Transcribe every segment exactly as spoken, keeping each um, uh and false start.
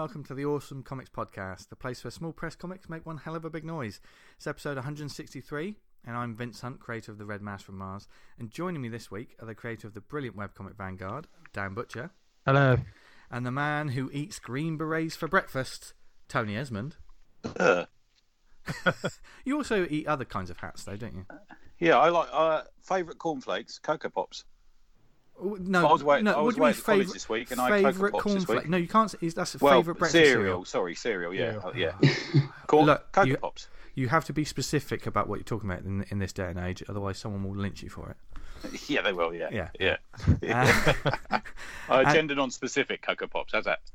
welcome to the Awesome Comics Podcast, the place where small press comics make one hell of a big noise. It's episode one hundred sixty-three, and I'm Vince Hunt, creator of The Red Mask from Mars. And joining me this week are the creator of the brilliant webcomic Vanguard, Dan Butcher. Hello. And the man who eats green berets for breakfast, Tony Esmond. Uh. You also eat other kinds of hats, though, don't you? Yeah, I like uh, favourite cornflakes, Cocoa Pops. No, I was away, no. I was what do you away mean at college favourite, this week, and I had Cocoa Pops this week. No, you can't. Is that's a well, favourite breakfast cereal? cereal. Sorry, cereal. Yeah, Yeah. yeah. Corn, Look, Cocoa you, Pops. You have to be specific about what you're talking about in, in this day and age, otherwise someone will lynch you for it. Yeah, they will. Yeah, Yeah. yeah. Uh, uh, gender non-specific Cocoa Pops. How's that?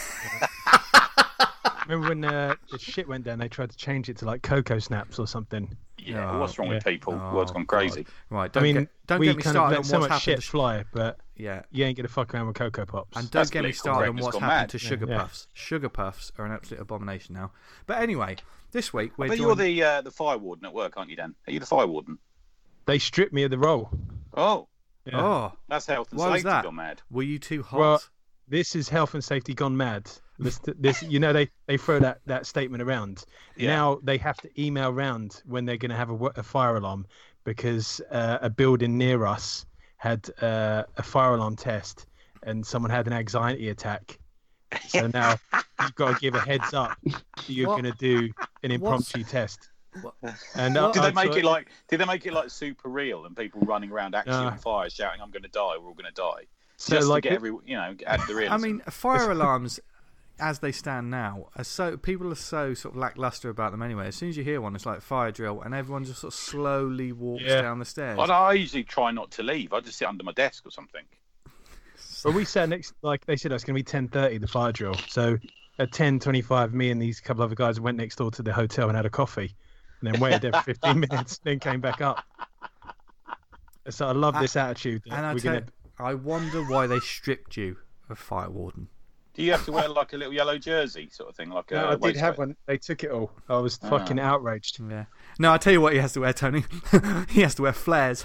Remember when uh, the shit went down? They tried to change it to like Cocoa Snaps or something. Yeah. Oh, what's wrong with yeah. people? Oh, The world's gone crazy. God. Right. Don't I mean, get, don't we get me kind of started let on so what's much happened. shit fly, but Yeah. you ain't gonna fuck around with Cocoa Pops. And don't That's get me political started on correctness what's gone happened mad. to Sugar Yeah. Puffs. Sugar Puffs are an absolute abomination now. But anyway, this week we're But joined... you're the uh, the fire warden at work, aren't you, Dan? Are you the fire warden? They stripped me of the role. Oh, Yeah. Oh, that's health and Why was safety that? gone mad. were you too hot? Well, this is health and safety gone mad. This, this, you know, they, they throw that, that statement around. Yeah. Now they have to email round when they're going to have a, wo- a fire alarm because uh, a building near us had uh, a fire alarm test and someone had an anxiety attack. So now you've got to give a heads up that you're What? going to do an impromptu What's- test. What? And What? Did I- they make I- it like? Did they make it like super real and people running around actually No. on fire shouting, "I'm going to die. We're all going to die." So Just like to get it- every, you know, add the realism. I mean, fire alarms, as they stand now, are so people are so sort of lackluster about them anyway. As soon as you hear one, it's like fire drill, and everyone just sort of slowly walks Yeah. down the stairs. I, I usually try not to leave. I just sit under my desk or something. Well, we sat next, like they said, it's going to be ten thirty, the fire drill. So at ten twenty-five, me and these couple other guys went next door to the hotel and had a coffee, and then waited there for fifteen minutes, then came back up. So I love this attitude. that And I we're tell gonna- I wonder why they stripped you of fire warden. Do you have to wear like a little yellow jersey sort of thing? Like No, a I did waistcoat? have one. They took it all. I was fucking outraged. Yeah. No, I tell you what, he has to wear, Tony. He has to wear flares.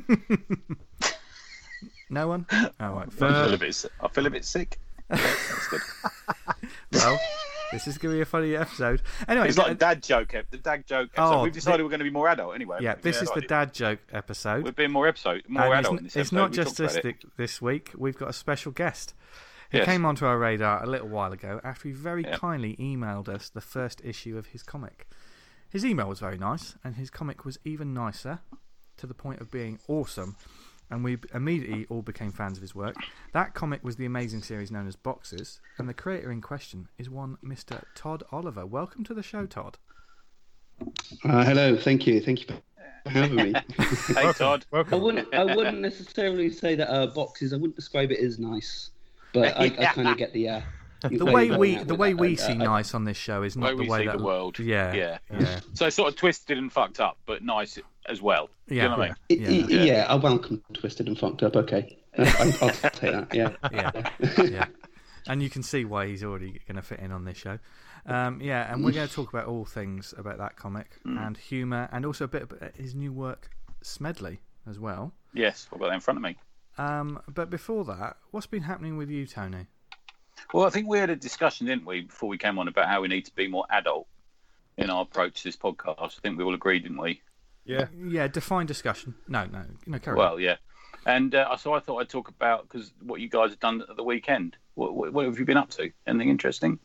No one? Oh, right. I Fine. feel a bit. si- I feel a bit sick. That's good. Well, this is going to be a funny episode. Anyway, It's like a dad joke. ep- The dad joke. Oh, Episode. We've decided the- we're going to be more adult anyway. yeah, haven't we? this is the I dad joke episode. We're being more episode, more And adult it's, in this it's episode. not We just talked this, about it. this week. We've got a special guest. He Yes. came onto our radar a little while ago after he very Yeah. kindly emailed us the first issue of his comic. His email was very nice, and his comic was even nicer, to the point of being awesome, and we immediately all became fans of his work. That comic was the amazing series known as Boxes, and the creator in question is one Mister Todd Oliver. Welcome to the show, Todd. Uh, hello, thank you, thank you for having me. Hey Todd. I Welcome. wouldn't. I wouldn't necessarily say that uh, boxes. I wouldn't describe it as nice, but I, I kind of get the. Uh, The where way you're we going at the with way that, we and, see uh, I- nice on this show is The not way the we way see that the world. Yeah, Yeah. yeah, So sort of twisted and fucked up, but nice as well. Do you Yeah. know what I mean? it- Yeah. it- yeah. yeah. I welcome twisted and fucked up. Okay, uh, I'll, I'll take that. Yeah, yeah, yeah. And you can see why he's already going to fit in on this show. Um, yeah, and we're going to talk about all things about that comic and humour, and also a bit about his new work, Smedley, as well. Yes, I've got that in front of me. Um, but before that, what's been happening with you, Tony? Well, I think we had a discussion, didn't we, before we came on about how we need to be more adult in our approach to this podcast. I think we all agreed, didn't we? Yeah. Yeah, define discussion. No, no, no, carry on. Well, yeah. And uh, so I thought I'd talk about because what you guys have done at the weekend. What, what, what have you been up to? Anything interesting?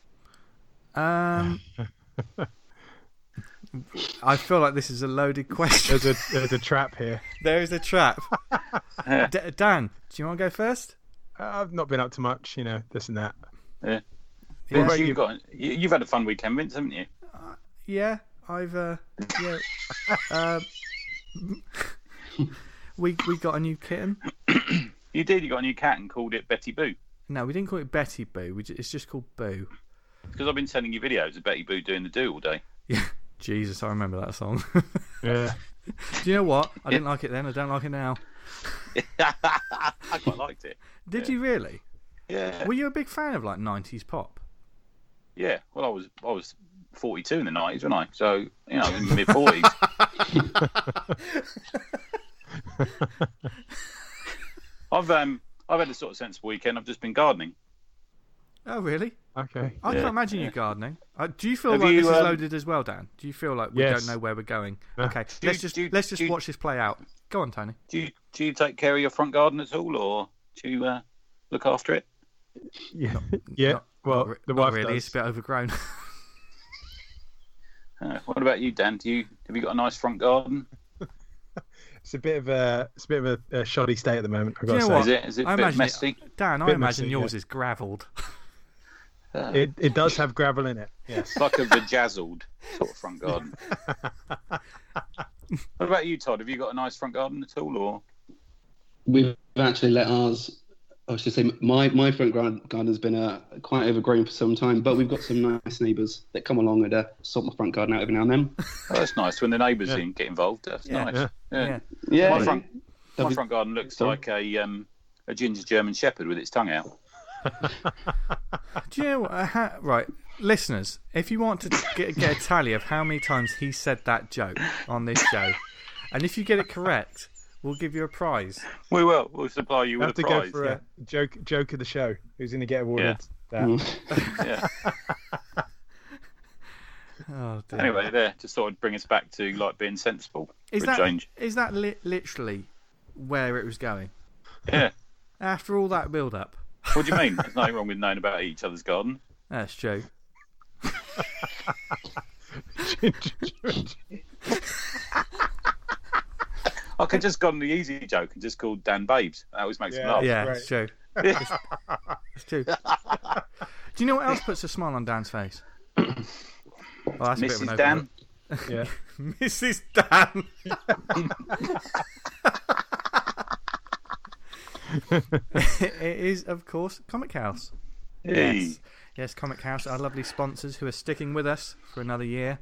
Um, I feel like this is a loaded question. There's a there's a trap here. There is a trap. D- Dan, do you want to go first? Uh, I've not been up to much, you know, this and that. Yeah. Yeah. Vince, you've got you, you've had a fun weekend, Vince, haven't you? Yeah, I've uh, yeah. uh, we we got a new kitten. You did. You got a new cat and called it Betty Boo. No, we didn't call it Betty Boo. We ju- it's just called Boo. Because I've been sending you videos of Betty Boo doing the do all day. Yeah, Jesus, I remember that song. Yeah. Do you know what? I didn't like it then. I don't like it now. I quite liked it. Did Yeah. you really? Yeah. Were you a big fan of like nineties pop? Yeah. Well, I was I was forty-two in the nineties, wasn't I? So you know, in the mid forties. I've um I've had a sort of sensible weekend. I've just been gardening. Oh, really? Okay. I Yeah. can't imagine you gardening. Uh, do you feel Have like you, this is um, loaded as well, Dan? Do you feel like we Yes. don't know where we're going? No. Okay, Do let's you- just do you- let's just do you- watch this play out. Go on, Tony. Do you do you take care of your front garden at all, or do you uh, look after it? Yeah. yeah. Not- well, not re- the not wife really. does. It's a bit overgrown. Uh, what about you, Dan? Do you have you got a nice front garden? It's a bit of a it's a bit of a, a shoddy state at the moment. I've Do got you to know say. what? Is it is it I a bit imagine it- messy? Dan, I Bit imagine messy, yours yeah. is gravelled. Uh, It it does have gravel in it. Yes. It's like a bejazzled sort of front garden. What about you, Todd? Have you got a nice front garden at all, or We've actually let ours. I should say my my front garden garden's been uh, quite overgrown for some time, but we've got some nice neighbours that come along and uh, sort my front garden out every now and then. oh, that's nice when the neighbours Yeah. in get involved. That's Yeah. nice. Yeah. Yeah. Yeah. Yeah, My front my That'd be- front garden looks Sorry. like a um, a ginger German Shepherd with its tongue out. Do you know what? Uh, ha- right, listeners, if you want to get, get a tally of how many times he said that joke on this show, and if you get it correct, we'll give you a prize. We will. We'll supply you We with have a to prize. go for a joke joke of the show. Who's going to get awarded that? Mm. Yeah. Oh dear. Anyway, there. Just thought I'd bring us back to like being sensible is for a that change. is that li- literally where it was going? Yeah. After all that build-up, What do you mean? There's nothing wrong with knowing about each other's garden. that's true. I could just gone the easy joke and just called Dan Babes. That always makes Yeah. me laugh. Yeah, right. it's true. It's, it's true. Do you know what else puts a smile on Dan's face? Well, that's a bit of Missus an Dan. overlook. Yeah. Missus Dan. It is, of course, Comic House. Hey. Yes, yes, Comic House, our lovely sponsors who are sticking with us for another year.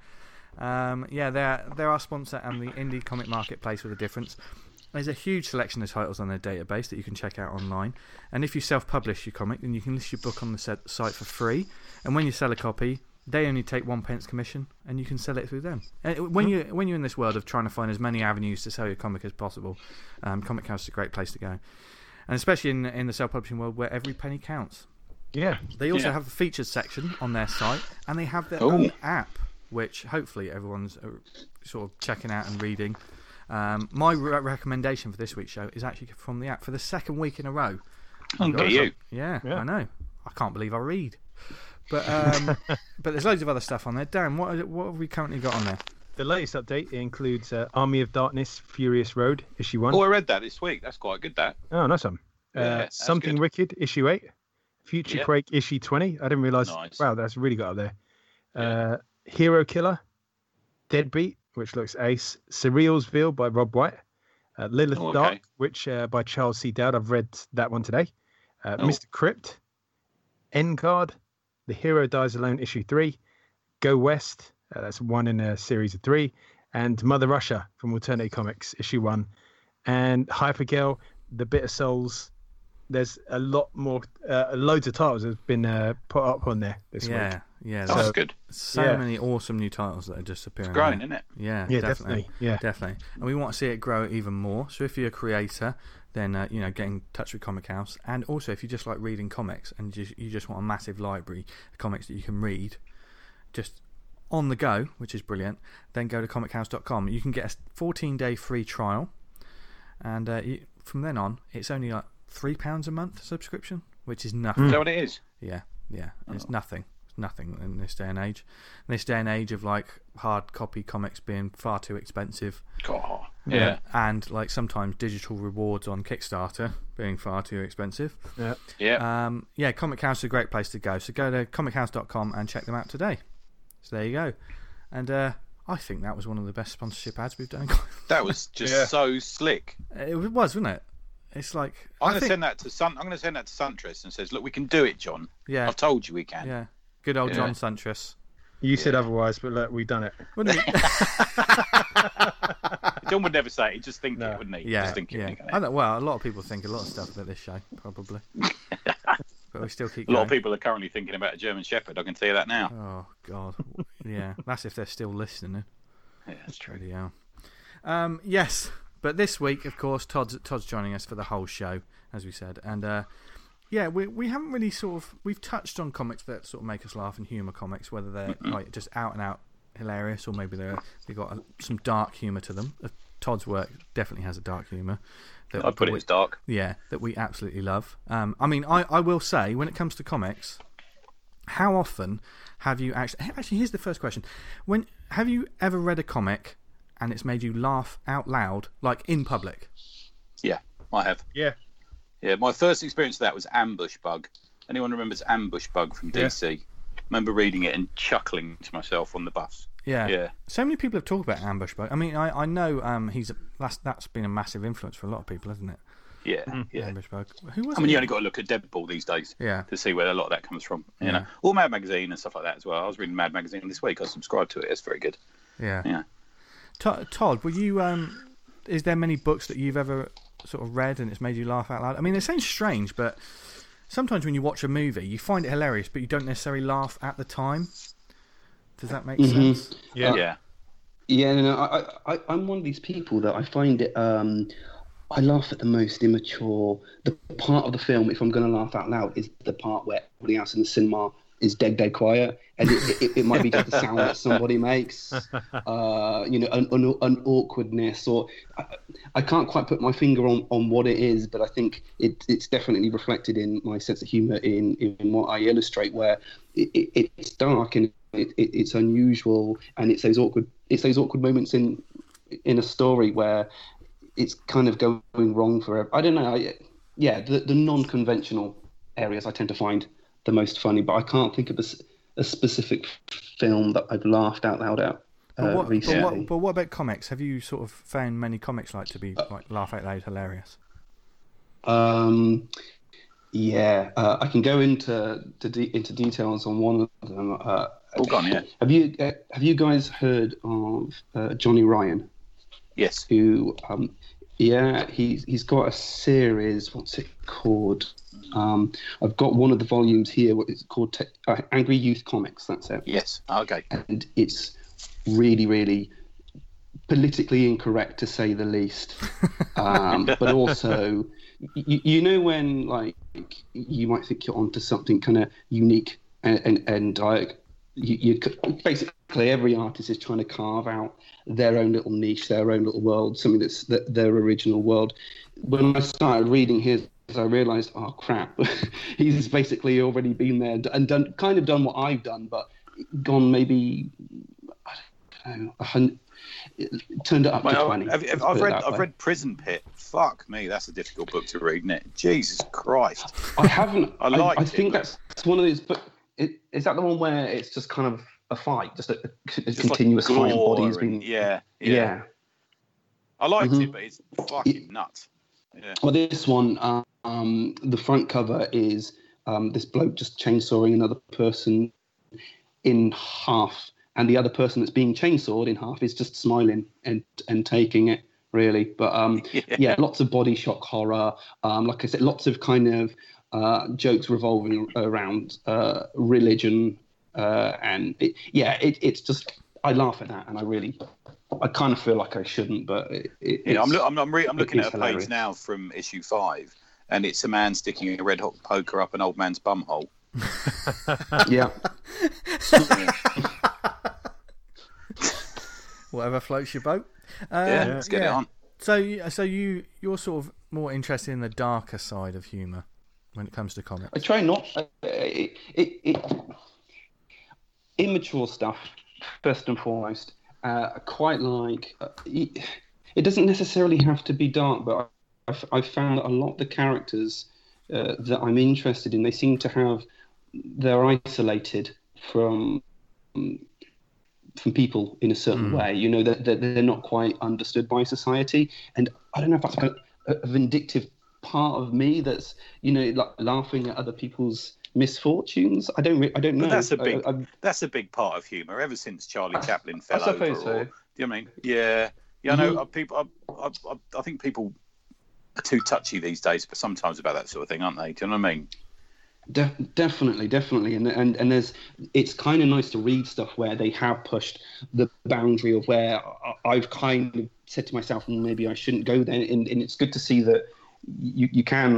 Um, yeah, they're they're our sponsor and the indie comic marketplace with a difference. There's a huge selection of titles on their database that you can check out online. And if you self-publish your comic, then you can list your book on the set- site for free. And when you sell a copy, they only take one pence commission, and you can sell it through them. And when you when you're in this world of trying to find as many avenues to sell your comic as possible, um, Comic House is a great place to go. And especially in in the self-publishing world where every penny counts. Yeah. They also Yeah. have a features section on their site, and they have their Oh. own app, which hopefully everyone's uh, sort of checking out and reading. Um, my re- recommendation for this week's show is actually from the app for the second week in a row. Look at you. Yeah, Yeah. I know. I can't believe I read. But um, but there's loads of other stuff on there. Dan, what are- what have we currently got on there? The latest update includes uh, Army of Darkness, Furious Road, issue one. Oh, I read that this week. That's quite good, that. Oh, nice one. Uh, Yeah, that's Something good. Wicked, issue eight. Future Yeah. Quake, issue twenty. I didn't realise. Nice. Wow, that's really got up there. Yeah. Uh, Hero Killer, Deadbeat, which looks ace. Surrealsville by Rob White. Uh, Lilith Oh, okay. Dark, which uh, by Charles C. Dowd. I've read that one today. Uh, Oh. Mister Crypt, Endcard, The Hero Dies Alone, issue three. Go West, uh, that's one in a series of three. And Mother Russia from Alternate Comics, issue one. And Hypergirl, The Bitter Souls. There's a lot more, uh, loads of titles have been uh, put up on there this Yeah, week. yeah. That's There's good. so yeah. many awesome new titles that are just appearing. It's growing, there. isn't it? Yeah, Yeah, definitely. definitely. Yeah. Definitely. And we want to see it grow even more. So if you're a creator, then uh, you know, get in touch with Comic House. And also, if you just like reading comics and you, you just want a massive library of comics that you can read, just on the go, which is brilliant, then go to comic house dot com. You can get a fourteen day free trial, and uh, you, from then on, it's only like three pounds a month subscription, which is nothing. Is that what it is? Yeah, yeah, it's Oh. nothing. It's nothing in this day and age. In this day and age of like hard copy comics being far too expensive, God. Yeah. and like sometimes digital rewards on Kickstarter being far too expensive. Yeah. Yeah. Um, yeah, Comic House is a great place to go. So go to comic house dot com and check them out today. So there you go. And uh, I think that was one of the best sponsorship ads we've done. That was just Yeah. so slick. It was, wasn't it? It's like I'm I going to think- send that to Sun. I'm going to send that to Suntress and says, "Look, we can do it, John. yeah, I've told you we can." yeah. Good old Yeah. John Suntress. You said otherwise, but look, we've done it. Wouldn't it? John would never say it. He'd just think No. it, wouldn't he? Yeah, Just think it, yeah. wouldn't he? I know, well, a lot of people think a lot of stuff about this show, probably. But we still keep A lot of going. people are currently thinking about a German Shepherd. I can tell you that now. Oh God, yeah. That's if they're still listening. Yeah, that's true. Bloody hell. Um, yes, but this week, of course, Todd's Todd's joining us for the whole show, as we said, and uh, yeah, we we haven't really sort of we've touched on comics that sort of make us laugh and humour comics, whether they're mm-hmm. like just out and out hilarious or maybe they're they got a, some dark humour to them. Uh, Todd's work definitely has a dark humour. I'd put it as dark. Yeah, that we absolutely love. Um, I mean, I, I will say when it comes to comics, how often have you actually? Actually, here's the first question: When have you ever read a comic and it's made you laugh out loud, like in public? Yeah, I have. Yeah. Yeah, my first experience of that was Ambush Bug. Anyone remembers Ambush Bug from D C? Yeah. I remember reading it and chuckling to myself on the bus. Yeah. Yeah. So many people have talked about Ambush Bug. I mean, I, I know um, he's a, that's that's been a massive influence for a lot of people, hasn't it? Yeah, mm. yeah. Ambush Bug. Who was I mean, it? you only got to look at Deadpool these days yeah. to see where a lot of that comes from. You yeah. know, or Mad Magazine and stuff like that as well. I was reading Mad Magazine this week. I subscribed to it. It's very good. Yeah. Yeah. Todd, were you? Um, is there many books that you've ever sort of read and it's made you laugh out loud? I mean, it sounds strange, but sometimes when you watch a movie, you find it hilarious, but you don't necessarily laugh at the time. Does that make mm-hmm. sense? Yeah. Uh, yeah. Yeah, no, I, I, I'm one of these people that I find it. Um, I laugh at the most immature. The part of the film, if I'm going to laugh out loud, is the part where everybody else in the cinema is dead, dead quiet, and it, it, it might be just the sound that somebody makes, uh, you know, an, an, an awkwardness, or I, I can't quite put my finger on, on what it is, but I think it, it's definitely reflected in my sense of humour in, in what I illustrate, where it, it, it's dark and it, it, it's unusual, and it's those awkward, it's those awkward moments in in a story where it's kind of going wrong forever. I don't know. I, yeah, the, the non-conventional areas I tend to find the most funny, but I can't think of a, a specific film that I've laughed out loud at uh, but what, recently. But what, but what about comics? Have you sort of found many comics like to be like laugh out loud hilarious? Um, yeah, uh, I can go into to de- into details on one of them. Uh, All gone, yeah. Have you uh, have you guys heard of uh, Johnny Ryan? Yes. Who? Um, yeah, he's he's got a series. What's it called? Um, I've got one of the volumes here. What it's called? Te- uh, Angry Youth Comics. That's it. Yes. Okay. And it's really, really politically incorrect to say the least. Um, but also, you, you know when like you might think you're onto something kind of unique, and and, and like you, you basically every artist is trying to carve out their own little niche, their own little world, something that's the, their original world. When I started reading his, I realised, oh crap, he's basically already been there and done, kind of done what I've done, but gone maybe, I don't know, a hundred, turned it up well, to twenty. Have, have, I've read, I've read Prison Pit. Fuck me, that's a difficult book to read, isn't it? Jesus Christ. I haven't. I liked I, I it, think but... that's one of those. But it, is that the one where it's just kind of a fight, just a, a just continuous like fight? Bodies being, yeah, yeah, yeah. I liked mm-hmm. it, but it's fucking it, nuts. Yeah. Well, this one, um, the front cover is um, this bloke just chainsawing another person in half, and the other person that's being chainsawed in half is just smiling and and taking it, really. But um, yeah. yeah, lots of body shock horror. Um, like I said, lots of kind of uh, jokes revolving around uh, religion, uh, and it, yeah, it, it's just I laugh at that, and I really. I kind of feel like I shouldn't, but it, it, yeah, I'm, lo- I'm, I'm, re- I'm looking at a hilarious. page now from issue five, and it's a man sticking a red hot poker up an old man's bum hole. Yeah. Whatever floats your boat. Um, yeah, let's get yeah. it on. So, so you you're sort of more interested in the darker side of humour when it comes to comics. I try not. Uh, it, it, it, immature stuff first and foremost. Uh, I quite like. Uh, it, it doesn't necessarily have to be dark, but I've, I've found that a lot of the characters uh, that I'm interested in, they seem to have they're isolated from from people in a certain Mm. way. You know that they're, they're not quite understood by society, and I don't know if that's like a, a vindictive part of me that's you know like laughing at other people's misfortunes. I don't. Re- I don't know. But that's a big. I, I, that's a big part of humour. Ever since Charlie Chaplin fell I suppose over. so. Or, do you know what I mean? Yeah. Yeah. I know. Mhm. uh, People. I, I, I think people are too touchy these days, but sometimes about that sort of thing, aren't they? Do you know what I mean? De- definitely, definitely, and and and there's. It's kind of nice to read stuff where they have pushed the boundary of where I- I've kind of said to myself, maybe I shouldn't go there, and, and it's good to see that you you can.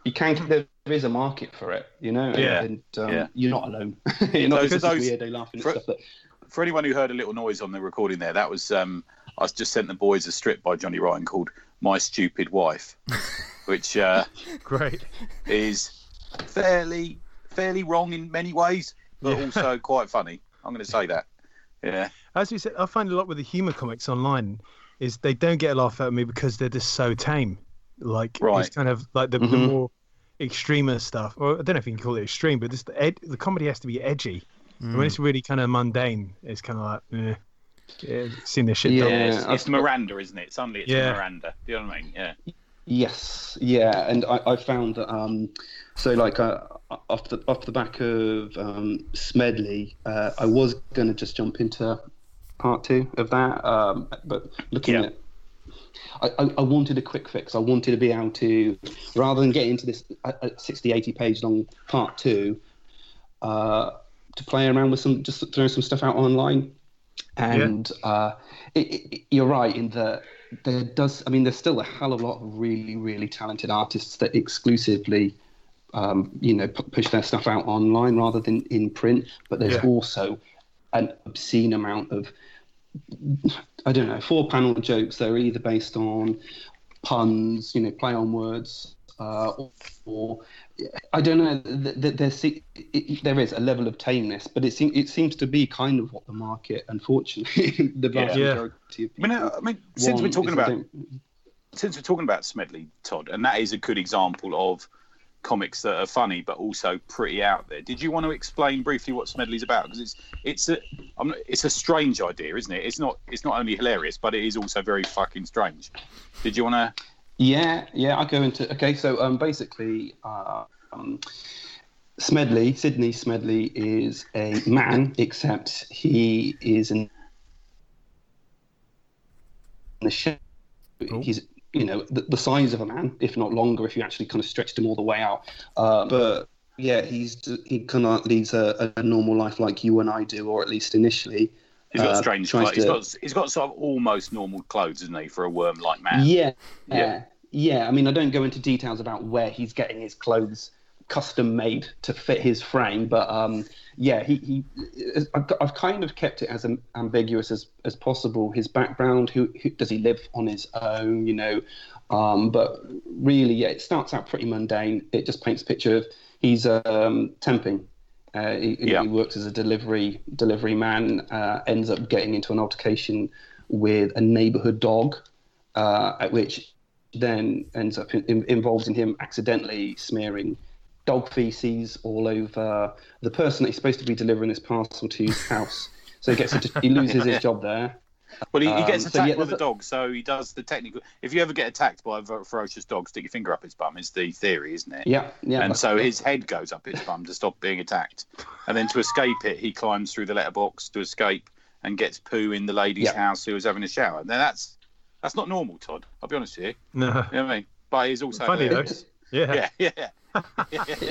you can. There is a market for it, you know. Yeah. And um, Yeah. you're not alone. You're not Those- just those- this weirdo laughing for- at stuff. That, For anyone who heard a little noise on the recording there, that was um, I just sent the boys a strip by Johnny Ryan called "My Stupid Wife," which uh, Great. is fairly fairly wrong in many ways, but Yeah. also quite funny. I'm going to say that. Yeah. As we said, I find a lot with the humour comics online is they don't get a laugh out of me because they're just so tame. Like Right. it's kind of like the, the Mhm. more extreme stuff. Or I don't know if you can call it extreme, but just the ed- the comedy has to be edgy. And when it's really kind of mundane, it's kind of like, eh, yeah, seen this shit. done. Yeah. It's, it's I've- Miranda, isn't it? Suddenly it's Yeah. Miranda. Do you know what I mean? Yeah. Yes, yeah, and I, I found that um, so like uh, off the off the back of um, Smedley, uh, I was going to just jump into part two of that, um, but looking Yeah. at, I, I, I wanted a quick fix. I wanted to be able to, rather than get into this uh, uh, sixty, eighty page long part two, uh, to play around with some, just throw some stuff out online. And uh, it, it, you're right in that there does. I mean, there's still a hell of a lot of really, really talented artists that exclusively, um, you know, pu- push their stuff out online rather than in print. But there's Yeah. also an obscene amount of, I don't know, four panel jokes that are either based on puns, you know, play on words, uh, or, or I don't know. th- th- There's it, it, there is a level of tameness, but it seems it seems to be kind of what the market, unfortunately, the vast Yeah. majority of I mean, people. uh, I mean, since we're want, talking is they about don't- since we're talking about Smedley, Todd, and that is a good example of comics that are funny but also pretty out there. Did you want to explain briefly what Smedley's about? Because it's it's a I'm, not- it's a strange idea, isn't it? It's not it's not only hilarious, but it is also very fucking strange. Did you want to? Yeah, yeah, I go into okay. So um, basically, uh, um, Smedley, Sidney Smedley, is a man, except he is in the shape. Oh. He's you know the, the size of a man, if not longer, if you actually kind of stretched him all the way out. Uh, but yeah, he's he kind of leads a, a normal life like you and I do, or at least initially. He's got Uh, strange. tries Clothes. He's to- got he's got sort of almost normal clothes, isn't he, for a worm-like man? Yeah, Yeah. yeah, yeah. I mean, I don't go into details about where he's getting his clothes custom made to fit his frame, but um, yeah, he, he I've, I've kind of kept it as am- ambiguous as, as possible. His background, who, who does he live on his own, you know? Um, but really, yeah, it starts out pretty mundane. It just paints a picture of he's um, temping. Uh, he, Yeah. he works as a delivery delivery man. Uh, ends up getting into an altercation with a neighborhood dog, uh, at which then ends up in, involved in him accidentally smearing dog feces all over the person that he's supposed to be delivering this parcel to's house. So he gets into, he loses his job there. Well, he, he Um, gets so, attacked yeah, by there's the a- dog, so he does the technical. If you ever get attacked by a ver- ferocious dog, stick your finger up its bum. Is the theory, isn't it? Yeah, yeah. And that's- so his head goes up its bum to stop being attacked, and then to escape it, he climbs through the letterbox to escape and gets poo in the lady's Yeah. house who was having a shower. Now that's that's not normal, Todd. I'll be honest with you. No. You know what I mean? But he's also Funny though. hilarious. Yeah. Yeah, yeah. yeah.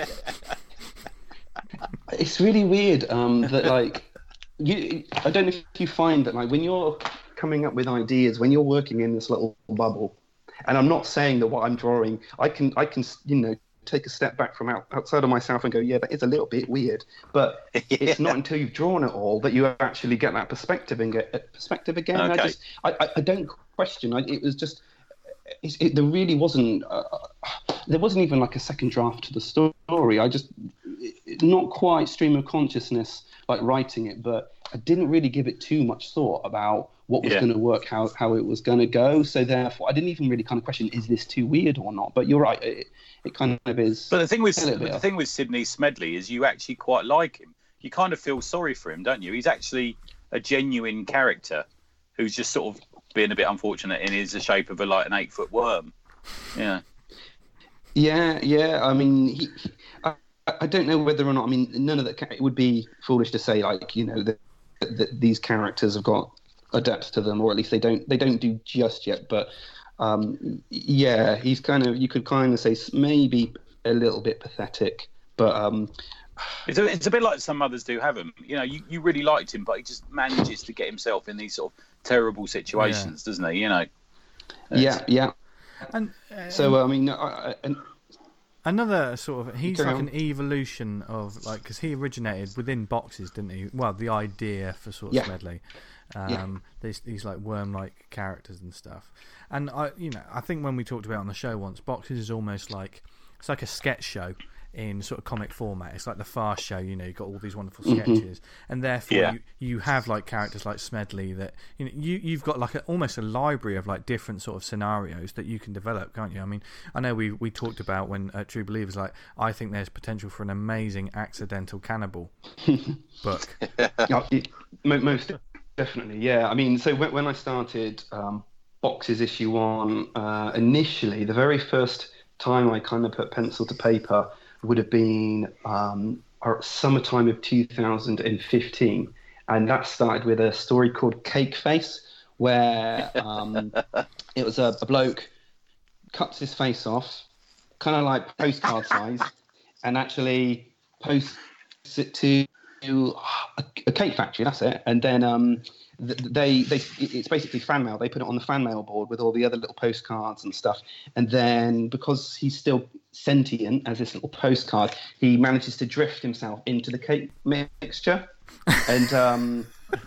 It's really weird um, that like you. I don't know if you find that like when you're coming up with ideas, when you're working in this little bubble, and I'm not saying that what I'm drawing, I can I can you know take a step back from out, outside of myself and go, yeah, that is a little bit weird. But it's not until you've drawn it all that you actually get that perspective and get uh, perspective again. Okay. I just I, I, I don't question. I, it was just. It, it, there really wasn't. Uh, there wasn't even like a second draft to the story. I just it, not quite stream of consciousness like writing it, but I didn't really give it too much thought about what was Yeah. going to work, how how it was going to go. So therefore, I didn't even really kind of question, is this too weird or not? But you're right, it, it kind of is. But the thing with a little bit the off. thing with Sidney Smedley is you actually quite like him. You kind of feel sorry for him, don't you? He's actually a genuine character who's just sort of being a bit unfortunate and is the shape of a like an eight foot worm. Yeah. Yeah, yeah. I mean, he, he, I, I don't know whether or not. I mean, none of that. It would be foolish to say like you know that, that these characters have got a depth to them, or at least they don't. They don't do just yet. But um, yeah, he's kind of. You could kind of say maybe a little bit pathetic, but um, It's a, it's a bit like some others do have him. You know, you, you really liked him, but he just manages to get himself in these sort of terrible situations, doesn't he? You know. yeah, yeah. And uh, So I mean, I, I, and Another sort of he's Carry like on. an evolution of like because he originated within boxes, didn't he? Well, the idea for sort of Yeah. Smedley, um, Yeah. these these like worm-like characters and stuff. And I, you know, I think when we talked about it on the show once, boxes is almost like it's like a sketch show in sort of comic format. It's like the Fast Show, you know, you've got all these wonderful sketches, and therefore Yeah. you, you have like characters like Smedley that you know you you've got like a, almost a library of like different sort of scenarios that you can develop, can't you? I mean, I know we we talked about when uh, True Believers, like I think there's potential for an amazing accidental cannibal book. Yeah, it- mo- most definitely, yeah. I mean, so when, when I started um, Boxes issue one, uh, initially, the very first time I kind of put pencil to paper would have been um, our summertime of two thousand fifteen. And that started with a story called Cake Face, where um, it was a, a bloke cuts his face off, kind of like postcard size, and actually posts it to a, a cake factory. That's it. And then um, th- they they it's basically fan mail. They put it on the fan mail board with all the other little postcards and stuff. And then because he's still sentient as this little postcard, he manages to drift himself into the cake mixture, and um,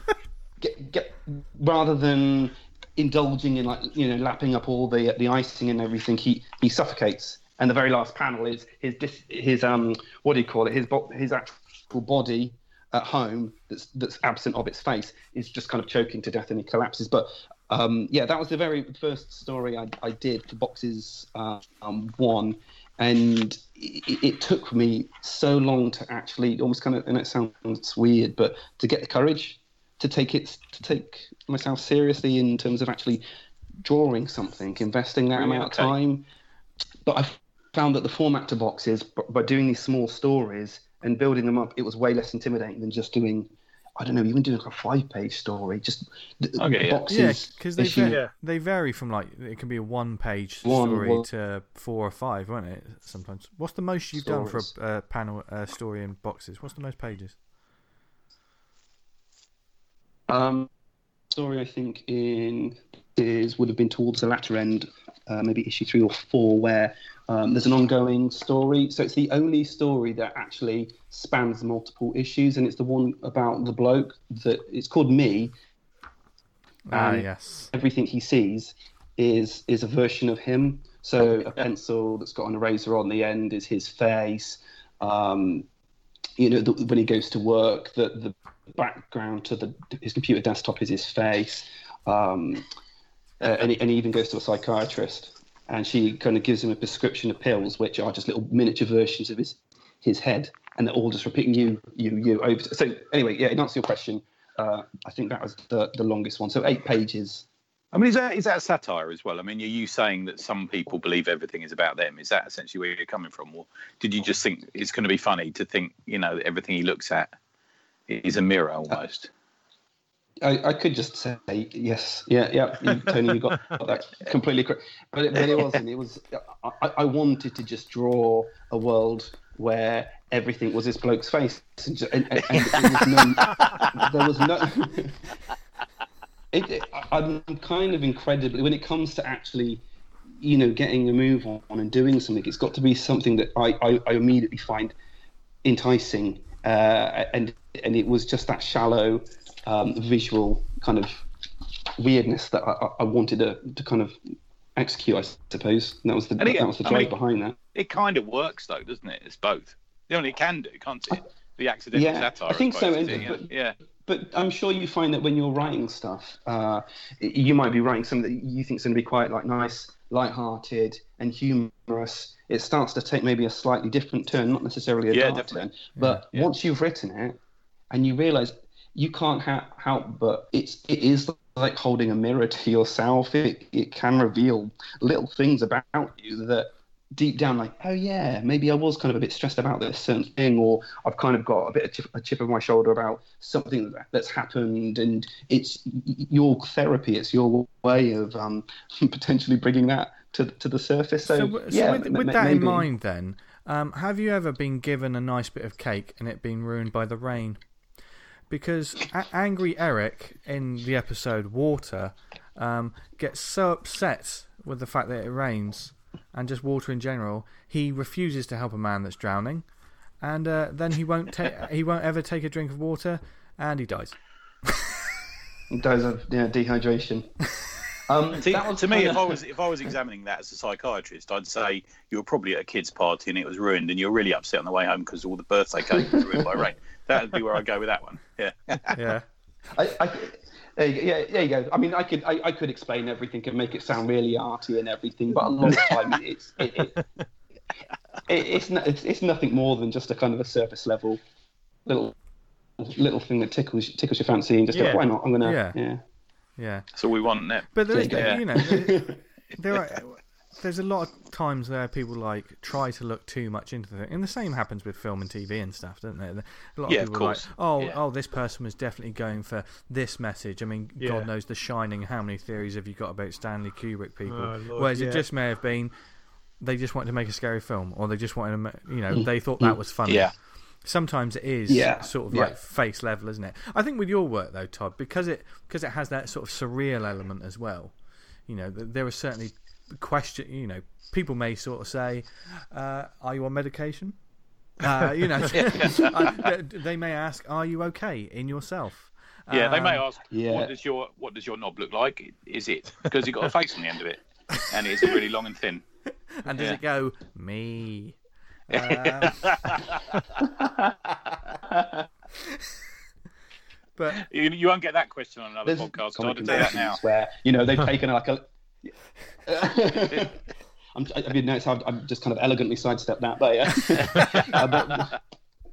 get, get rather than indulging in like you know lapping up all the the icing and everything, he he suffocates. And the very last panel is his dis- his um what do you call it his bo- his actual body at home that's that's absent of its face is just kind of choking to death and he collapses. But um yeah, that was the very first story I, I did for Boxes uh, um one, and it, it took me so long to actually almost kind of, and it sounds weird, but to get the courage to take it to take myself seriously in terms of actually drawing something, investing that Really? amount Okay. of time. But I found that the format to Boxes, b- by doing these small stories and building them up, it was way less intimidating than just doing, I don't know, even doing like a five-page story. Just the, Okay, the yeah. Boxes. Yeah, because they issue- vary, Yeah. they vary from like it can be a one-page One, story one- to four or five, won't it? Sometimes. What's the most you've done for Stories. a uh, panel uh, story in Boxes? What's the most pages? Um, story I think in is would have been towards the latter end, uh, maybe issue three or four, where um, there's an ongoing story. So it's the only story that actually spans multiple issues, and it's the one about the bloke that it's called Me. Ah, Um, yes. Everything he sees is is a version of him. So a pencil that's got an eraser on the end is his face. Um, you know, the, when he goes to work, the the background to the his computer desktop is his face. Um, uh, and, he, and he even goes to a psychiatrist, and she kind of gives him a prescription of pills, which are just little miniature versions of his his head, and they're all just repeating you, you, you over. So anyway, yeah, in answer to your question, uh, I think that was the the longest one. So eight pages. I mean, is that is that satire as well? I mean, are you saying that some people believe everything is about them? Is that essentially where you're coming from, or did you just think it's going to be funny to think, you know, that everything he looks at is a mirror almost? I, I could just say yes, yeah, yeah. You, Tony, you got, got that completely correct. But it, but it wasn't. It was. I, I wanted to just draw a world where everything was this bloke's face, and, ju- and, and, and it was no, there was no. It, it, I'm kind of incredibly when it comes to actually, you know, getting a move on and doing something. It's got to be something that I, I, I immediately find enticing, uh, and and it was just that shallow, um, visual kind of weirdness that I, I wanted to, to kind of execute. I suppose and that was the And it- that was the I drive mean- behind that. It kind of works though, doesn't it? It's both. The only it can do, can't it? The accidental Yeah, satire. I think so, suppose, and- yeah. but- yeah. But I'm sure you find that when you're writing stuff, uh, you might be writing something that you think is going to be quite like nice, light-hearted, and humorous. It starts to take maybe a slightly different turn, not necessarily a Yeah, dark definitely. turn. But Yeah. once you've written it, and you realise you can't ha- help but it's it is like holding a mirror to yourself. It it can reveal little things about you that deep down, like, oh yeah, maybe I was kind of a bit stressed about this certain thing, or I've kind of got a bit of chip, a chip of my shoulder about something that, that's happened, and it's y- your therapy. It's your way of um, potentially bringing that to to the surface. So, So, w- so yeah, with, m- with m- that in maybe. mind, then, um, have you ever been given a nice bit of cake and it been ruined by the rain? Because a- Angry Eric in the episode Water um, gets so upset with the fact that it rains and just water in general. He refuses to help a man that's drowning, and uh, then he won't take he won't ever take a drink of water, and he dies. He dies of yeah, dehydration. Um, See, that was to me, kinda- if I was if I was examining that as a psychiatrist, I'd say you were probably at a kid's party and it was ruined, and you're really upset on the way home because all the birthday cake was ruined by rain. That would be where I'd go with that one. Yeah. Yeah. I, I, there you go. Yeah, there you go. I mean, I could I, I could explain everything and make it sound really arty and everything, but a lot of the time it's it, it, it, it's, no, it's it's nothing more than just a kind of a surface level little little thing that tickles tickles your fancy and just Yeah. go, why not? I'm gonna Yeah. yeah. Yeah. So we want that. But there is, Yeah. you know, there, there are, there's a lot of times where people like try to look too much into the thing, and the same happens with film and T V and stuff, doesn't it? A lot Yeah, of of people are like, course. oh, Yeah. oh, this person was definitely going for this message. I mean, Yeah. God knows The Shining. How many theories have you got about Stanley Kubrick people? Oh, Lord, Whereas yeah. it just may have been they just wanted to make a scary film, or they just wanted to, ma- you know, they thought that was funny. Yeah. Sometimes it is Yeah, sort of yeah. like face level, isn't it? I think with your work though, Todd, because it because it has that sort of surreal element as well. You know, th- there are certainly question. You know, people may sort of say, uh, "Are you on medication?" Uh, you know, I- they may ask, "Are you okay in yourself?" Yeah, they may Um, ask, yeah. what does your what does your knob look like? Is it because you got a face on the end of it, and it's really long and thin? And does Yeah. it go me? Um, but You, you won't get that question on another There's podcast. comic I'll tell you that now. conventions where you know they've taken like a. I'm, I mean, notice I've, I've just kind of elegantly sidestepped that, but yeah. Uh, but,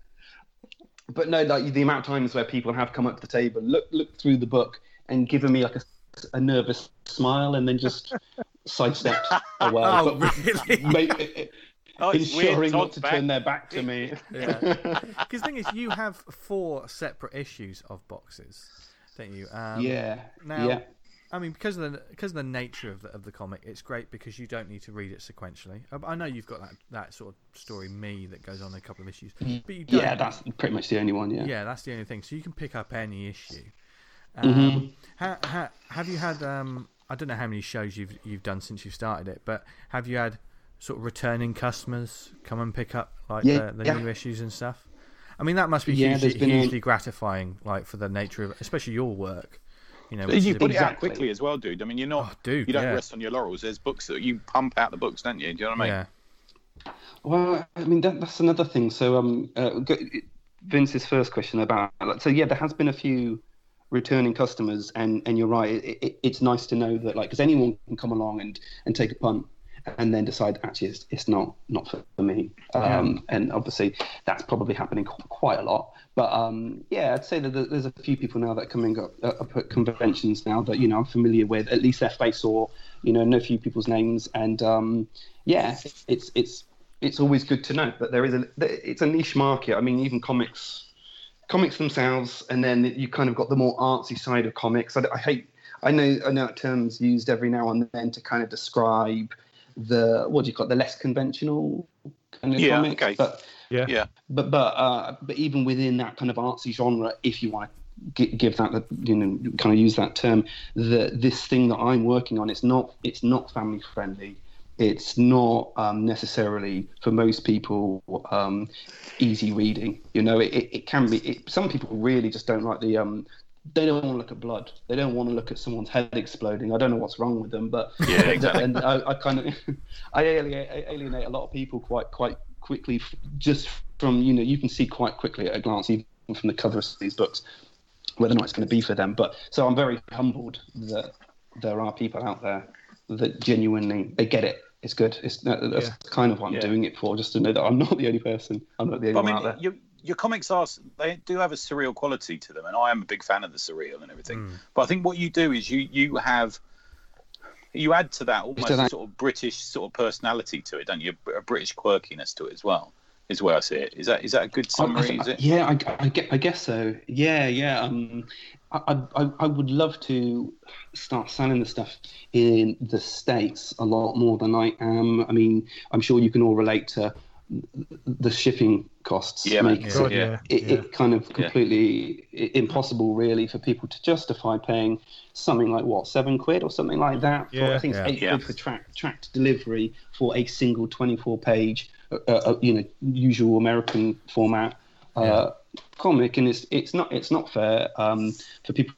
but no, like the amount of times where people have come up to the table, look look through the book, and given me like a, a nervous smile, and then just sidestepped away. Oh, but really? make- Oh, it's ensuring weird. not Todd's to back. turn their back to me. Yeah. Because the thing is, you have four separate issues of boxes, don't you? Um, yeah. Now, yeah. I mean, because of the because of the nature of the of the comic, it's great because you don't need to read it sequentially. I, I know you've got that, that sort of story, Me, that goes on in a couple of issues, but you don't. Yeah, that's pretty much the only one. Yeah. yeah, that's the only thing. So you can pick up any issue. Mm-hmm. Um, ha, ha, have you had? Um, I don't know how many shows you've you've done since you started it, but have you had sort of returning customers come and pick up like Yeah, the, the yeah. new issues and stuff? I mean, that must be Yeah, hugely, there's been a- hugely gratifying, like for the nature of, especially your work. You know, which You is a put big- it out Exactly. quickly as well, dude. I mean, you're not. Oh, dude, you don't yeah. rest on your laurels. There's books that you pump out the books, don't you? Do you know what I mean? Yeah, Well, I mean that, that's another thing. So, um, uh, go- Vince's first question about like, so yeah, there has been a few returning customers, and, and you're right. It, it, it's nice to know that like because anyone can come along and, and take a punt, and then decide actually it's, it's not not for, for me. Um, and obviously that's probably happening qu- quite a lot. But um, yeah, I'd say that there- there's a few people now that come and go uh, up at conventions now that you know I'm familiar with, at least their face or you know know a few people's names, and um, yeah, it's it's it's always good to know that there is a it's a niche market. I mean, even comics. Comics themselves, and then you kind of got the more artsy side of comics. I, I hate, I know, I know that term's used every now and then to kind of describe the what do you call it, the less conventional kind of Yeah, comics. okay. But Yeah. Yeah. but but uh, but even within that kind of artsy genre, if you want to g- give that, you know, kind of use that term, the this thing that I'm working on, it's not it's not family friendly. It's not um, necessarily for most people um, easy reading. You know, it, it, it can be. It, some people really just don't like the. Um, they don't want to look at blood. They don't want to look at someone's head exploding. I don't know what's wrong with them, but Yeah, exactly. and I, I kind of I alienate, alienate a lot of people quite quite quickly f- just from you know you can see quite quickly at a glance even from the cover of these books whether or not it's going to be for them. But so I'm very humbled that there are people out there that genuinely they get it. It's good. It's that, that's Yeah. kind of what I'm Yeah. doing it for, just to know that I'm not the only person. I'm not the only But I one out mean, there. your, your comics are they do have a surreal quality to them, and I am a big fan of the surreal and everything. Mm. But I think what you do is you you have you add to that almost To that- a sort of British sort of personality to it, don't you? A British quirkiness to it as well. Is where I see it. Is that is that a good summary? I- Is it? Yeah, I, I, guess, I guess so. Yeah, yeah. Um, I, I, I would love to start selling the stuff in the States a lot more than I am. I mean, I'm sure you can all relate to the shipping costs Yeah, man. makes God, it, yeah. it, yeah. it kind of completely i- impossible, really, for people to justify paying something like what seven quid or something like that. For, Yeah. I think it's Yeah. eight Yeah. quid for track, tracked delivery for a single twenty-four page, uh, uh, you know, usual American format uh, Yeah. comic, and it's it's not it's not fair um, for people.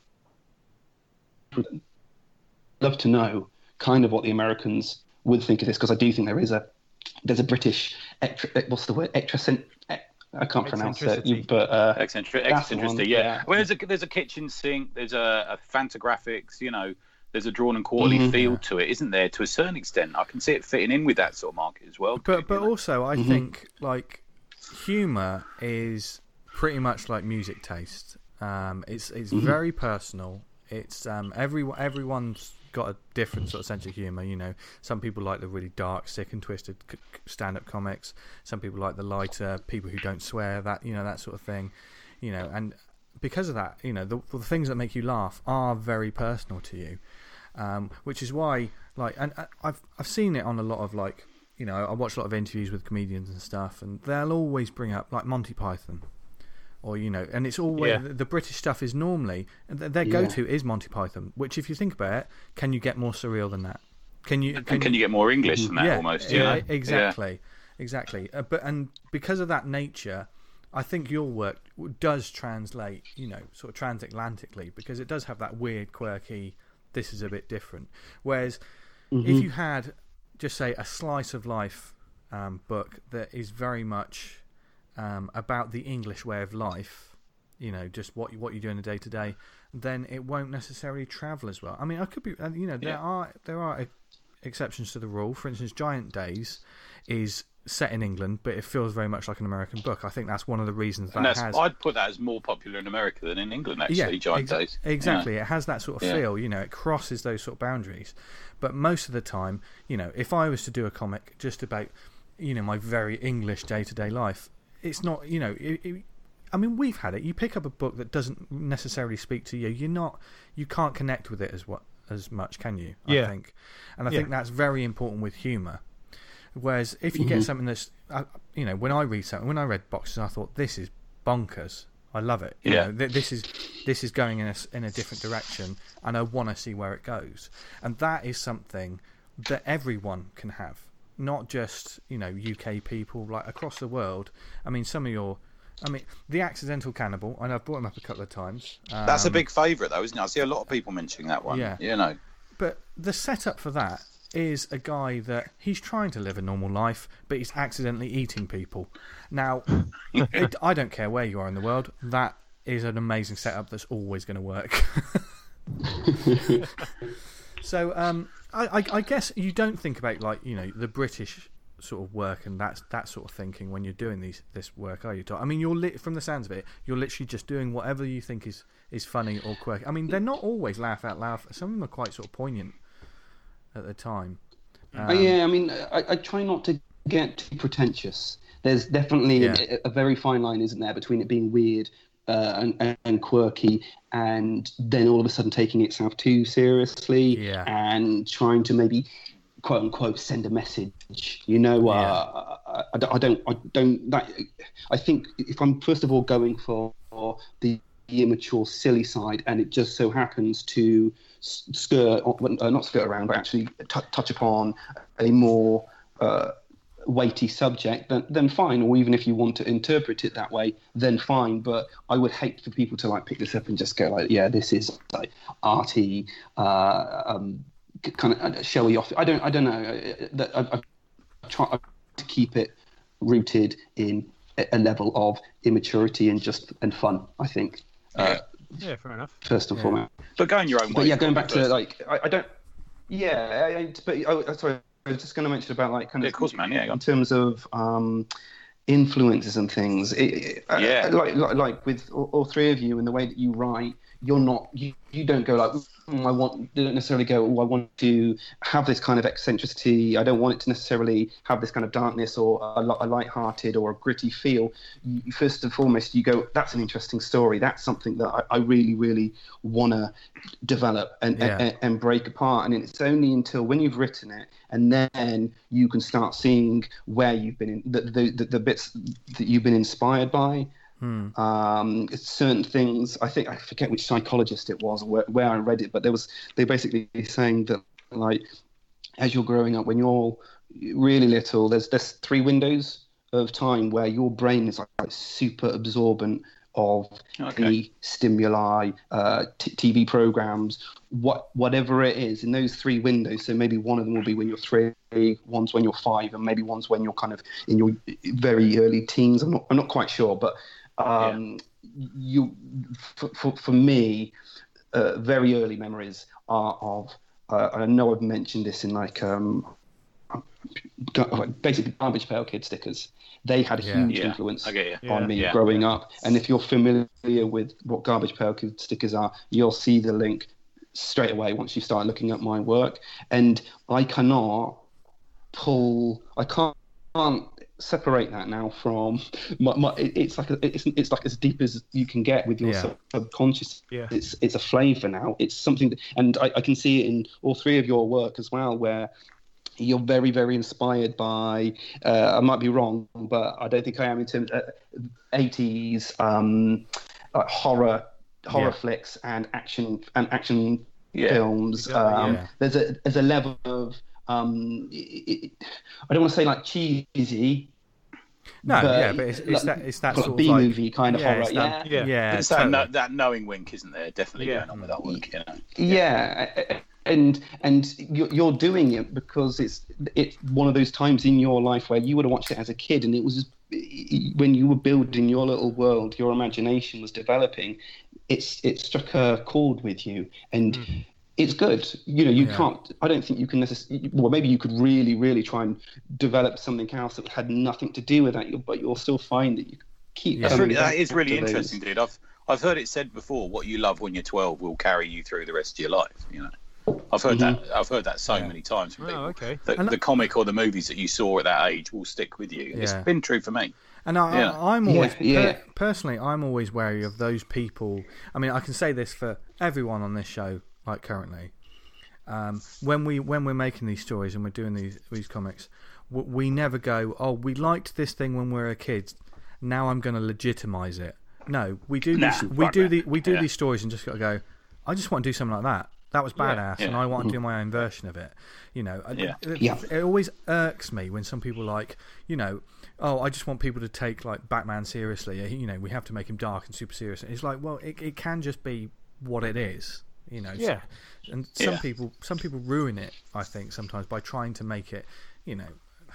Love to know kind of what the Americans would think of this, because I do think there is a there's a British ectri- what's the word ectracent I can't pronounce it, Eccentricity. but uh, Eccentric, that's the one, eccentricity, yeah. yeah. Well, there's a there's a kitchen sink, there's a, a Fantagraphics, you know, there's a drawn and quarterly Mhm. feel to it, isn't there? To a certain extent, I can see it fitting in with that sort of market as well. But but you know? also, I Mhm. think like humour is pretty much like music taste. Um, it's it's Mhm. very personal. It's um, every everyone's got a different sort of sense of humour. You know, some people like the really dark, sick and twisted c- c- stand-up comics. Some people like the lighter, people who don't swear, that you know that sort of thing. You know, and because of that, you know, the, the things that make you laugh are very personal to you. Um, which is why, like, and uh, I've I've seen it on a lot of like, you know, I watch a lot of interviews with comedians and stuff, and they'll always bring up like Monty Python, or you know, and it's always Yeah. the, the British stuff is normally th- their Yeah. go-to is Monty Python. Which, if you think about it, can you get more surreal than that? Can you? and can you get more English than that yeah, almost? yeah, You know? exactly, exactly. Uh, but and because of that nature, I think your work does translate, you know, sort of transatlantically, because it does have that weird, quirky. This is a bit different. Whereas Mm-hmm. if you had, just say, a slice of life um, book that is very much um, about the English way of life, you know, just what you, what you do in the day to day, then it won't necessarily travel as well. I mean, I could be, uh, you know, there Yeah. are there are exceptions to the rule. For instance, Giant Days is set in England, but it feels very much like an American book. I think that's one of the reasons that And that's, has. I'd put that as more popular in America than in England, actually, Giant exa- Days. Exactly. It has that sort of Yeah. feel, you know, it crosses those sort of boundaries. But most of the time, you know, if I was to do a comic just about, you know, my very English day-to-day life, it's not, you know, it, it, I mean, we've had it. You pick up a book that doesn't necessarily speak to you, you're not, you can't connect with it as what as much, can you? I Yeah. think. And I Yeah. think that's very important with humour. Whereas if you get something that's, uh, you know, when I read something, when I read Boxes, I thought, this is bonkers. I love it. You Yeah. know, th- this is this is going in a, s- in a different direction, and I want to see where it goes. And that is something that everyone can have, not just, you know, U K people, like across the world. I mean, some of your, I mean, The Accidental Cannibal, and I've brought him up a couple of times. Um, That's a big favourite, though, isn't it? I see a lot of people mentioning that one. Yeah. You know. But the setup for that is a guy that he's trying to live a normal life, but he's accidentally eating people. Now, it, I don't care where you are in the world, that is an amazing setup that's always going to work. So, um, I, I, I guess you don't think about, like, you know, the British sort of work and that that sort of thinking when you're doing these this work, are you? Tom? I mean, you're li- from the sounds of it, you're literally just doing whatever you think is, is funny or quirky. I mean, they're not always laugh out loud. Some of them are quite sort of poignant at the time. Uh, yeah, I mean, I, I try not to get too pretentious. There's definitely Yeah. a, a very fine line, isn't there, between it being weird uh, and, and, and quirky, and then all of a sudden taking itself too seriously, Yeah. and trying to maybe, quote unquote, send a message. You know, uh, I, I don't, I don't, I don't. That, I think if I'm first of all going for the immature, silly side, and it just so happens to skirt, uh, not skirt around, but actually t- touch upon a more uh, weighty subject, then, then fine. Or even if you want to interpret it that way, then fine. But I would hate for people to like pick this up and just go like, yeah, this is like arty, uh, um, kind of showy off. I don't, I don't know. That I, I try to keep it rooted in a level of immaturity and just and fun, I think. Uh, Yeah, fair enough. first and Yeah. foremost. But going your own way. But yeah, going back to first. like, I, I don't. Yeah, I, I, but oh, sorry, I was just going to mention about like kind Yeah, of, of course, man. Yeah, go on. in terms of um, influences and things. It, it- uh, Yeah. like, like like with all, all three of you, and the way that you write, you're not you, you don't go like, I want they don't necessarily go, oh, I want to have this kind of eccentricity. I don't want it to necessarily have this kind of darkness or a, a light-hearted or a gritty feel. You, first and foremost, you go, that's an interesting story. That's something that I, I really, really want to develop and, Yeah. and, and break apart. And it's only until when you've written it, and then you can start seeing where you've been in the the, the, the bits that you've been inspired by. Hmm. Um, certain things, I think I forget which psychologist it was, where, where I read it, but there was they basically saying that, like, as you're growing up, when you're really little, there's there's three windows of time where your brain is like, like super absorbent of Okay. any stimuli, uh, t- T V programs, what whatever it is in those three windows. So maybe one of them will be when you're three, one's when you're five, and maybe one's when you're kind of in your very early teens. I'm not I'm not quite sure, but um, you for, for for me, uh, very early memories are of. Uh, I know I've mentioned this in like um, basically Garbage Pail Kid stickers. They had a Yeah. huge Yeah, influence I get you. on Yeah. me Yeah. growing up. And if you're familiar with what Garbage Pail Kid stickers are, you'll see the link straight away once you start looking at my work. And I cannot pull, I can't, can't separate that now from my, my it- it's like a, it's it's like as deep as you can get with your Yeah. subconscious. Yeah. It's it's a flavor now. It's something, that, and I, I can see it in all three of your work as well, where you're very, very inspired by. Uh, I might be wrong, but I don't think I am in terms of eighties um, uh, horror horror Yeah. flicks and action and action Yeah. films. Exactly, um, yeah. There's a there's a level of um, it, it, I don't want to say like cheesy. No, but yeah, but it's, it's like- that it's that like sort of B like movie kind of yeah, horror. it's that- Yeah, Yeah. yeah, It's that, totally. no, that knowing wink, isn't there? Definitely Yeah. going on with that work, you know. yeah, and and you're, you're doing it because it's it's one of those times in your life where you would have watched it as a kid, and it was when you were building your little world, your imagination was developing. It's it struck a chord with you, and Mm. it's good. You know, you Yeah. can't. I don't think you can necessarily. Well, maybe you could really, really try and develop something else that had nothing to do with that, but you'll still find that you keep. Yeah. That's coming really, that back is really to those. interesting, dude. I've I've heard it said before. What you love when you're twelve will carry you through the rest of your life. You know, I've heard Mhm. that. I've heard that so Yeah. many times from people. Oh, okay. The, And- the comic or the movies that you saw at that age will stick with you. It's Yeah. been true for me. And I, Yeah. I, I'm always, Yeah, yeah. per- personally, I'm always wary of those people. I mean, I can say this for everyone on this show, like currently. Um, when we when we're making these stories and we're doing these these comics, w- we never go, "Oh, we liked this thing when we were a kid. Now I'm going to legitimize it." No, we do Nah, these we fuck do that. the we do Yeah. these stories and just got to go. I just want to do something like that. That was badass, and Yeah. I want to do my own version of it. You know, I- Yeah. it, Yeah. it always irks me when some people like, you know, oh, I just want people to take like Batman seriously. You know, we have to make him dark and super serious. It's like, well, it it can just be what it is. You know, Yeah. and some Yeah. people some people ruin it. I think sometimes by trying to make it, you know,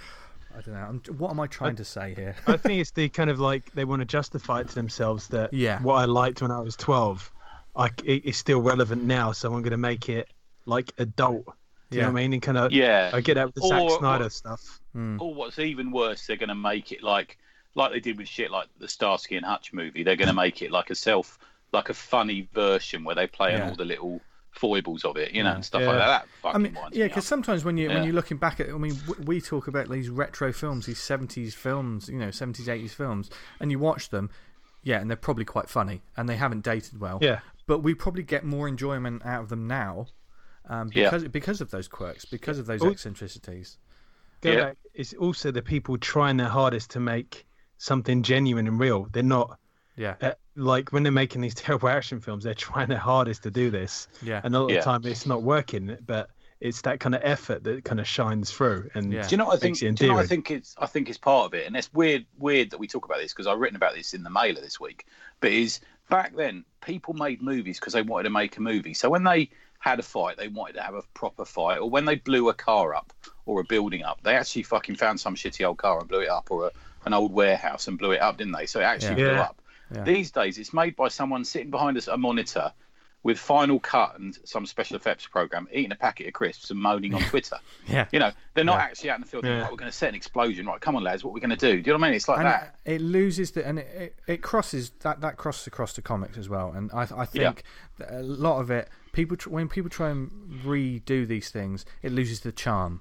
I don't know. I'm, what am I trying to say here? I think it's the kind of like they want to justify it to themselves that Yeah. what I liked when I was twelve, I, it, it's still relevant now, so I'm going to make it like adult. Do you Yeah. know what I mean? And kind of, Yeah. I get that with the Zack Or- Snyder or- stuff. Mm. Or what's even worse, they're going to make it like like they did with shit like the Starsky and Hutch movie. They're going to make it like a self, like a funny version where they play Yeah. on all the little foibles of it, you know, Yeah. and stuff Yeah. like that. That fucking I mean, winds yeah, me because up. sometimes when you when Yeah. you're looking back at, I mean, w- we talk about these retro films, these seventies films, you know, seventies, eighties films, and you watch them, yeah, and they're probably quite funny, and they haven't dated well. Yeah. But we probably get more enjoyment out of them now, um, Yeah. because because of those quirks, because of those Oh. eccentricities. Go Yeah. back, it's also the people trying their hardest to make something genuine and real. They're not Yeah, uh, like when they're making these terrible action films, they're trying their hardest to do this, yeah, and a lot Yeah. of the time it's not working. But it's that kind of effort that kind of shines through. And Yeah. Do you know what I think? makes it Do you know what I endearing. think it's? I think it's part of it, and it's weird. Weird that we talk about this because I've written about this in the mailer this week. But is back then people made movies because they wanted to make a movie. So when they had a fight, they wanted to have a proper fight, or when they blew a car up or a building up, they actually fucking found some shitty old car and blew it up, or a, an old warehouse and blew it up, didn't they? So it actually Yeah. blew Yeah. up. Yeah. These days, it's made by someone sitting behind us a monitor with Final Cut and some special effects program, eating a packet of crisps and moaning on Twitter. Yeah. You know, they're not Yeah. actually out in the field. Yeah. Thinking, right, we're going to set an explosion. Right, come on, lads, what are we going to do? Do you know what I mean? It's like and that. it, it loses the and it, it, it crosses that that crosses across the comics as well. And I I think that a lot of it, people tr- when people try and redo these things, it loses the charm.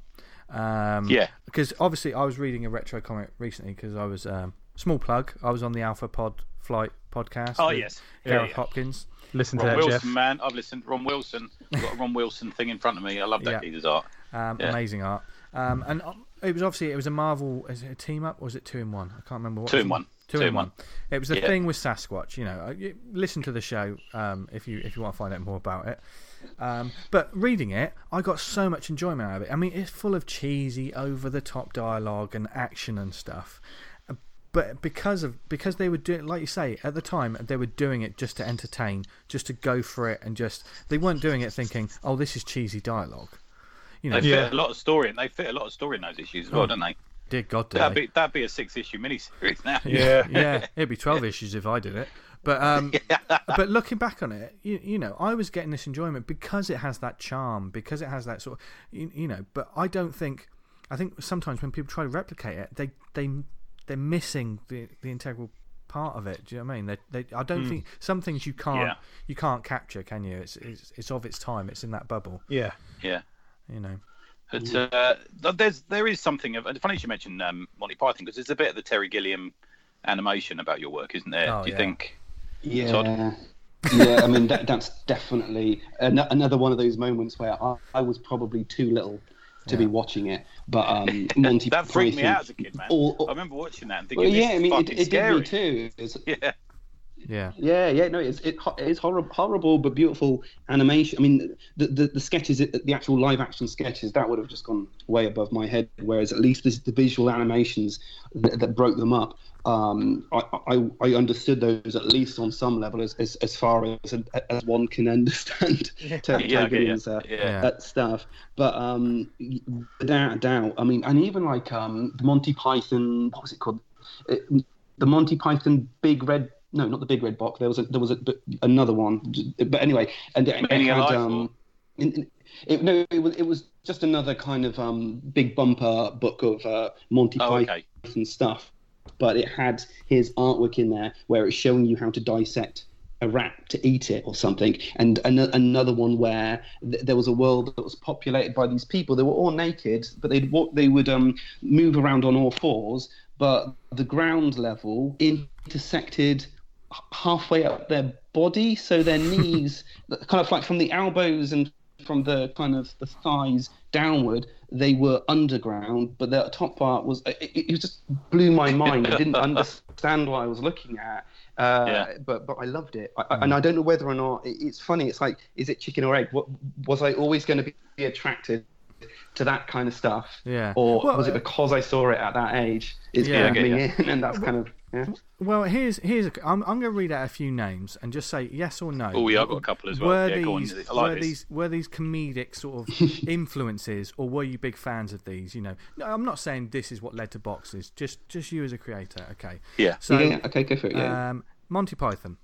Um, Yeah. Because obviously, I was reading a retro comic recently because I was um, small plug. I was on the Alpha Pod Flight podcast. Oh, with yes. Gareth Yeah, yeah. Hopkins. Listen to Ron that, Wilson, Jeff. man. I've listened. Ron Wilson. I've got a Ron Wilson thing in front of me. I love that Yeah. geezer's art. Um, Yeah. Amazing art. Um, and uh, it was obviously it was a Marvel. Is it a team up or was it two in one? I can't remember what. Two was in it? one. Two, Two in in one. It was the Yeah. thing with Sasquatch. You know, Uh, you, listen to the show um, if you if you want to find out more about it. Um, but reading it, I got so much enjoyment out of it. I mean, it's full of cheesy, over the top dialogue and action and stuff. Uh, But because of because they were doing, like you say, at the time they were doing it just to entertain, just to go for it, and just they weren't doing it thinking, "Oh, this is cheesy dialogue." You know, They Yeah. fit a lot of story, and they fit a lot of story in those issues as well, Oh. don't they? dear God, did That'd they? be that'd be a six-issue miniseries now. Yeah. yeah, it'd be twelve issues if I did it. But um, but looking back on it, you, you know, I was getting this enjoyment because it has that charm, because it has that sort of, you, you know. But I don't think, I think sometimes when people try to replicate it, they they they're missing the the integral part of it. Do you know what I mean? They, they I don't think some things you can't Yeah. you can't capture, can you? It's, it's it's of its time. It's in that bubble. Yeah. Yeah. You know. But uh, there's there is something of. Funny you should mention um, Monty Python, because there's a bit of the Terry Gilliam animation about your work, isn't there? Oh, Do you yeah. think? Yeah, Todd? yeah. I mean, that, that's definitely an- another one of those moments where I, I was probably too little to be Yeah. watching it. but um, Monty That freaked me Python- out as a kid, man. all- all- I remember watching that and thinking, well, this yeah, I is mean, it, fucking it did scary. me too. It's, Yeah. Yeah. Yeah, yeah, no, it's it, it's horrible, horrible but beautiful animation. I mean, the, the the sketches, the actual live action sketches, that would have just gone way above my head. Whereas at least the, the visual animations that, that broke them up, um, I, I I understood those at least on some level, as as, as far as as one can understand Terry Yeah, okay, Gilliam's yeah, uh, yeah. uh, stuff. But um, without a doubt, I mean, and even like um, the Monty Python, what was it called? It, the Monty Python Big Red. No, not the Big Red Box. There was a, there was a, another one, but anyway, and it, it Many had Alive, um, in, in, it, no, it was it was just another kind of um big bumper book of uh, Monty Oh, okay. Python stuff, but it had his artwork in there where it's showing you how to dissect a rat to eat it or something, and an- another one where th- there was a world that was populated by these people. They were all naked, but they'd walk, they would um move around on all fours, but the ground level intersected halfway up their body, so their knees, kind of like from the elbows and from the kind of the thighs downward, they were underground, but the top part was, it, it just blew my mind. I didn't understand what I was looking at, uh, Yeah. but but I loved it. I, I, and I don't know whether or not, it, it's funny, it's like, is it chicken or egg? What, was I always going to be attracted to that kind of stuff? Yeah. Or Well, was it uh, because I saw it at that age? It's Yeah, I get coming you. in, and that's kind of, yeah. Well, here's here's a, I'm I'm going to read out a few names and just say yes or no. Oh, yeah, I've got a couple as well. Were Yeah, go on. these I like were this. these were these comedic sort of influences, or were you big fans of these? You know, no, I'm not saying this is what led to boxes. Just just you as a creator, okay? Yeah. So, yeah, okay, go for it, yeah. um, Monty Python,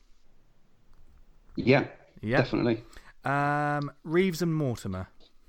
yeah, yeah. definitely. Um, Reeves and Mortimer,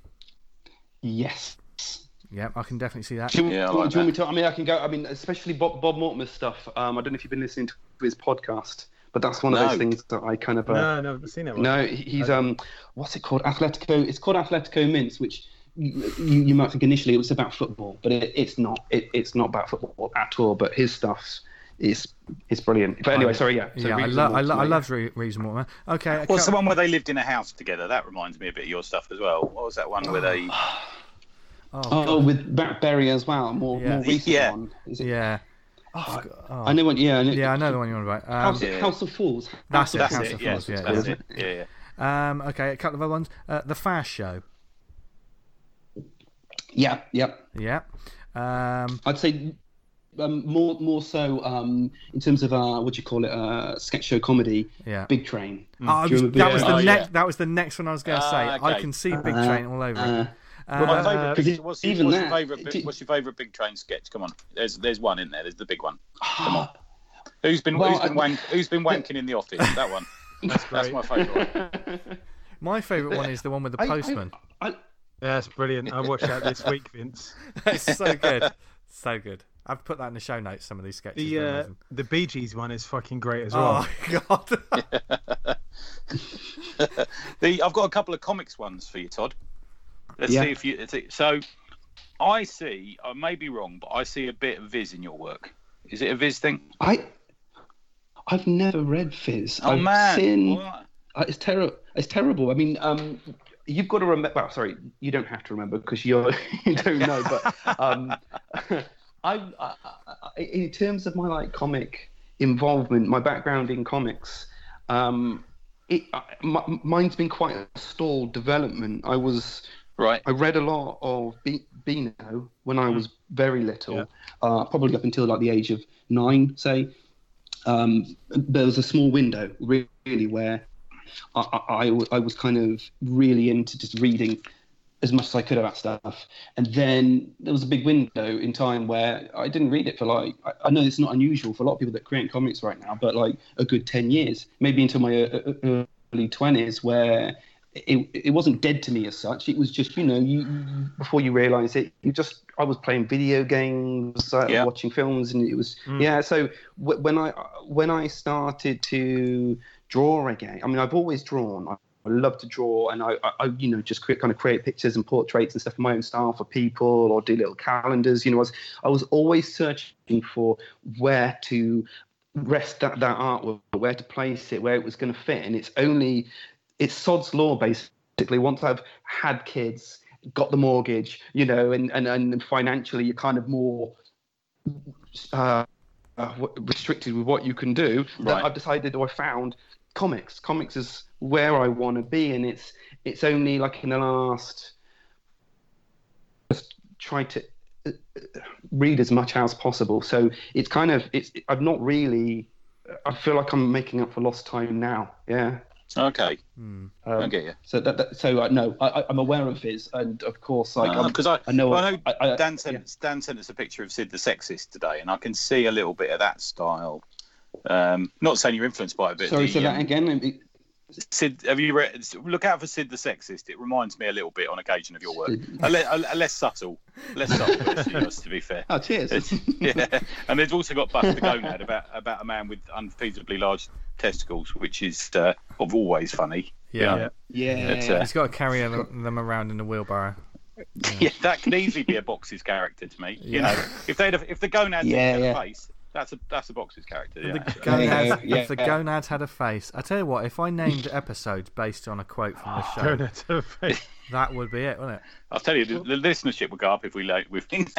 Yes. yeah, I can definitely see that. Do you, Yeah, I do you- like do you want me to? I mean, I can go. I mean, especially Bob Bob Mortimer's stuff. Um, I don't know if you've been listening to his podcast, but that's one of No. those things that I kind of. Uh, No, no, I've seen it. no, he- he's um, what's it called? Atletico. It's called Atletico Mints, which you, you, you might think initially it was about football, but it, it's not. It, it's not about football at all. But his stuff is is brilliant. But anyway, sorry, yeah. So yeah, I, Reeves lo- and I, lo- I Mortimer, love Re- Reeves and Mortimer. Okay, a What's the cou- one where they lived in a house together? That reminds me a bit of your stuff as well. What was that one where they? Oh, Oh, God. with Matt Berry as well. More Yeah. more recent Yeah. one. Is it? yeah. Oh, I forgot- oh. I know what. Yeah. I know, Yeah, I know the one you're on about. Um, House, Yeah. House of Fools. That's it, That's House it. of Yeah, Fools, yeah, that's yeah. it. Yeah, yeah. Um, okay, a couple of other ones. Uh, the Fast Show, Yeah. Yeah. yeah. Um, I'd say um, more more so um, in terms of uh, what do you call it, uh, sketch show comedy. yeah. Big Train. Oh, I Do you was- remember that Big was the Train? Oh, next. yeah. That was the next one I was going to say. Ah, I okay. can see Big Uh, Train all over uh, it. Well, my Uh, favourite because big, what's, your- even what's your that- favourite? big- it- What's your favourite Big Train sketch? Come on, there's there's one in there. There's the big one. Come on. Ah, Who's been Well, who's been I- wank, who's been wanking in the office? That one. That's That's great. my favourite. My favourite one is the one with the I- I- postman. I, Yeah, that's brilliant. I watched that this week, Vince. It's so good, so good. I've put that in the show notes. Some of these sketches. The they're uh, amazing. the Bee Gees one is fucking great as well. Oh God! the I've got a couple of comics ones for you, Todd. Let's Yeah. see if you. let's see. So, I see. I may be wrong, but I see a bit of Viz in your work. Is it a Viz thing? I, I've never read Fizz. Oh I've man, seen- what? Uh, it's terrible. It's terrible. I mean, um, you've got to remember. Well, sorry, you don't have to remember because you're you don't know. But um, I, I, I, in terms of my like comic involvement, my background in comics, um, it, I, m- mine's been quite a stalled development. I was Right. I read a lot of Be- Beano when I was very little, Yeah. uh, probably up until like the age of nine, say. Um, there was a small window, really, where I, I, I, I was kind of really into just reading as much as I could about stuff. And then there was a big window in time where I didn't read it for like, I, I know it's not unusual for a lot of people that create comics right now, but like a good ten years, maybe into my uh, early twenties, where it it wasn't dead to me as such. It was just, you know, you before you realise it, you just, I was playing video games, uh, Yeah. watching films, and it was, Mm. yeah. So w- when I when I started to draw again, I mean, I've always drawn. I, I love to draw, and I, I, I you know, just create, kind of create pictures and portraits and stuff in my own style for people, or do little calendars. You know, I was, I was always searching for where to rest that, that artwork, where to place it, where it was going to fit, and it's only, it's sod's law basically. Once I've had kids, got the mortgage, you know, and and, and financially you're kind of more uh, uh, restricted with what you can do. That Right. I've decided, or I found comics. Comics is where I want to be, and it's it's only like in the last, just try to uh, read as much as possible. So it's kind of it's I've not really. I feel like I'm making up for lost time now. Yeah. Okay. Hmm. I Um, get you. so that, that so uh, no, I, I- I'm aware of his, and of course, like I'm- Because I, I know, well, I know I, I, Dan sent yeah. Dan sent us a picture of Sid the Sexist today, and I can see a little bit of that style. Um, not saying you're influenced by it, but Sorry, the, say that um, again. It- Sid, have you read? Look out for Sid the Sexist. It reminds me a little bit on occasion of your work. Sid- A, le- a, a less subtle, less subtle version of yours, to be fair. Oh, cheers. Yeah, and they've also got Buster Gonad about about a man with unfeasibly large testicles, which is uh, of always funny. Yeah. Yeah. yeah. It's, uh, He's got to carry them them around in a wheelbarrow. Yeah, that could easily be a Box's character to me. You Yeah. know, if they if the Gonad Yeah, had yeah. a face, that's a that's a Box's character. If Yeah. the actually. gonads, Yeah, if the yeah. gonads had a face, I tell you what, if I named episodes based on a quote from the show, Going to the face. that would be it, wouldn't I'll tell you, the, the listenership would go up if we like with names.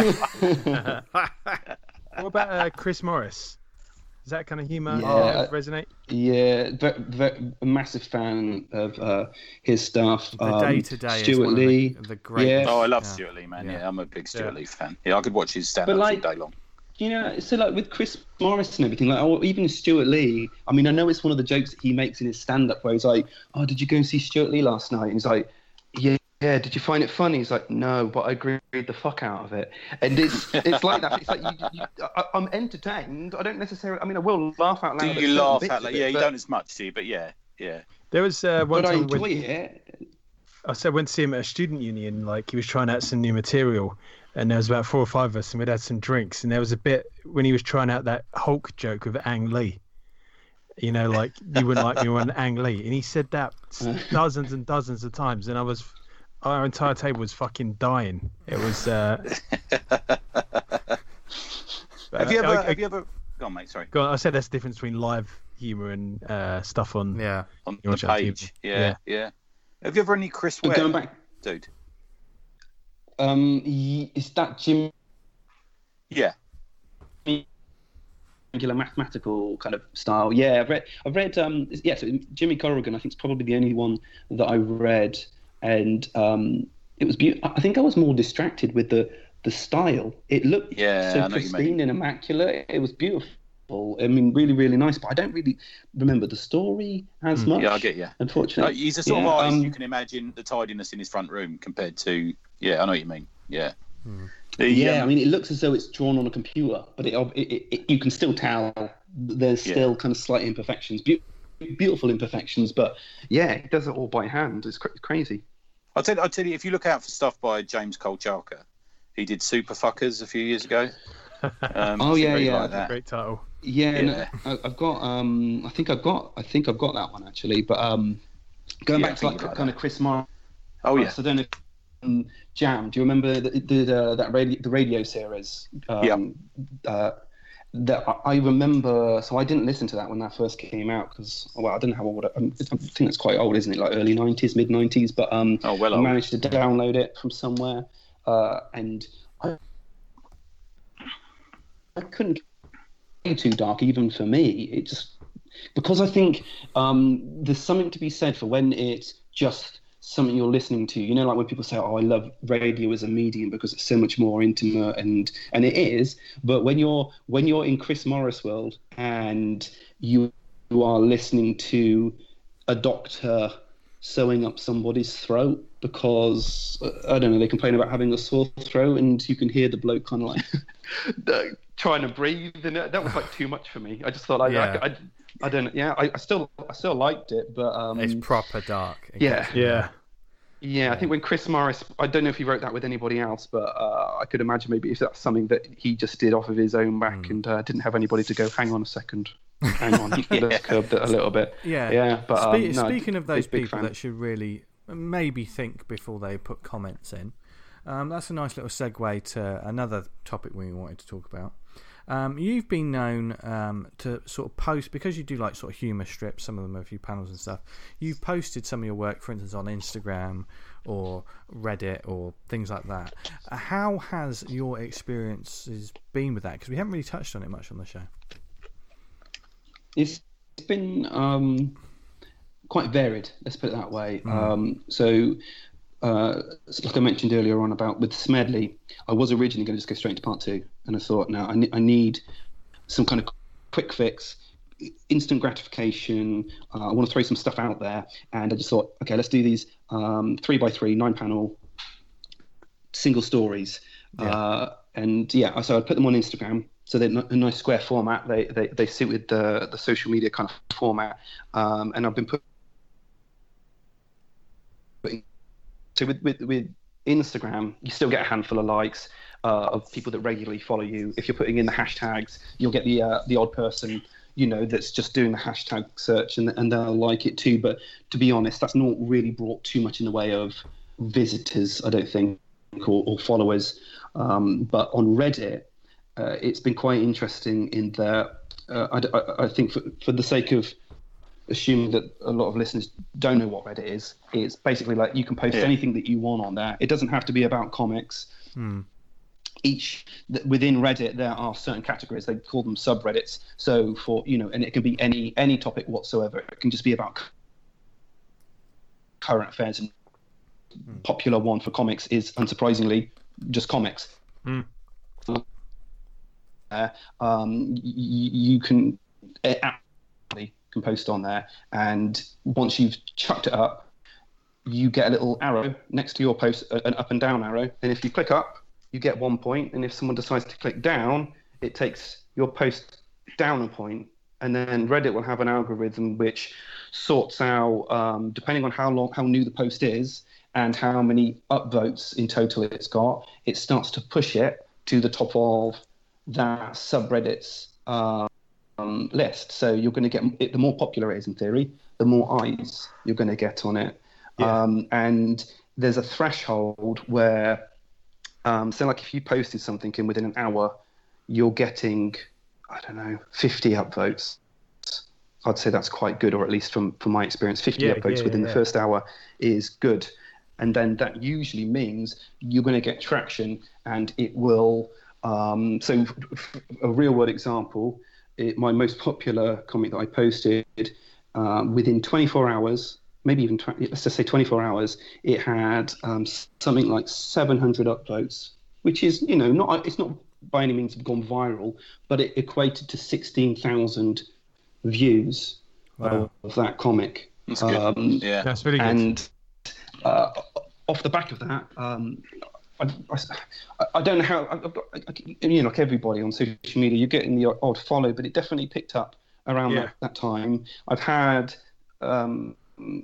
it? What about uh, Chris Morris? Is that kind of humour Yeah. uh, resonate? Yeah, ve- ve- a massive fan of uh, his stuff. The um, day to day is Stuart one Lee. of the, the greatest. Yeah. Oh, I love Yeah. Stuart Lee, man. Yeah. Yeah, I'm a big Stuart Yeah. Lee fan. Yeah, I could watch his stand-ups like- all day long. You know, so like with Chris Morris and everything, like or even Stuart Lee. I mean, I know it's one of the jokes that he makes in his stand-up where he's like, "Oh, did you go and see Stuart Lee last night?" And he's like, "Yeah, yeah. Did you find it funny?" He's like, "No, but I agreed the fuck out of it." And it's it's like that. It's like you, you, I, I'm entertained. I don't necessarily. I mean, I will laugh out Do loud. at you certain laugh bits out of loud? it, Yeah, you but, don't as much, do you? But yeah, yeah. There was uh, one But I time enjoy when it. I said I went to see him at a student union, like he was trying out some new material, and there was about four or five of us, and we'd had some drinks, and there was a bit when he was trying out that Hulk joke with Ang Lee. You know, like you wouldn't like me when Ang Lee, and he said that dozens and dozens of times, and I was, our entire table was fucking dying. It was. Uh, Have you ever? I, I, have you ever? Go on, mate. Sorry. go on, I said that's the difference between live humour and uh, stuff on. Yeah. On You the watch it on T V. page. Yeah, yeah, Have you ever any Chris But Webb, going back, dude? um, y- is that Jim? Yeah. Regular mathematical kind of style. Yeah, I've read. I've read. Um, yeah, so Jimmy Corrigan. I think is probably the only one that I read, and um, it was beautiful. I think I was more distracted with the the style. It looked Yeah, I so know what you mean. pristine and immaculate. It was beautiful. I mean, really, really nice. But I don't really remember the story as Mm. much. Yeah, I get you. Unfortunately, No, he's a sort Yeah, of artist um, you can imagine the tidiness in his front room compared to. Yeah, I know what you mean. Yeah. Hmm. The, Yeah, I um, mean, it looks as though it's drawn on a computer, but it, it, it, it you can still tell there's Yeah. still kind of slight imperfections. Beau- beautiful imperfections, but yeah, he does it all by hand. It's cr- crazy. I'll tell, I'll tell you, if you look out for stuff by James Kolchalka, he did Super Fuckers a few years ago. Um, Oh, yeah, really yeah. like that. Great title. Yeah, Yeah. no, I- I've got. Um, I think I've got. I think I've got that one actually. But um, going Yeah, I back to think like you like kind that. of Chris Morris. Oh yeah, I don't know. If, um, Jam. Do you remember the, the, uh, that radio the radio series? Um, uh, that I- I remember. So I didn't listen to that when that first came out because well, I don't know how old. I, I think that's quite old, isn't it? Like early nineties, mid nineties. But um, Oh, well I old. managed to download it from somewhere, uh, and I, I couldn't get too dark even for me. It just because I think um, there's something to be said for when it's just something you're listening to. You know, like when people say, "Oh, I love radio as a medium because it's so much more intimate," and and it is. But when you're when you're in Chris Morris world and you, you are listening to a doctor sewing up somebody's throat because uh, I don't know, they complain about having a sore throat, and you can hear the bloke kind of like trying to breathe, and that was like too much for me. I just thought, I, Yeah. I, I, I don't know. Yeah, I, I still, I still liked it, but um, It's proper dark. It yeah. gets you Yeah. there. yeah, I think when Chris Morris, I don't know if he wrote that with anybody else, but uh, I could imagine maybe if that's something that he just did off of his own back Mm. and uh, didn't have anybody to go, hang on a second, hang on, let's curb that a little bit. Yeah. Yeah, but um, Spe- no, speaking of those big, big people fan. that should really maybe think before they put comments in, um, that's a nice little segue to another topic we wanted to talk about. Um, you've been known um, to sort of post, because you do like sort of humour strips, some of them are a few panels and stuff. You've posted some of your work, for instance, on Instagram or Reddit or things like that. Uh, How has your experiences been with that? Because we haven't really touched on it much on the show. It's it's been um, quite varied, let's put it that way. Um, so, uh, like I mentioned earlier on about with Smedley, I was originally going to just go straight into part two, and I thought, no, I, ne- I need some kind of quick fix, instant gratification. Uh, I want to throw some stuff out there, and I just thought, okay, let's do these um, three by three, nine panel single stories. Yeah. Uh, and yeah, so I put them on Instagram. So they're a nice square format. They they, they suit with the the social media kind of format. Um, and I've been put. So with, with with Instagram, you still get a handful of likes uh, of people that regularly follow you. If you're putting in the hashtags, you'll get the uh, the odd person, you know, that's just doing the hashtag search, and and they'll like it too. But to be honest, that's not really brought too much in the way of visitors, I don't think, or, or followers. Um, but on Reddit, uh, it's been quite interesting in that uh, I, I, I think for, for the sake of assuming that a lot of listeners don't know what Reddit is, it's basically like you can post Yeah. anything that you want on there. It doesn't have to be about comics. Hmm. Each th- within Reddit, there are certain categories. They call them subreddits. So for you know, and it can be any any topic whatsoever. It can just be about c- current affairs. And popular one for comics is, unsurprisingly, just comics. Hmm. Uh, um, y- y- you can uh, absolutely can post on there, and once you've chucked it up, you get a little arrow next to your post, uh, an up and down arrow, and if you click up, you get one point, and if someone decides to click down, it takes your post down a point, and then Reddit will have an algorithm which sorts out, um, depending on how long, how new the post is, and how many upvotes in total it's got, it starts to push it to the top of that subreddit's um, list. So you're going to get it, the more popular it is in theory, the more eyes you're going to get on it. Yeah. Um, and there's a threshold where, um, so like if you posted something and within an hour, you're getting, I don't know, fifty upvotes. I'd say that's quite good, or at least from, from my experience, fifty Yeah, upvotes yeah, within yeah. the first hour is good. And then that usually means you're going to get traction, and it will. Um, so, f- f- a real world example, it, my most popular comic that I posted, um, within twenty-four hours, maybe even twenty, let's just say twenty-four hours, it had um, something like seven hundred upvotes, which is, you know, not it's not by any means gone viral, but it equated to sixteen thousand views Wow. of, of that comic. That's good. Um, Yeah. That's really good. and uh, off the back of that, um, I, I, I don't know how, I, I, I, you know, like everybody on social media, you're getting the odd follow, but it definitely picked up around Yeah. that, that time. I've had um,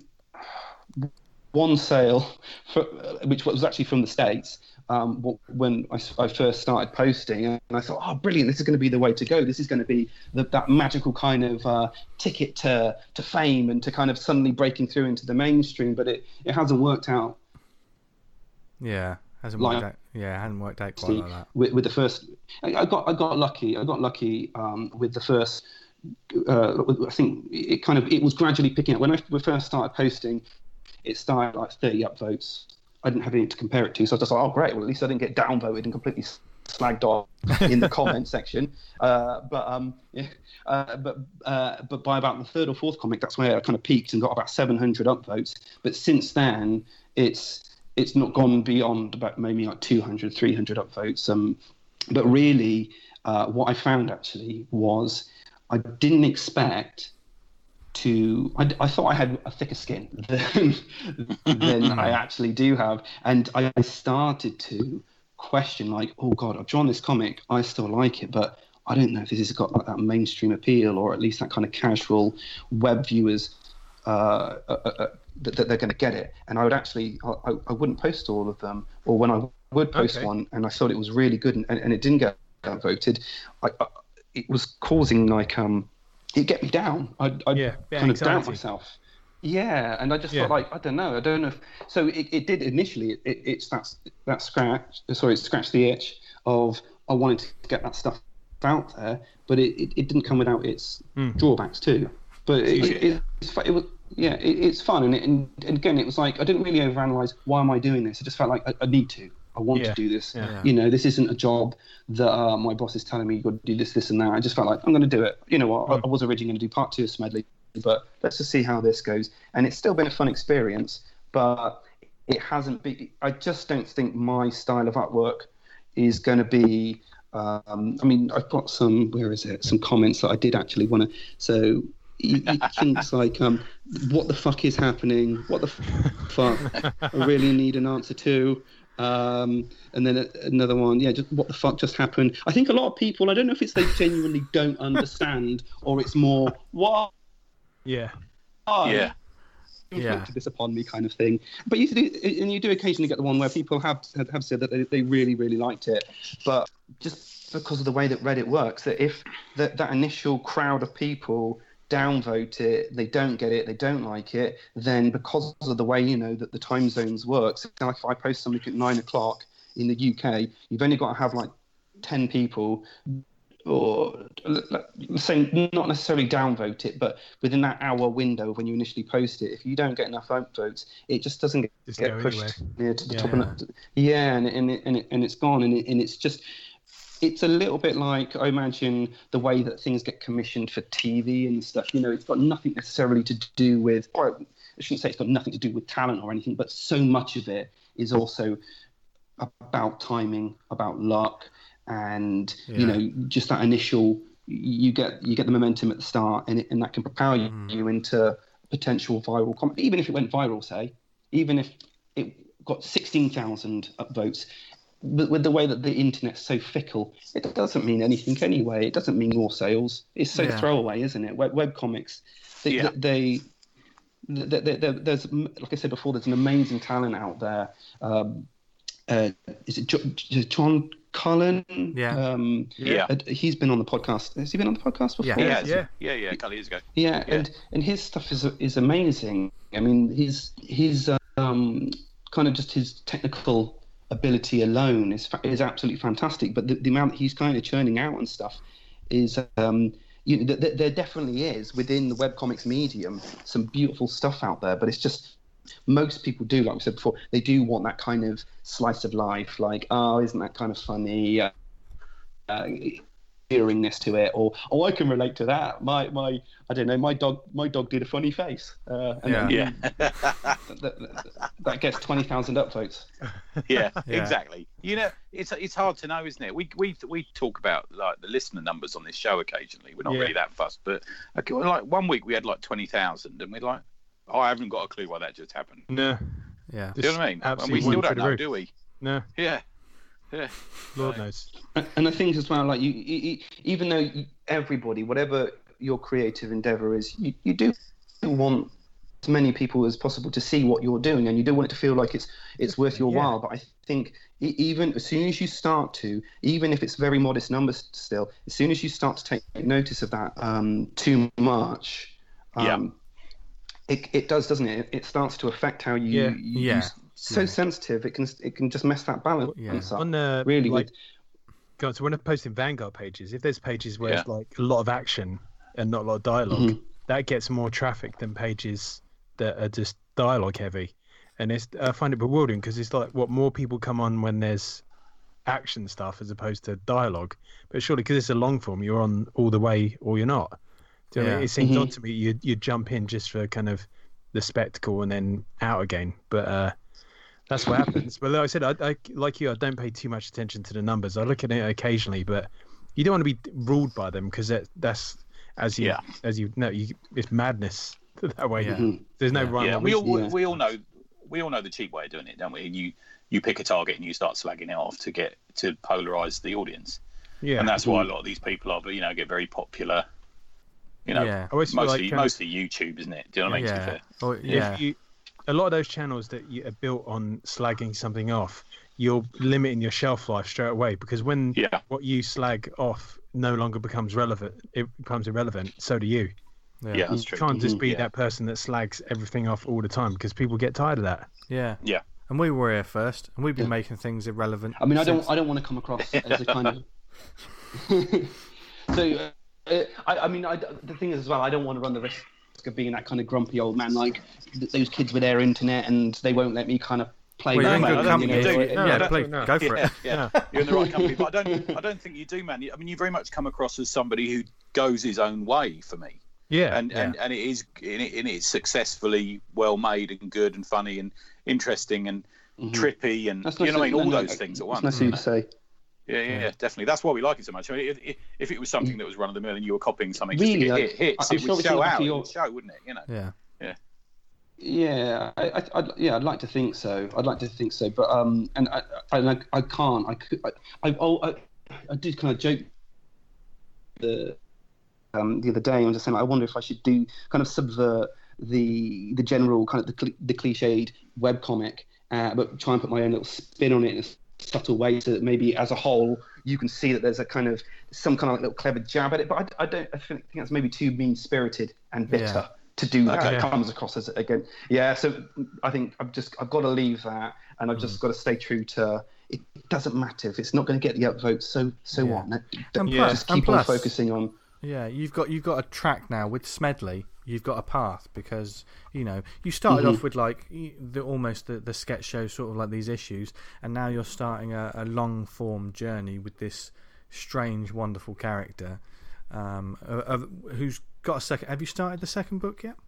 one sale, for, which was actually from the States, um, when I, I first started posting, and I thought, oh, brilliant, this is going to be the way to go. This is going to be the, that magical kind of uh, ticket to, to fame and to kind of suddenly breaking through into the mainstream, but it, it hasn't worked out. Yeah, hasn't Like- worked out. Yeah, hasn't worked out quite like that. With, with the first, I, I got I got lucky. I got lucky um, with the first. Uh, I think it kind of it was gradually picking up. When I first started posting, it started like thirty upvotes. I didn't have anything to compare it to, so I was just like, oh great, well at least I didn't get downvoted and completely slagged off in the comment section. Uh, but um, yeah, uh, but uh, but by about the third or fourth comic, that's where I kind of peaked and got about seven hundred upvotes. But since then, it's it's not gone beyond about maybe like two hundred, three hundred upvotes. Um, but really, uh, what I found actually was I didn't expect to. I, I thought I had a thicker skin than, than I actually do have, and I started to question, like, oh god, I've drawn this comic, I still like it, but I don't know if this has got like that mainstream appeal, or at least that kind of casual web viewers. Uh, uh, uh, that, that they're going to get it, and I would actually, I, I wouldn't post all of them, or when I would post Okay. one, and I thought it was really good, and, and it didn't get voted, I, I, it was causing like um, it get me down. I I Yeah, bit kind of doubt anxiety. myself. Yeah, and I just Yeah. felt like I don't know, I don't know. If, so it, it did initially. It, it, it's that that scratch. Sorry, it scratched the itch of I wanted to get that stuff out there, but it, it, it didn't come without its Mm. drawbacks too. But it, it, it, it's, fu- it was yeah, it, it's fun, and, it, and and again, it was like I didn't really overanalyze why am I doing this. I just felt like I, I need to. I want Yeah. to do this. Yeah. You know, this isn't a job that uh, my boss is telling me you've got to do this, this, and that. I just felt like I'm going to do it. You know what? I, I was originally going to do part two of Smedley, but let's just see how this goes. And it's still been a fun experience, but it hasn't been. I just don't think my style of artwork is going to be. Um, I mean, I've got some. Where is it? Some comments that I did actually want to. So. He, he thinks like, um, what the fuck is happening? What the f- fuck? I really need an answer to. Um, and then a, another one, yeah, just what the fuck just happened? I think a lot of people, I don't know if it's they genuinely don't understand or it's more, what? Yeah. Yeah. Inflicted this upon me kind of thing. But you do, and you do occasionally get the one where people have have, have said that they, they really, really liked it. But just because of the way that Reddit works, that if that, that initial crowd of people downvote it, they don't get it, they don't like it, then because of the way, you know, that the time zones work, so like if I post something at nine o'clock in the U K, you've only got to have like ten people, or let's say not necessarily downvote it, but within that hour window when you initially post it, if you don't get enough votes, it just doesn't get, Just get go pushed anywhere. near to the Yeah. top. Of the, yeah, and and it, and, it, and it's gone, and, it, and it's just. It's a little bit like, I imagine, the way that things get commissioned for T V and stuff. You know, it's got nothing necessarily to do with, or I shouldn't say it's got nothing to do with talent or anything, but so much of it is also about timing, about luck, and Yeah. you know, just that initial. You get you get the momentum at the start, and it, and that can propel you, Mm. you into potential viral comment. Even if it went viral, say, even if it got sixteen thousand upvotes. But with the way that the internet's so fickle, it doesn't mean anything anyway. It doesn't mean more sales. It's so Yeah. throwaway, isn't it? Web, web comics, they, Yeah. they, they, they, they, there's, like I said before, there's an amazing talent out there. Um, uh, is it Jo- Jo- John Cullen? Yeah. Um, Yeah. uh, he's been on the podcast. Has he been on the podcast before? Yeah. He Yeah, has. yeah. Yeah, yeah, a couple of years ago. Yeah, Yeah. and and his stuff is is amazing. I mean, his his um kind of just his technical ability alone is fa- is absolutely fantastic. But the, the amount that he's kind of churning out and stuff is um you know, th- th- there definitely is within the webcomics medium some beautiful stuff out there. But it's just most people do, like we said before, they do want that kind of slice of life, like, oh, isn't that kind of funny? Uh, uh, hearingness to it, or oh, I can relate to that. My my I don't know. My dog my dog did a funny face. Uh, and Yeah. then Yeah. that, that, that gets twenty thousand upvotes. yeah, Yeah. exactly. You know, it's it's hard to know, isn't it? We we we talk about like the listener numbers on this show occasionally. We're not Yeah. really that fussed, but okay, well, like one week we had like twenty thousand, and we're like, oh, I haven't got a clue why that just happened. No. Yeah. Do you know what I mean? And Absolutely we still went don't through the know, roof. do we? No. Yeah, yeah. Lord No. knows. And I think as well, like you, you, you even though everybody, whatever your creative endeavor is, you, you do want as many people as possible to see what you're doing, and you do want it to feel like it's it's worth your Yeah. while. But I think e- even as soon as you start to, even if it's very modest numbers still, as soon as you start to take notice of that um, too much, um, Yeah. it it does, doesn't it? It starts to affect how you. Yeah. you Yeah. you- so Yeah. sensitive, it can it can just mess that balance Yeah. up. On the really, like, with, God, so when I'm posting Vanguard pages, if there's pages where Yeah. it's like a lot of action and not a lot of dialogue, Mhm. that gets more traffic than pages that are just dialogue heavy. And it's I find it bewildering because it's like, what, more people come on when there's action stuff as opposed to dialogue. But surely, because it's a long form, you're on all the way or you're not. Do you know what I mean? Yeah. It seems Mhm. odd to me you you jump in just for kind of the spectacle and then out again. But uh, that's what happens. But like I said, I, I like you, I don't pay too much attention to the numbers. I look at it occasionally, but you don't want to be ruled by them because that, that's as you Yeah. as you know, you, it's madness that way. Yeah. Mhm. There's no Yeah. right Yeah, one. we all Yeah. we all know we all know the cheap way of doing it, don't we? And you you pick a target and you start slagging it off to get to polarize the audience, Yeah, and that's why a lot of these people are, you know, get very popular. You know, Yeah. I always feel mostly like, um, mostly YouTube, isn't it? Do you know what I mean? To be Yeah. fair. Or, yeah. if you, a lot of those channels that you are built on slagging something off, you're limiting your shelf life straight away because when Yeah. what you slag off no longer becomes relevant, it becomes irrelevant. So do you. Yeah, that's You true. can't just Mhm. be Yeah. that person that slags everything off all the time because people get tired of that. Yeah. Yeah. And we were here first, and we've been Yeah. making things irrelevant. I mean, I don't since- I don't want to come across as a kind of. so, uh, I, I mean, I, the thing is as well, I don't want to run the risk of being that kind of grumpy old man like th- those kids with their internet and they won't let me kind of play. Well, you're with in them, good I don't company. think you know, do. uh, Yeah, I don't- please, no. go for yeah, it. yeah, you're in the right company. But I don't, I don't think you do, man. I mean, you very much come across as somebody who goes his own way for me, Yeah. and and, and it is, and it, and it's successfully well made and good and funny and interesting and Mhm. trippy and That's you know what I nice mean, all of- no, those no, things at it's once. nice of you to say. Yeah, yeah, yeah, definitely. That's why we like it so much. I mean, if, if, if it was something that was run of the mill and you were copying something just Really, to like, get hit, hits, I'm it sure would it's show not out. for It your- would show, wouldn't it? You know. Yeah. Yeah, I, I, I'd, yeah, I'd like to think so. I'd like to think so, but um, and I, I, I, I can't. I could. I, I, oh, I, I did kind of joke the um the other day. I was just saying, I wonder if I should do kind of subvert the the general kind of the cli- the cliched webcomic, uh, but try and put my own little spin on it in a subtle way, so that maybe as a whole you can see that there's a kind of some kind of like little clever jab at it. But I, I don't. I think, think that's maybe too mean spirited and bitter. Yeah. To do that, Okay. it comes across as again, yeah. So I think I've just I've got to leave that, and I've just got to stay true to. It doesn't matter if it's not going to get the upvotes. So so Yeah. what? No, And d- plus- just and keep on plus- focusing on. Yeah, you've got you've got a track now with Smedley. You've got a path because you know you started Mhm. off with like y- the almost the, the sketch show, sort of like these issues, and now you're starting a, a long form journey with this strange, wonderful character, um, of, of, who's got a second. Have you started the second book yet?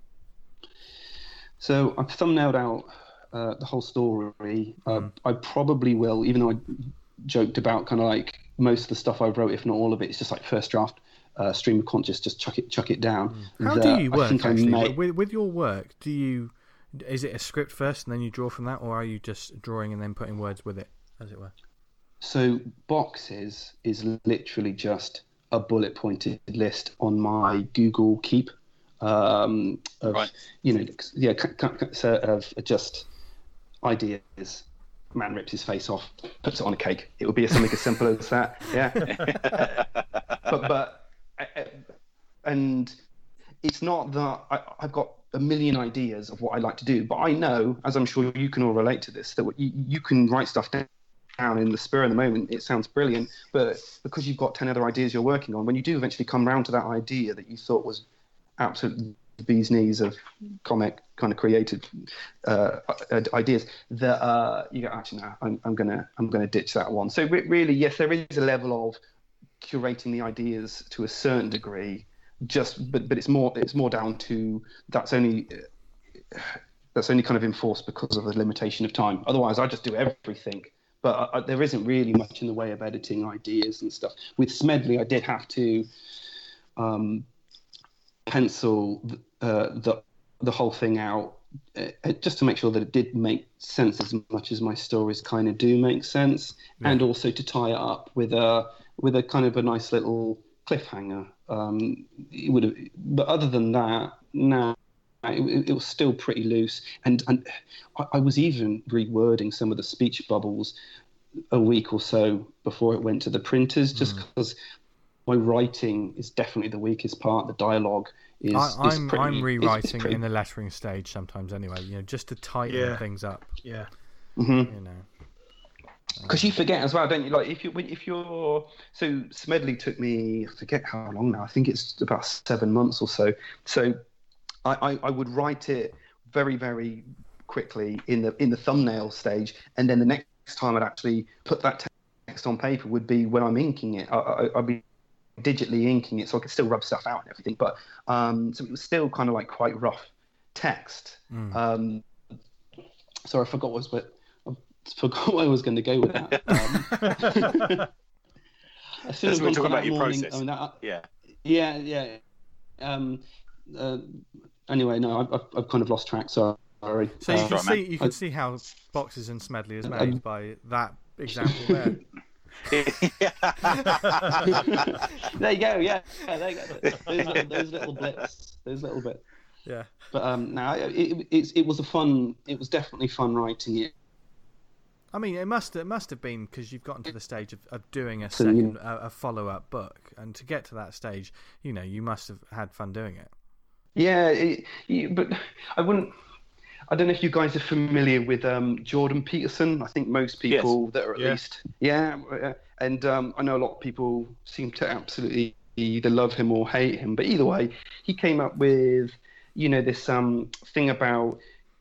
So I've thumbnailed out uh, the whole story. Uh, Mm. I probably will, even though I joked about kind of like most of the stuff I wrote, if not all of it, it's just like first draft, uh, stream of conscious, just chuck it, chuck it down. How That do you I work think I actually may- with with your work? Do you is it a script first and then you draw from that, or are you just drawing and then putting words with it, as it were? So boxes is literally just a bullet pointed list on my Google Keep. Um, of, Right. you know, yeah, c- c- c- so of just ideas. Man rips his face off, puts it on a cake. It would be something as simple as that. Yeah. but but uh, and it's not that I, I've got a million ideas of what I like to do, but I know, as I'm sure you can all relate to this, that you, you can write stuff down down in the spur of the moment. It sounds brilliant, but because you've got ten other ideas you're working on, when you do eventually come round to that idea that you thought was absolute bee's knees of comic kind of created uh, ideas, that uh, you go, actually no, I'm, I'm gonna I'm gonna ditch that one. So re- really, yes, there is a level of curating the ideas to a certain degree, just but but it's more it's more down to that's only that's only kind of enforced because of the limitation of time. Otherwise, I just do everything. But uh, there isn't really much in the way of editing ideas and stuff. With Smedley, I did have to um, pencil uh, the the whole thing out uh, just to make sure that it did make sense as much as my stories kind of do make sense, Yeah. and also to tie it up with a with a kind of a nice little cliffhanger um, it would have. But other than that, no, it, it was still pretty loose. And and I, I was even rewording some of the speech bubbles a week or so before it went to the printers, just because mm. my writing is definitely the weakest part. The dialogue is. I, I'm is pretty, I'm rewriting it's, it's pretty... in the lettering stage sometimes anyway. You know, just to tighten yeah. things up. Yeah. Mm-hmm. You know. Because you forget as well, don't you? Like if you if you're so Smedley took me, I forget how long now. I think it's about seven months or so. So I, I, I would write it very very quickly in the in the thumbnail stage, and then the next time I'd actually put that text on paper would be when I'm inking it. I, I, I'd be digitally inking it, so I could still rub stuff out and everything. But um, so it was still kind of like quite rough text. Mm. Um, sorry, I forgot what was but. Forgot where I was going to go with that. Um, as soon as we're talking about your morning, process. I mean, that, yeah. Yeah, yeah. Um, uh, anyway, no, I've, I've kind of lost track. Sorry. So you uh, can right, see you can I, see how Boxes and Smedley is made um, by that example there. There you go. Yeah, yeah there you go. Those little, those little bits. Those little bits. Yeah. But um, no, it, it, it, it was a fun. It was definitely fun writing it. I mean, it must it must have been because you've gotten to the stage of, of doing a second a, a follow up book, and to get to that stage, you know, you must have had fun doing it. Yeah, it, it, but I wouldn't. I don't know if you guys are familiar with um, Jordan Peterson. I think most people yes. that are at yeah. least, yeah, and um, I know a lot of people seem to absolutely either love him or hate him. But either way, he came up with, you know, this um, thing about.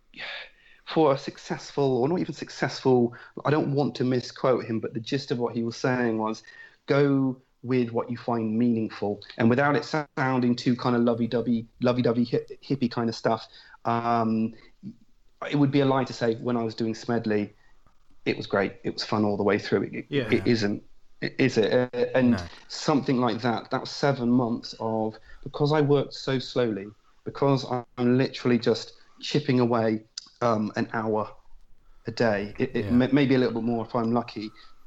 For a successful, or not even successful, I don't want to misquote him, but the gist of what he was saying was go with what you find meaningful. And without it sounding too kind of lovey-dovey, lovey-dovey hippie kind of stuff, um, it would be a lie to say when I was doing Smedley, it was great. It was fun all the way through. It, yeah. it isn't. Is it? And no. something like that, that was seven months of, because I worked so slowly, because I'm literally just chipping away Um, an hour a day, it, it yeah. maybe a little bit more if I'm lucky,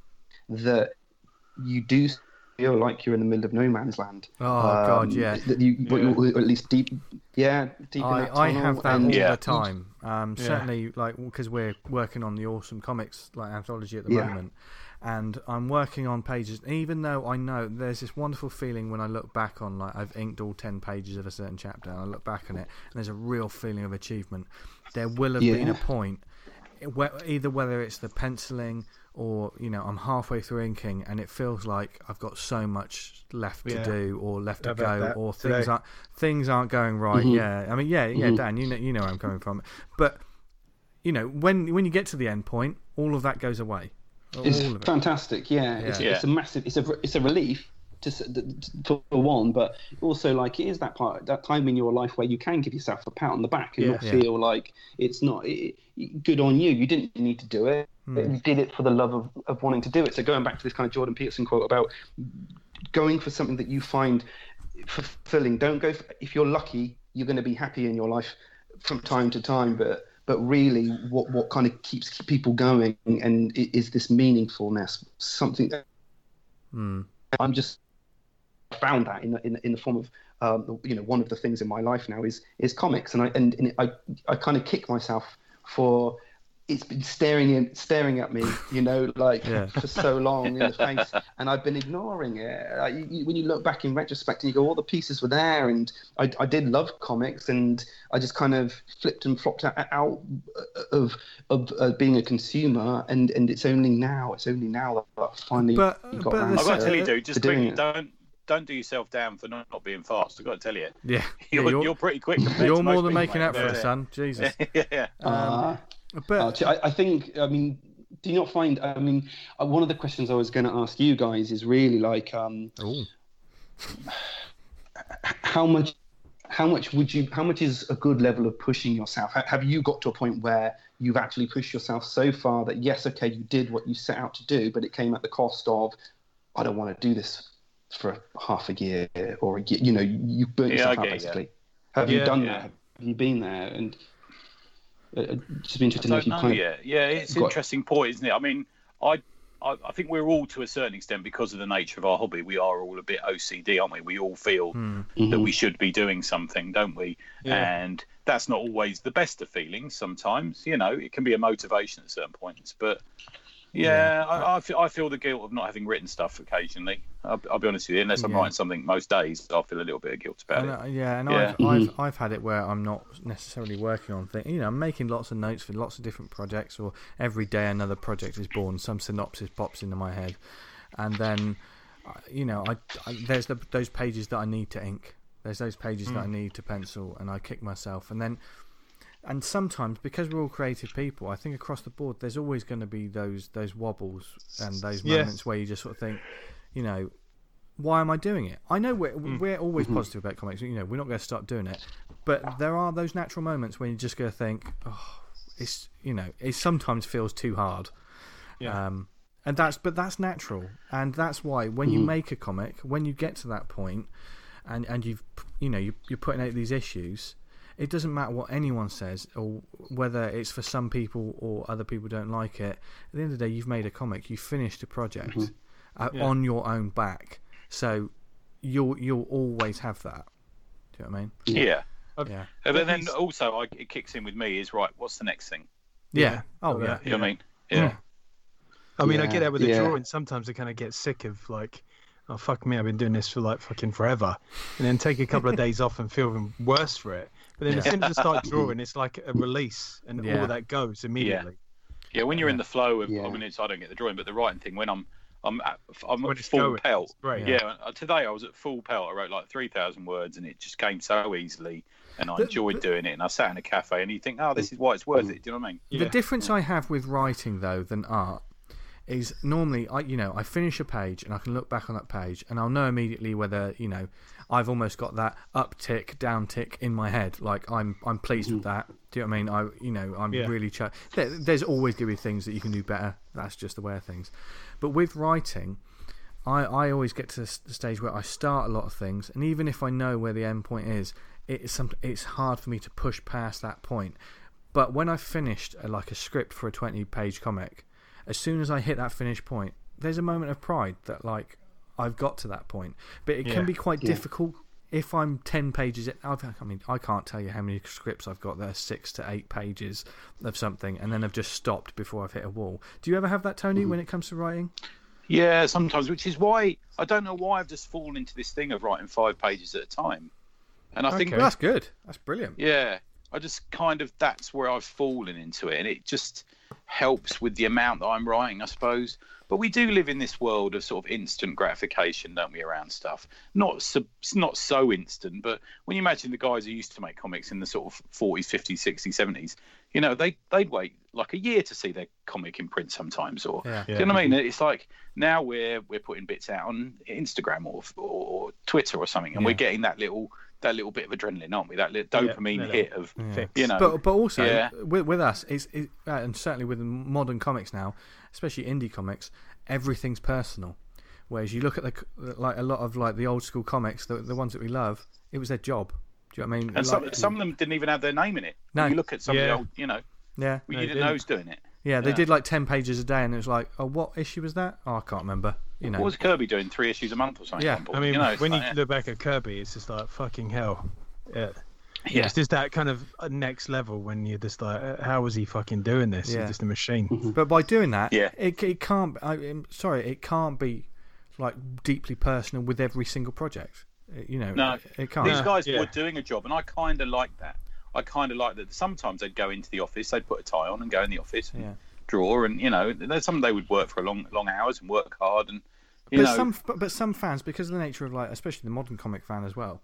that you do feel like you're in the middle of no man's land. Oh um, God, yeah. That you, yeah. Or at least deep, yeah, deep I, in that I tunnel. have that and, all yeah. the time. Um, Yeah. Certainly, like because we're working on the Awesome Comics like anthology at the Yeah. moment, and I'm working on pages. Even though I know there's this wonderful feeling when I look back on, like I've inked all ten pages of a certain chapter, and I look back on it, and there's a real feeling of achievement. There will have Yeah. been a point, where, either whether it's the penciling or you know I'm halfway through inking, and it feels like I've got so much left Yeah. to do or left to I've had go, that or today. things aren't things aren't going right. Mhm. Yeah, I mean, yeah, yeah, Mhm. Dan, you know, you know where I'm coming from. But you know, when when you get to the end point, all of that goes away. It's all of it. fantastic. Yeah, It's, Yeah. it's a massive. It's a it's a relief to, for one, but also like it is that part that time in your life where you can give yourself a pat on the back and Yeah. not Yeah. feel like it's not it, it, good on you. You didn't need to do it. Mm. You did it for the love of, of wanting to do it. So going back to this kind of Jordan Peterson quote about going for something that you find fulfilling. Don't go for, if you're lucky, you're going to be happy in your life from time to time, but but really what what kind of keeps people going and is this meaningfulness, something that Mm. I'm just found that in the, in, the- in the form of um, you know one of the things in my life now is is comics, and I and, and I I kind of kick myself for it's been staring in staring at me, you know, like Yeah. for so long in the face, and I've been ignoring it. Like, you, you- when you look back in retrospect and you go, all the pieces were there, and I, I did love comics, and I just kind of flipped and flopped out, out of of uh, being a consumer, and, and it's only now, it's only now that I finally But- got but around the I've got to to- tell you, dude, just to doing quickly, it. don't don't do yourself down for not, not being fast. I've got to tell you, Yeah, you're, yeah, you're, you're, pretty quick. compared you're to more most than people, making mate. up for Yeah, it, yeah. son. Jesus. yeah. Um, Uh, but Uh, I, I think, I mean, do you not find, I mean, uh, one of the questions I was going to ask you guys is really like, um, Ooh. how much, how much would you, how much is a good level of pushing yourself? Ha- Have you got to a point where you've actually pushed yourself so far that, yes, okay, you did what you set out to do, but it came at the cost of, I don't want to do this for half a year or a year, you know, you burnt Yeah, yourself I out get you. basically. Have you Yeah, done yeah. that? Have you been there? And uh, just be I interested to know don't if you know kind of yet. Yeah, it's an got- interesting point, isn't it? I mean, I I, I think we're all, to a certain extent, because of the nature of our hobby, we are all a bit O C D, aren't we? We all feel Hmm. that we should be doing something, don't we? Yeah. And that's not always the best of feelings. Sometimes, you know, it can be a motivation at certain points. But yeah, I, I, feel, I feel the guilt of not having written stuff occasionally. I'll, I'll be honest with you. Unless I'm Yeah. writing something most days, I feel a little bit of guilt about And, it. uh, yeah, and Yeah. I've, I've I've had it where I'm not necessarily working on things. You know, I'm making lots of notes for lots of different projects, or every day another project is born. Some synopsis pops into my head, and then, uh, you know, I, I there's the, those pages that I need to ink. There's those pages that I need to pencil, and I kick myself. And then, and sometimes because we're all creative people, I think across the board, there's always going to be those those wobbles and those Yeah. moments where you just sort of think, you know, why am I doing it? I know we're we're always positive about comics. You know, we're not going to stop doing it, but there are those natural moments when you just go think, oh, it's you know, it sometimes feels too hard. Yeah. Um, and that's but that's natural, and that's why when you make a comic, when you get to that point, and and you've you know you, you're putting out these issues. It doesn't matter what anyone says, or whether it's for some people or other people don't like it. At the end of the day, you've made a comic. You finished a project uh, Yeah. on your own back, so you'll you'll always have that. Do you know what I mean? Yeah. I've- Yeah. And then He's- also, I, it kicks in with me is, right, what's the next thing? Yeah. Yeah. Oh Got yeah. that. You know what I mean? Yeah. I mean, I Yeah, get that with the yeah. drawing. Sometimes I kind of get sick of like, oh fuck me, I've been doing this for like fucking forever, and then take a couple of days off and feel even worse for it. But then as soon as I start drawing, it's like a release, and all Yeah. of that goes immediately. Yeah, when you're in the flow of, Yeah. I mean, it's, I don't get the drawing, but the writing thing, when I'm, I'm at, I'm When at it's full going, pelt. it's great. Yeah, uh, today I was at full pelt. I wrote like three thousand words, and it just came so easily, and I The- enjoyed the- doing it. And I sat in a cafe, and you think, oh, this is why it's worth it. Do you know what I mean? Yeah. The difference I have with writing though than art is normally I you know I finish a page and I can look back on that page and I'll know immediately whether you know I've almost got that up tick down tick in my head, like I'm I'm pleased with that. Do you know what I mean? I you know I'm Yeah. really ch- there, there's always going to be things that you can do better. That's just the way of things. But with writing, I I always get to the stage where I start a lot of things, and even if I know where the end point is, it's some it's hard for me to push past that point. But when I've finished a, like a script for a twenty page comic, as soon as I hit that finish point, there's a moment of pride that like I've got to that point. But it Yeah. can be quite Yeah. difficult difficult if I'm ten pages. I've, I mean, I can't tell you how many scripts I've got that are six to eight pages of something, and then I've just stopped before I've hit a wall. Do you ever have that, Tony, when it comes to writing? Yeah, sometimes, which is why I don't know why I've just fallen into this thing of writing five pages at a time. And I think, Well, that's good. That's brilliant. yeah, I just kind of, that's where I've fallen into it. And it just helps with the amount that I'm writing, I suppose. But we do live in this world of sort of instant gratification, don't we, around stuff? Not so, not so instant, but when you imagine the guys who used to make comics in the sort of forties, fifties, sixties, seventies, you know, they, they'd wait like a year to see their comic in print sometimes. Or, Yeah. do you know what I mean? It's like now we're we're putting bits out on Instagram or or Twitter or something, and Yeah. we're getting that little that little bit of adrenaline, aren't we? That little Yeah, dopamine that hit of, Fix. you know. But but also Yeah. with with us, it's it, uh, and certainly with modern comics now, especially indie comics, everything's personal. Whereas you look at the like a lot of like the old school comics, the the ones that we love, it was their job. Do you know what I mean? and some, Like- some of them didn't even have their name in it. No. You look at some of Yeah. the old, you know, yeah, well, No, you they didn't know didn't. who's doing it. yeah, they Yeah. did like ten pages a day, and it was like, oh, what issue was that? Oh, I can't remember. You know, What was Kirby doing? Three issues a month or something? Yeah. I mean, you know, it's when like, you yeah. look back at Kirby, it's just like fucking hell. Yeah. Yeah. It's just that kind of uh, next level when you're just like, uh, how was he fucking doing this? Yeah. He's just a machine. but by doing that, Yeah. it it can't. I, I'm sorry, it can't be like deeply personal with every single project. It- you know, No. it, it can't. These No, guys yeah. were doing a job, and I kind of like that. I kind of like that. Sometimes they'd go into the office, they'd put a tie on and go in the office and Yeah. draw, and you know, there's some they would work for a long, long hours and work hard, and you but know, some but, but some fans, because of the nature of like, especially the modern comic fan as well,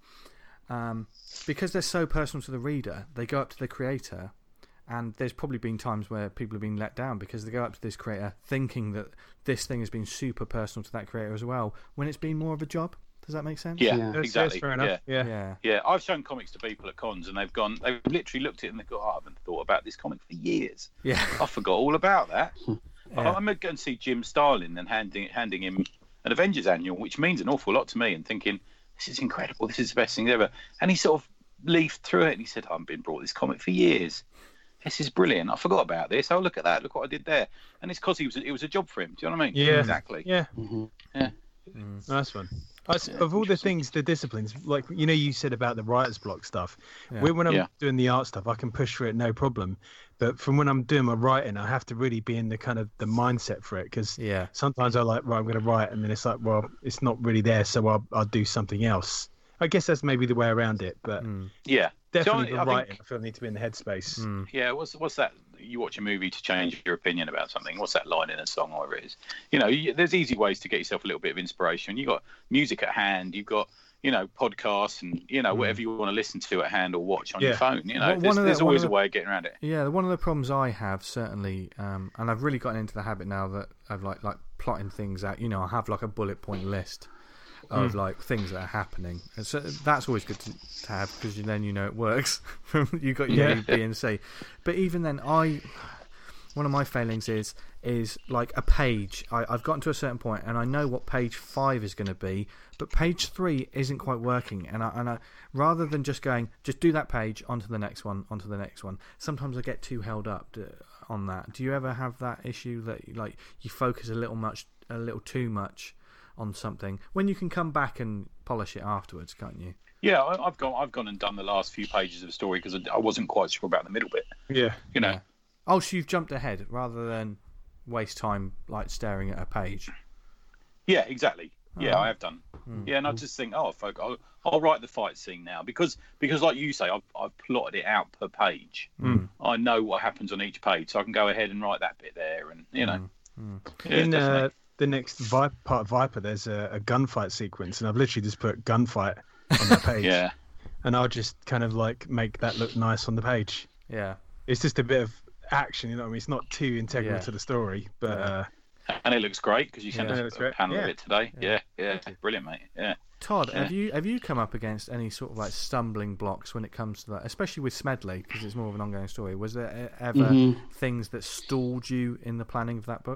um, because they're so personal to the reader, they go up to the creator, and there's probably been times where people have been let down because they go up to this creator thinking that this thing has been super personal to that creator as well, when it's been more of a job. Does that make sense? yeah, Yeah. That's, exactly, that's fair enough. yeah. Yeah. Yeah. Yeah, I've shown comics to people at cons, and they've gone, they've literally looked at it and they've gone, oh, I haven't thought about this comic for years. Yeah. I forgot all about that. Yeah. I'm going to see Jim Starlin and handing handing him an Avengers annual, which means an awful lot to me, and thinking, this is incredible, this is the best thing ever. And he sort of leafed through it and he said, I've been brought this comic for years. this is brilliant. I forgot about this. Oh, look at that. Look what I did there. And it's because he was, it was a job for him. Do you know what I mean? Yeah. Exactly. Yeah. Mhm. Yeah. Mm. Nice one. I s of all the things, the disciplines, like, you know, you said about the writer's block stuff. Yeah. When, when I'm Yeah. doing the art stuff, I can push through it, no problem. But from when I'm doing my writing, I have to really be in the kind of the mindset for it. Because Yeah. sometimes I like, right, I'm going to write, and then it's like, well, it's not really there, so I'll, I'll do something else. I guess that's maybe the way around it, but Mm. Yeah. definitely So I- for I think- writing, I feel I need to be in the headspace. Mm. Yeah, what's what's that? You watch a movie to change your opinion about something. What's that line in a song, or whatever it is? You know, you, there's easy ways to get yourself a little bit of inspiration. You've got music at hand. You've got, you know, podcasts and, you know, whatever you want to listen to at hand or watch on Yeah. your phone. You know, One- one there's, of the- there's one always of a the- way of getting around it. Yeah, one of the problems I have certainly, um, and I've really gotten into the habit now that of like like plotting things out. You know, I have like a bullet point list of like things that are happening. And so that's always good to, to have because you, then you know it works. You got your Yeah. A, B, and C. But even then, I one of my failings is is like a page. I, I've gotten to a certain point and I know what page five is going to be, but page three isn't quite working. And I, and I rather than just going, just do that page onto the next one, onto the next one. Sometimes I get too held up to, on that. Do you ever have that issue that like you focus a little much, a little too much on something when you can come back and polish it afterwards, can't you? Yeah, I, I've gone, I've gone and done the last few pages of the story because I, I wasn't quite sure about the middle bit. Yeah. You know. Yeah. Oh, so you've jumped ahead rather than waste time like staring at a page. Yeah, exactly. Yeah, Oh. I have done. Mm. Yeah, and I just think, oh, folk, I'll, I'll write the fight scene now because, because like you say, I've, I've plotted it out per page. Mm. I know what happens on each page, so I can go ahead and write that bit there, and you know. Mm. Yeah, in uh, definitely. the next Vi- part of Viper, there's a, a gunfight sequence, and I've literally just put gunfight on that page. Yeah, And I'll just kind of like make that look nice on the page. Yeah. It's just a bit of action, you know what I mean? It's not too integral Yeah. to the story, but uh, and it looks great because you sent Yeah. us It looks a great. panel Yeah. of it today. Yeah. Yeah, yeah, brilliant, mate. Yeah. Todd, Yeah. have you have you come up against any sort of like stumbling blocks when it comes to that, especially with Smedley, because it's more of an ongoing story? Was there e- ever Mhm. things that stalled you in the planning of that book?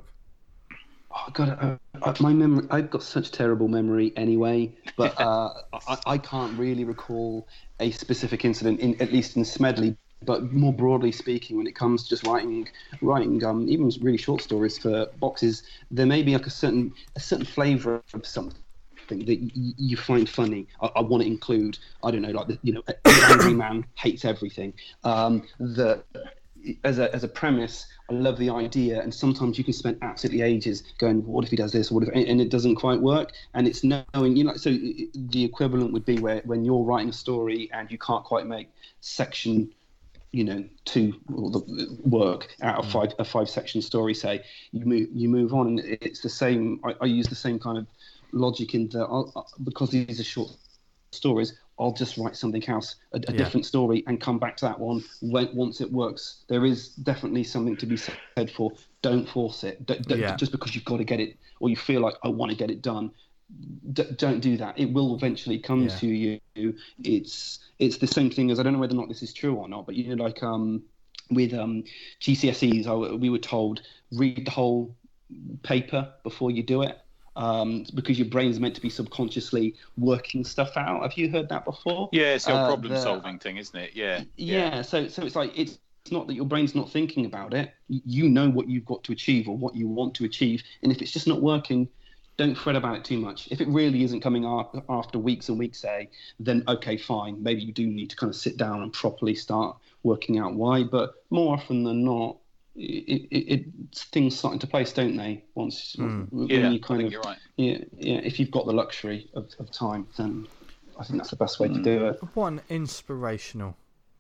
Oh God, uh, uh, my memory. I've got such terrible memory anyway, but uh, I, I can't really recall a specific incident, in at least in Smedley. But more broadly speaking, when it comes to just writing, writing um, even really short stories for boxes, there may be like a certain a certain flavour of something that y- you find funny. I, I want to include. I don't know, like the, you know, an angry man hates everything. Um, the as a as a premise, I love the idea, and sometimes you can spend absolutely ages going, "What if he does this? What if?" and it doesn't quite work. And it's knowing, you know, so the equivalent would be where when you're writing a story and you can't quite make section, you know, two or the work out of five a five section story. Say you move you move on, and it's the same. I, I use the same kind of logic in that I'll, because these are short stories, I'll just write something else, a, a Yeah. different story, and come back to that one when, once it works. There is definitely something to be said for don't force it. D- d- Yeah. Just because you've got to get it, or you feel like I want to get it done, d- don't do that. It will eventually come Yeah. to you. It's it's the same thing as, I don't know whether or not this is true or not, but you know, like um, with um, G C S Es, I, we were told read the whole paper before you do it. Um, because your brain's meant to be subconsciously working stuff out. Have you heard that before? Yeah, it's your Uh, problem-solving thing, isn't it? Yeah. Yeah, so so it's like it's it's not that your brain's not thinking about it. Y- You know what you've got to achieve or what you want to achieve, and if it's just not working, don't fret about it too much. If it really isn't coming up after weeks and weeks, say, then okay, fine. Maybe you do need to kind of sit down and properly start working out why. But more often than not, it, it, it things start into place, don't they? Once Mm. when Yeah, you I kind think of you're right. yeah yeah. If you've got the luxury of, of time, then I think that's the best way to do it. What an inspirational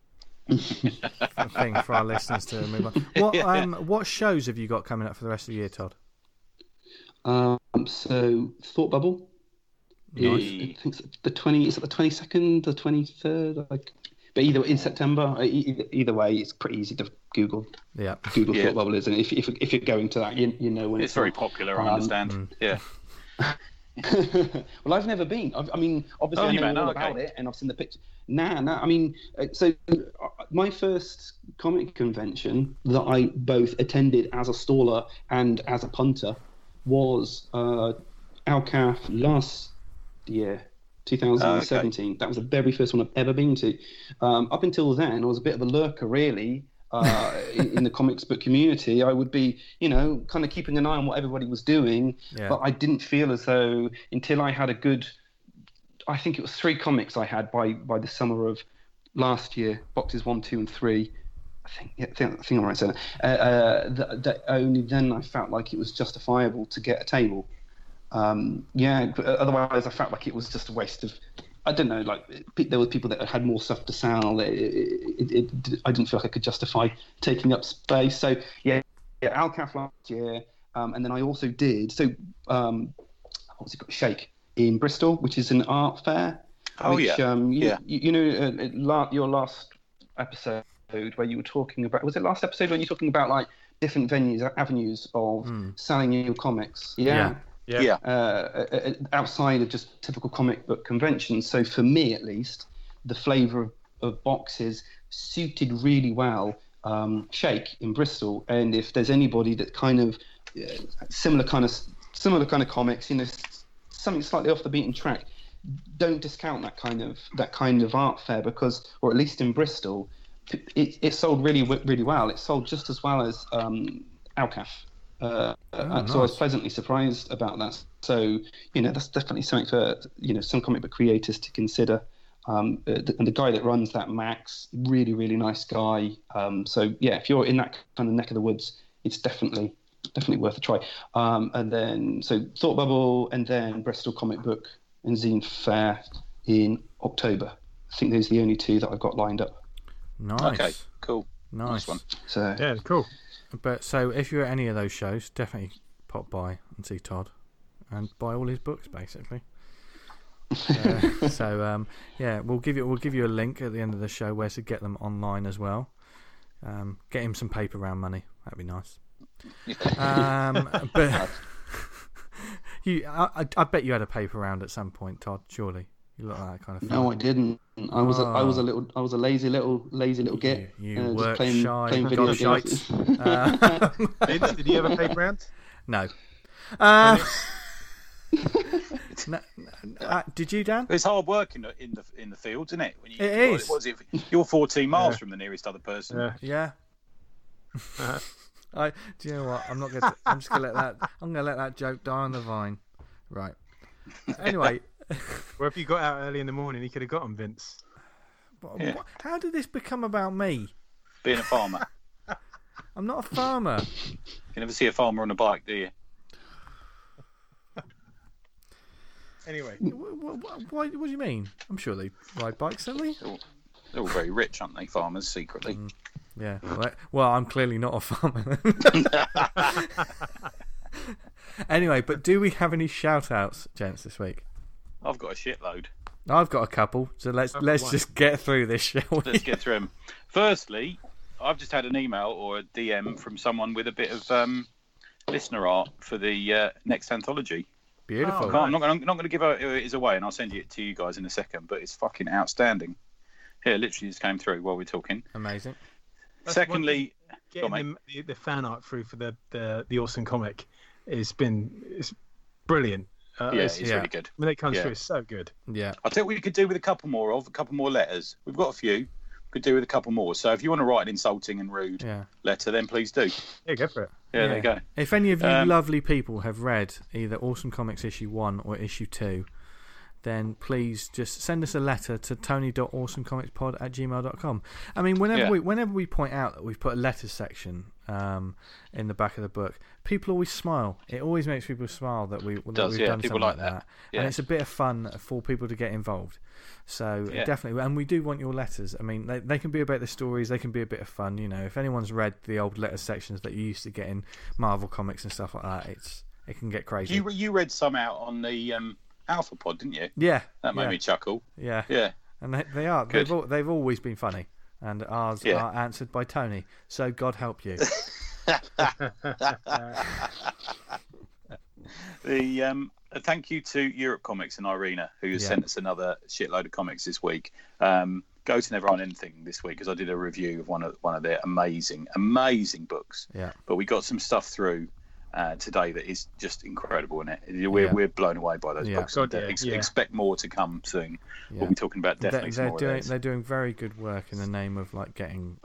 thing for our listeners to move on. What um what shows have you got coming up for the rest of the year, Todd? Um, so Thought Bubble. Nice. Is, I think it's the twenty. Is it the twenty second, the twenty third? Like, but either in September. uh, e- Either, either way, it's pretty easy to Google. Yeah. Google Yeah. Thought Bubble is, and if if if you're going to that, you you know when It's it's, very on. popular, I Um, understand. mm. Yeah. Well, I've never been. I've, I mean, obviously Oh, I you know meant- all oh, about okay. it, and I've seen the picture. Nah, nah. I mean, uh, so uh, my first comic convention that I both attended as a staller and as a punter was uh, Alcaf last year, twenty seventeen. That was the very first one I've ever been to. Um, up until then, I was a bit of a lurker, really. uh, in, in the comics book community, I would be, you know, kind of keeping an eye on what everybody was doing. Yeah. But I didn't feel as though until I had a good, I think it was three comics I had by by the summer of last year, boxes one, two, and three. I think, yeah, I think, I think I'm right saying that. Uh, uh, that, that only then I felt like it was justifiable to get a table. Um, yeah, otherwise I felt like it was just a waste of. I don't know, like there were people that had more stuff to sell. It, it, it, it, I didn't feel like I could justify taking up space. So yeah, yeah, Alcaf last year, um, and then I also did. So um, what was it called? Shake in Bristol, which is an art fair. Oh which, yeah, um, you, yeah. You, you know, uh, la- your last episode where you were talking about was it last episode when you were talking about like different venues, avenues of mm. selling your comics? Yeah. yeah. Yeah, yeah. Uh, outside of just typical comic book conventions. So for me, at least, the flavour of, of boxes suited really well um, Shake in Bristol. And if there's anybody that kind of uh, similar kind of similar kind of comics, you know, something slightly off the beaten track, don't discount that kind of that kind of art fair because, or at least in Bristol, it, it sold really really well. It sold just as well as um, Alcaf. Uh, oh, uh, nice. So I was pleasantly surprised about that. So, you know, that's definitely something for, you know, some comic book creators to consider. Um, uh, the, and the guy that runs that, Max, really, really nice guy. Um, so, yeah, if you're in that kind of neck of the woods, it's definitely definitely worth a try. Um, and then, so Thought Bubble and then Bristol Comic Book and Zine Fair in October. I think those are the only two that I've got lined up. Nice. Okay, cool. Nice, nice one. So, yeah, cool. But so if you're at any of those shows, definitely pop by and see Todd and buy all his books, basically. uh, so um, yeah, we'll give you we'll give you a link at the end of the show where to get them online as well. Um, get him some paper round money. That'd be nice. um, but you, I, I bet you had a paper round at some point, Todd. Surely you look like that kind of. No, fella. I didn't. I was oh. a, I was a little I was a lazy little lazy little git. You, you uh, work just playing, shy. playing video Got games. uh, did, did you ever play round? No. Uh, no, no uh, did you, Dan? It's hard work in the in the in the fields, isn't it? When you, It is. What is it? You're fourteen miles Yeah. from the nearest other person. Yeah. Yeah. Uh, I. Do you know what? I'm not going. to... I'm just going to let that. I'm going to let that joke die on the vine. Right. Anyway. well, if you got out early in the morning, you could have got them, Vince. What, Yeah. what, how did this become about me? Being a farmer. I'm not a farmer. You never see a farmer on a bike, do you? Anyway, What, what, what, what do you mean? I'm sure they ride bikes, don't they? They're all, they're all very rich, aren't they? Farmers secretly. Mm. Yeah. Well, well, I'm clearly not a farmer. Anyway, but do we have any shout-outs, gents, this week? I've got a shitload. I've got a couple, so let's I've let's got one. just get through this, shall we? Let's get through them. Firstly, I've just had an email or a D M from someone with a bit of um, listener art for the uh, next anthology. Beautiful. Oh, I'm not going to give it it away, and I'll send it to you guys in a second. But it's fucking outstanding. Here, literally just came through while we're talking. Amazing. That's Secondly, getting go on, the, the, the fan art through for the, the, the awesome comic has been it's brilliant. Uh, yeah, it's, it's yeah. really good. when it comes Yeah. through, it's so good. Yeah. I'll tell you what we could do with a couple more of, a couple more letters. We've got a few. We could do with a couple more. So if you want to write an insulting and rude Yeah. letter, then please do. Yeah, go for it. Yeah, Yeah. there you go. If any of you Um, lovely people have read either Awesome Comics issue one or issue two, then please just send us a letter to tony dot awesome comics pod at gmail dot com. I mean, whenever Yeah. we whenever we point out that we've put a letters section um, in the back of the book, people always smile. It always makes people smile that, we, that does, we've yeah. done People something like like that. that. Yeah. And it's a bit of fun for people to get involved. So Yeah. definitely, and we do want your letters. I mean, they, they can be about the stories, they can be a bit of fun. You know, if anyone's read the old letter sections that you used to get in Marvel Comics and stuff like that, it's it can get crazy. You you read some out on the um, Alpha Pod, didn't you? yeah, That made yeah, me chuckle. yeah, Yeah. and they, they are. Good. They've al- they've always been funny, and ours Yeah. are answered by Tony. So God help you. The um, a thank you to Europe Comics and Irina, who has Yeah. sent us another shitload of comics this week. Um, go to Never On Anything this week because I did a review of one of one of their amazing, amazing books. Yeah, But we got some stuff through uh, today that is just incredible, isn't it? We're Yeah. we're blown away by those Yeah. books. God, and, uh, yeah, ex- yeah. Expect more to come soon. yeah. We'll be talking about They're, definitely some they're more doing of those. they're doing very good work in the name of like getting the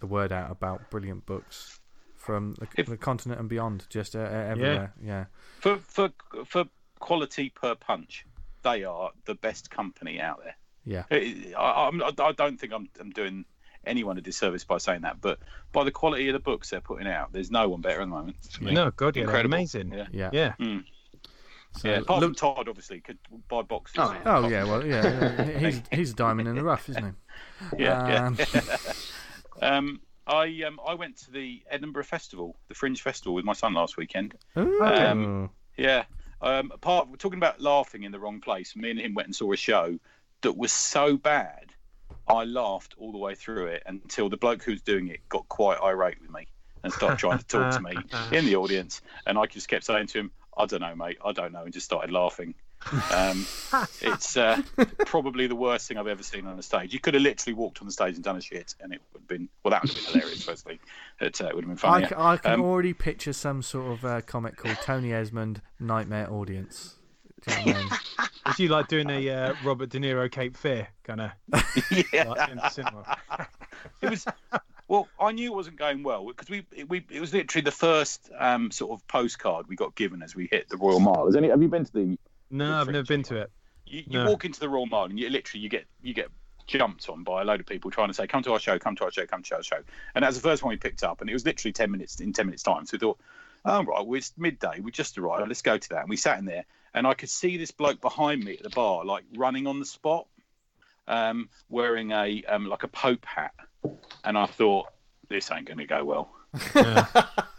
the word out about brilliant books from the, if, the continent and beyond, just uh, everywhere. Yeah. yeah. For for for quality per punch, they are the best company out there. Yeah. I, I'm, I don't think I'm, I'm doing anyone a disservice by saying that, but by the quality of the books they're putting out, there's no one better at the moment. No, God, yeah, incredible, amazing. Yeah, yeah. yeah. Mm. So, yeah, apart look, from Todd, obviously, could buy boxes. Oh, oh yeah, well, yeah, he's he's a diamond in the rough, isn't he? Yeah, um, yeah. um, I um, I went to the Edinburgh Festival, the Fringe Festival, with my son last weekend. Ooh. Um, yeah, um, apart we're talking about laughing in the wrong place. Me and him went and saw a show that was so bad, I laughed all the way through it until the bloke who was doing it got quite irate with me and started trying to talk to me in the audience, and I just kept saying to him, I don't know, mate, I don't know, and just started laughing. Um, it's uh, probably the worst thing I've ever seen on a stage. You could have literally walked on the stage and done a shit, and it would have been, well, that would have been hilarious, firstly. It, uh, it would have been funny. I, I can um, already picture some sort of uh, comic called Tony Esmond Nightmare Audience. Do you know what I mean? Was you like doing a uh, Robert De Niro Cape Fear kind of? Yeah. Like in the cinema? It was. Well, I knew it wasn't going well because we, we it was literally the first um, sort of postcard we got given as we hit the Royal Mile. Has any, have you been to the? No, the I've never been to it. You, you no. walk into the Royal Mile and you literally you get you get jumped on by a load of people trying to say, "Come to our show, come to our show, come to our show." And that's the first one we picked up, and it was literally ten minutes in ten minutes time. So we thought, "Oh right, well it's midday. We just arrived. Let's go to that." And we sat in there, and I could see this bloke behind me at the bar, like running on the spot, um, wearing a um, like a Pope hat, and I thought, this ain't going to go well. Yeah.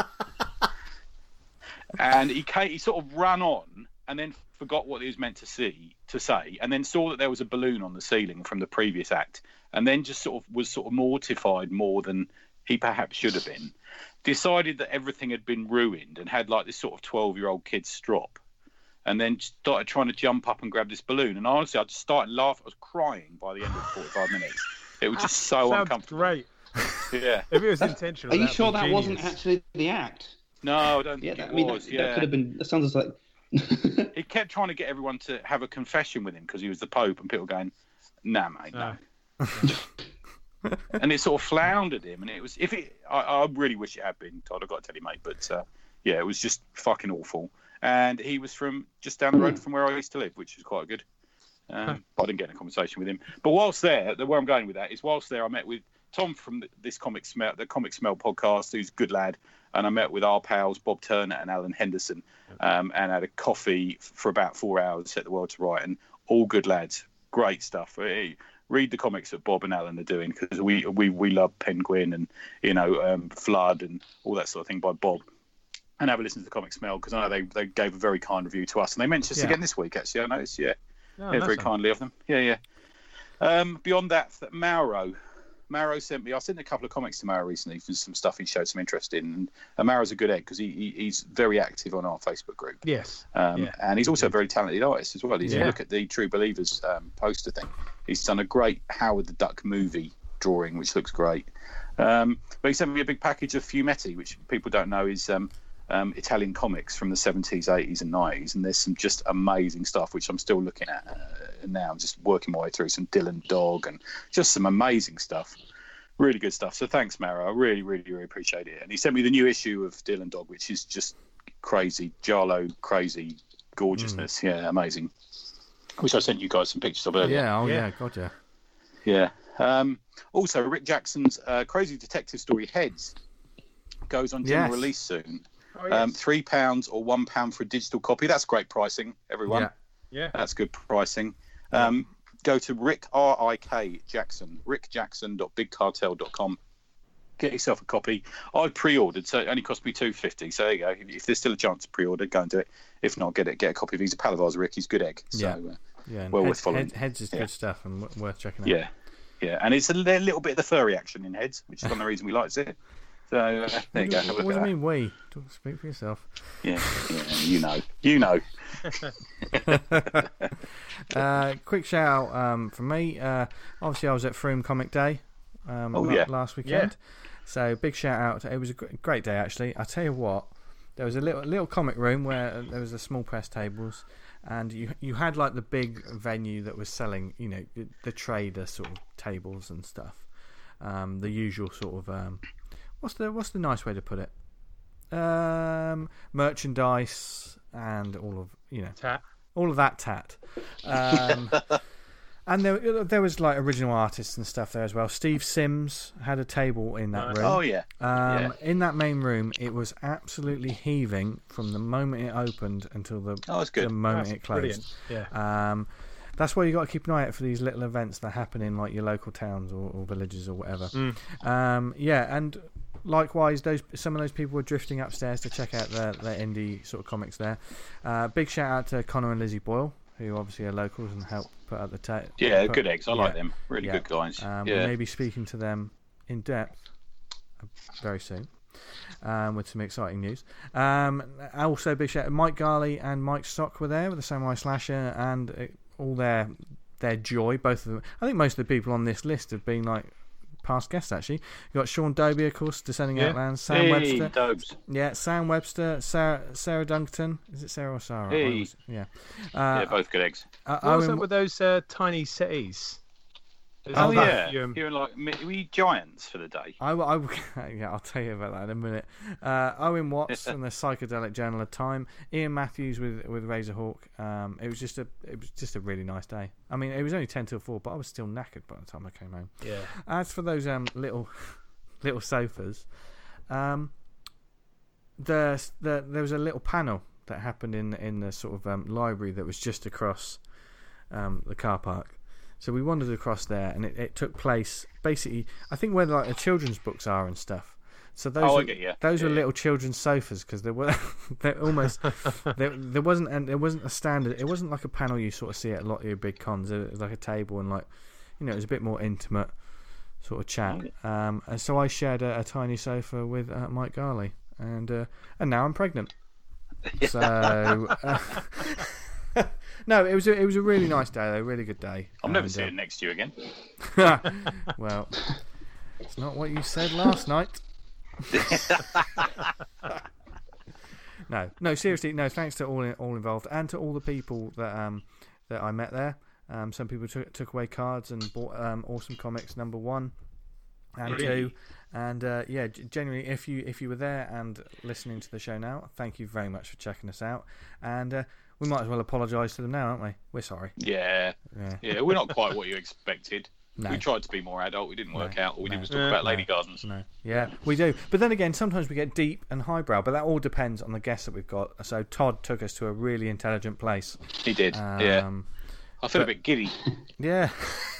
And he came, he sort of ran on and then forgot what he was meant to see to say, and then saw that there was a balloon on the ceiling from the previous act, and then just sort of was sort of mortified more than he perhaps should have been. Decided that everything had been ruined and had like this sort of twelve-year-old kid strop, and then started trying to jump up and grab this balloon. And honestly, I just started laughing. I was crying by the end of forty-five minutes. It was just so Sounds uncomfortable. Great. Yeah. If it was intentional. Are you sure that genius. wasn't actually the act? No, I don't yeah, think that, it I mean, was. that, yeah. that could have been. That sounds like. He kept trying to get everyone to have a confession with him because he was the Pope, and people going, "Nah, mate, no." Oh. And it sort of floundered him, and it was. If it, I, I really wish it had been, Todd. I've got to tell you, mate, but uh, yeah, it was just fucking awful. And he was from just down the road from where I used to live, which was quite good. Um, I didn't get in a conversation with him. But whilst there, the, where I'm going with that is, whilst there, I met with Tom from the, this Comic Smell, the Comic Smell podcast, who's a good lad, and I met with our pals Bob Turner and Alan Henderson, um, and had a coffee for about four hours, set the world to right, and all good lads, great stuff. Read the comics that Bob and Alan are doing, because we, we we love Penguin and you know um, Flood and all that sort of thing by Bob. And have a listen to the Comic Smell, because I know they, they gave a very kind review to us, and they mentioned us yeah. again this week. Actually, I noticed. Yeah, oh, yeah nice very one. kindly of them. Yeah, yeah. Um, beyond that, Mauro. Mauro sent me. I sent a couple of comics to Mauro recently for some stuff he showed some interest in. And uh, Mauro's a good egg because he, he he's very active on our Facebook group. Yes. Um, yeah. And he's also a very talented artist as well. He's Yeah. look at the True Believers um, poster thing. He's done a great Howard the Duck movie drawing, which looks great. Um, but he sent me a big package of Fumetti, which people don't know is um, um, Italian comics from the seventies, eighties, and nineties. And there's some just amazing stuff which I'm still looking at uh, now. I'm just working my way through some Dylan Dog and just some amazing stuff. Really good stuff. So thanks, Mara. I really, really, really appreciate it. And he sent me the new issue of Dylan Dog, which is just crazy, Jarlo, crazy gorgeousness. Mm. Yeah, amazing. Which I sent you guys some pictures of earlier. Yeah, oh yeah, yeah, God, yeah. Yeah. Um, also, Rick Jackson's uh, crazy detective story, Heads, goes on general Yes. release soon. Oh, yes. um, Three pounds or one pound for a digital copy. That's great pricing, everyone. Yeah. Yeah. That's good pricing. Um, go to Rick R I K Jackson, rick jackson dot big cartel dot com. Get yourself a copy. I pre-ordered, so it only cost me two fifty. So there you go. If, if there's still a chance to pre-order, go and do it. If not, get it. Get a copy. If he's a pal of ours, Rick, he's good egg. So, Yeah. uh, Yeah, and well head, worth following. Head, Heads is Yeah. good stuff and w- worth checking out. yeah, yeah, and it's a li- little bit of the furry action in Heads, which is one of the reasons we liked it. So uh, there you go. Have a look What do at you that. mean we? Talk, speak for yourself. Yeah, yeah, you know, you know. uh, quick shout out um, from me. Uh, obviously, I was at Froome Comic Day um, Oh, la- yeah. last weekend. So big shout out. To, it was a gr- great day actually. I tell you what, there was a little little comic room where uh, there was a small press tables, and you you had like the big venue that was selling, you know, the, the trader sort of tables and stuff. um, the usual sort of um, what's the what's the nice way to put it? Um, merchandise and all of you know Tat. all of that tat. Um, and there there was like original artists and stuff there as well. Steve Sims had a table in that Nice. room. Oh yeah. Um, Yeah. In that main room, it was absolutely heaving from the moment it opened until the, Oh, that's good. the moment That's it closed. brilliant. Yeah. Um, that's why you got to keep an eye out for these little events that happen in like your local towns or, or villages or whatever. Mm. Um, yeah, and likewise, those some of those people were drifting upstairs to check out their, their indie sort of comics there. Uh, big shout out to Connor and Lizzie Boyle, who obviously are locals and help put out the ta- Yeah, put- good eggs. I yeah. like them. Really Yeah. good guys. Um, yeah. We may be speaking to them in depth uh, very soon um, with some exciting news. Um, also, big shout out Mike Garley and Mike Stock were there with the Samurai Slasher and uh, all their their joy. Both of them. I think most of the people on this list have been like past guests actually. You got Sean Dobie, of course, Descending Yeah. Outlands. Sam Hey, Webster. Dobes. Yeah, Sam Webster, Sarah, Sarah Dunkerton. Is it Sarah or Sarah? Hey. I always- Yeah. yeah, Uh, both good eggs. uh, What was Owen- up with those uh, tiny settees? There's Oh, that yeah. few, um, You're like, were you giants for the day? I, I, yeah, I'll tell you about that in a minute. Uh, Owen Watts and the Psychedelic Journal of Time. Ian Matthews with with Razorhawk. Um, it was just a it was just a really nice day. I mean, it was only ten till four, but I was still knackered by the time I came home. yeah. As for those um little little sofas, um, the, the there was a little panel that happened in in the sort of um, library that was just across um, the car park. So we wandered across there, and it, it took place basically, I think where like the children's books are and stuff. So those Oh, I were, get you. those Yeah, were yeah. little children's sofas because they were they're almost there, there wasn't and there wasn't a standard. It wasn't like a panel you sort of see at a lot of your big cons. It was like a table and like you know it was a bit more intimate sort of chat. Um, and so I shared a, a tiny sofa with uh, Mike Garley, and uh, and now I'm pregnant. So. Uh, No, it was a, it was a really nice day, though. Really good day. I'm never And, sitting next to you again. uh, well, it's not what you said last night. no, no, seriously, no. Thanks to all all involved and to all the people that um that I met there. Um, some people took took away cards and bought um Awesome Comics number one and Brilliant. two. And uh, yeah, g- genuinely, if you if you were there and listening to the show now, thank you very much for checking us out. And uh, we might as well apologise to them now, aren't we? We're sorry. Yeah. Yeah. Yeah, we're not quite what you expected. No. We tried to be more adult. We didn't work No. out. All we No. did was talk No. about No. lady gardens. No. Yeah, we do. But then again, sometimes we get deep and highbrow, but that all depends on the guests that we've got. So Todd took us to a really intelligent place. He did. Um, yeah. I feel but- a bit giddy. Yeah.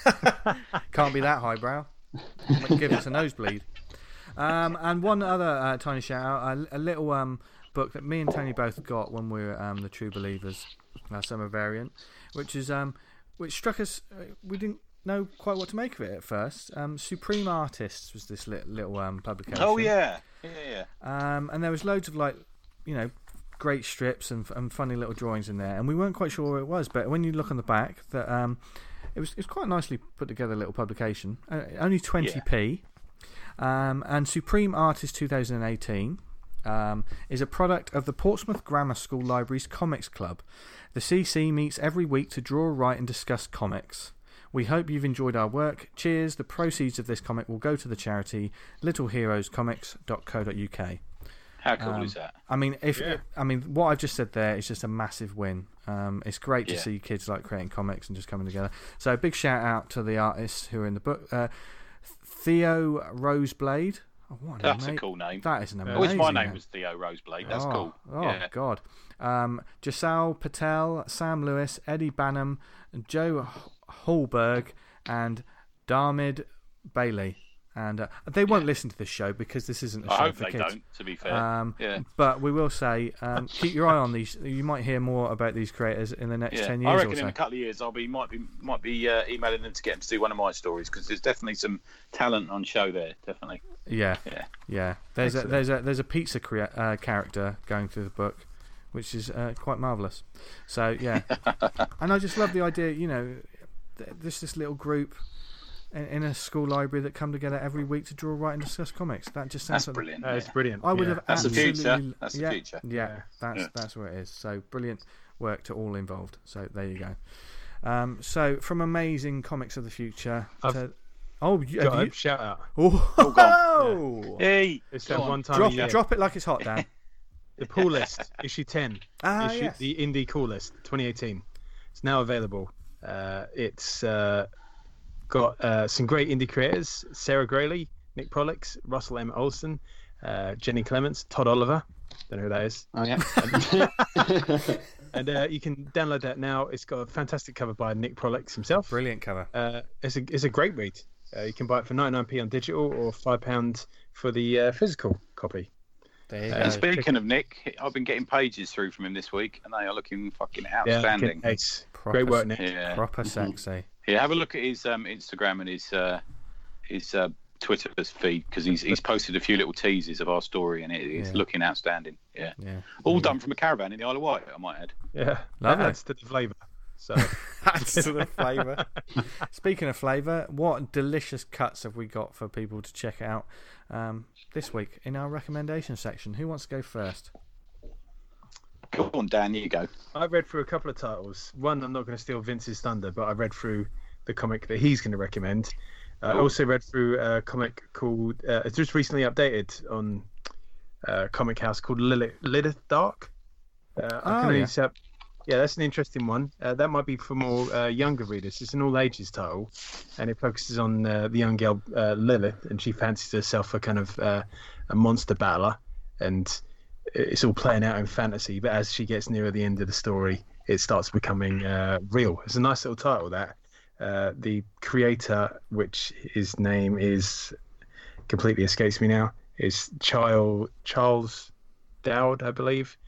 Can't be that highbrow. Might give us a nosebleed. Um, and one other uh, tiny shout out, a, a little um, book that me and Tony both got when we were um, the True Believers, our summer variant, which is um, which struck us. Uh, we didn't know quite what to make of it at first. Um, Supreme Artists was this little, little um, publication. Oh, yeah. Yeah, yeah. Um, and there was loads of like, you know, great strips and, and funny little drawings in there, and we weren't quite sure what it was. But when you look on the back, that um, it was it was quite nicely put together little publication. Uh, only twenty p. Um, and Supreme Artist twenty eighteen um, is a product of the Portsmouth Grammar School Library's Comics Club. The C C meets every week to draw, write, and discuss comics. We hope you've enjoyed our work. Cheers. The proceeds of this comic will go to the charity little heroes comics dot co dot U K. How cool Um, is that? I mean, if Yeah. I mean, what I've just said there is just a massive win. Um, it's great to Yeah. see kids like creating comics and just coming together. So, big shout out to the artists who are in the book. Uh, Theo Roseblade. Oh, what That's ama- a cool name. That is an I amazing. wish my name name. was Theo Roseblade. That's oh, cool. Oh yeah. God. Um, Jasal Patel, Sam Lewis, Eddie Banham, Joe Hallberg, and Darmid Bailey. And uh, they won't listen to this show because this isn't a show I hope for they kids. don't, to be fair. Um, yeah. But we will say, um, keep your eye on these. You might hear more about these creators in the next Yeah. ten I years reckon or so. in a couple of years I'll be might be might be uh, emailing them to get them to do one of my stories because there's definitely some talent on show there. Definitely. Yeah, Yeah. yeah. There's a Excellent. there's a there's a pizza crea- uh, character going through the book, which is uh, quite marvelous. So yeah, and I just love the idea. You know, th- there's this little group in, in a school library that come together every week to draw, write, and discuss comics. That just sounds That's like brilliant. That is yeah. brilliant. I would yeah. have That's the absolutely, future. That's the yeah, future. Yeah, Yeah. that's Yeah. that's what it is. So brilliant work to all involved. So there you go. Um, so from amazing comics of the future I've- to Oh, you, Got have a you... shout out. Oh, All gone. yeah. Hey, It's Go that on. one time drop, a year. drop it like it's hot, Dan. The Pool List, issue ten. Ah, issue, yes. The Indie Cool List, twenty eighteen. It's now available. Uh, it's uh, got uh, some great indie creators: Sarah Grayley, Nick Prolix, Russell M. Olsen, uh, Jenny Clements, Todd Oliver. Don't know who that is. Oh yeah. And uh, you can download that now. It's got a fantastic cover by Nick Prolix himself. Brilliant cover. Uh, it's a it's a great read. Uh, you can buy it for ninety-nine p on digital or five pounds for the uh, physical copy. There you Uh, go. And speaking of Nick, I've been getting pages through from him this week, and they are looking fucking Yeah, outstanding. ace. Proper, Great work, Nick. Yeah, proper sexy. yeah. Have a look at his um, Instagram and his uh, his uh, Twitter feed, because he's he's posted a few little teasers of our story, and it, it's Yeah. looking outstanding. Yeah, Yeah. all done from a caravan in the Isle of Wight, I might add. Yeah, that Lovely. adds to the flavour. So Adds to the flavour. Speaking of flavour, what delicious cuts have we got for people to check out um, this week in our recommendation section? Who wants to go first? Go on, Dan, you go. I read through a couple of titles. One, I'm not going to steal Vince's thunder, but I read through the comic that he's going to recommend. Uh, I Cool. also read through a comic called, uh, it's just recently updated on uh, Comic House, called Lilith, Lilith Dark. Uh, I Oh, can only yeah. say- yeah, that's an interesting one. Uh, that might be for more uh, younger readers. It's an all ages title, and it focuses on uh, the young girl uh, Lilith, and she fancies herself a kind of uh, a monster battler, and it's all playing out in fantasy. But as she gets nearer the end of the story, it starts becoming uh, real. It's a nice little title. That uh, the creator, which his name is completely escapes me now, is Charles Charles Dowd, I believe.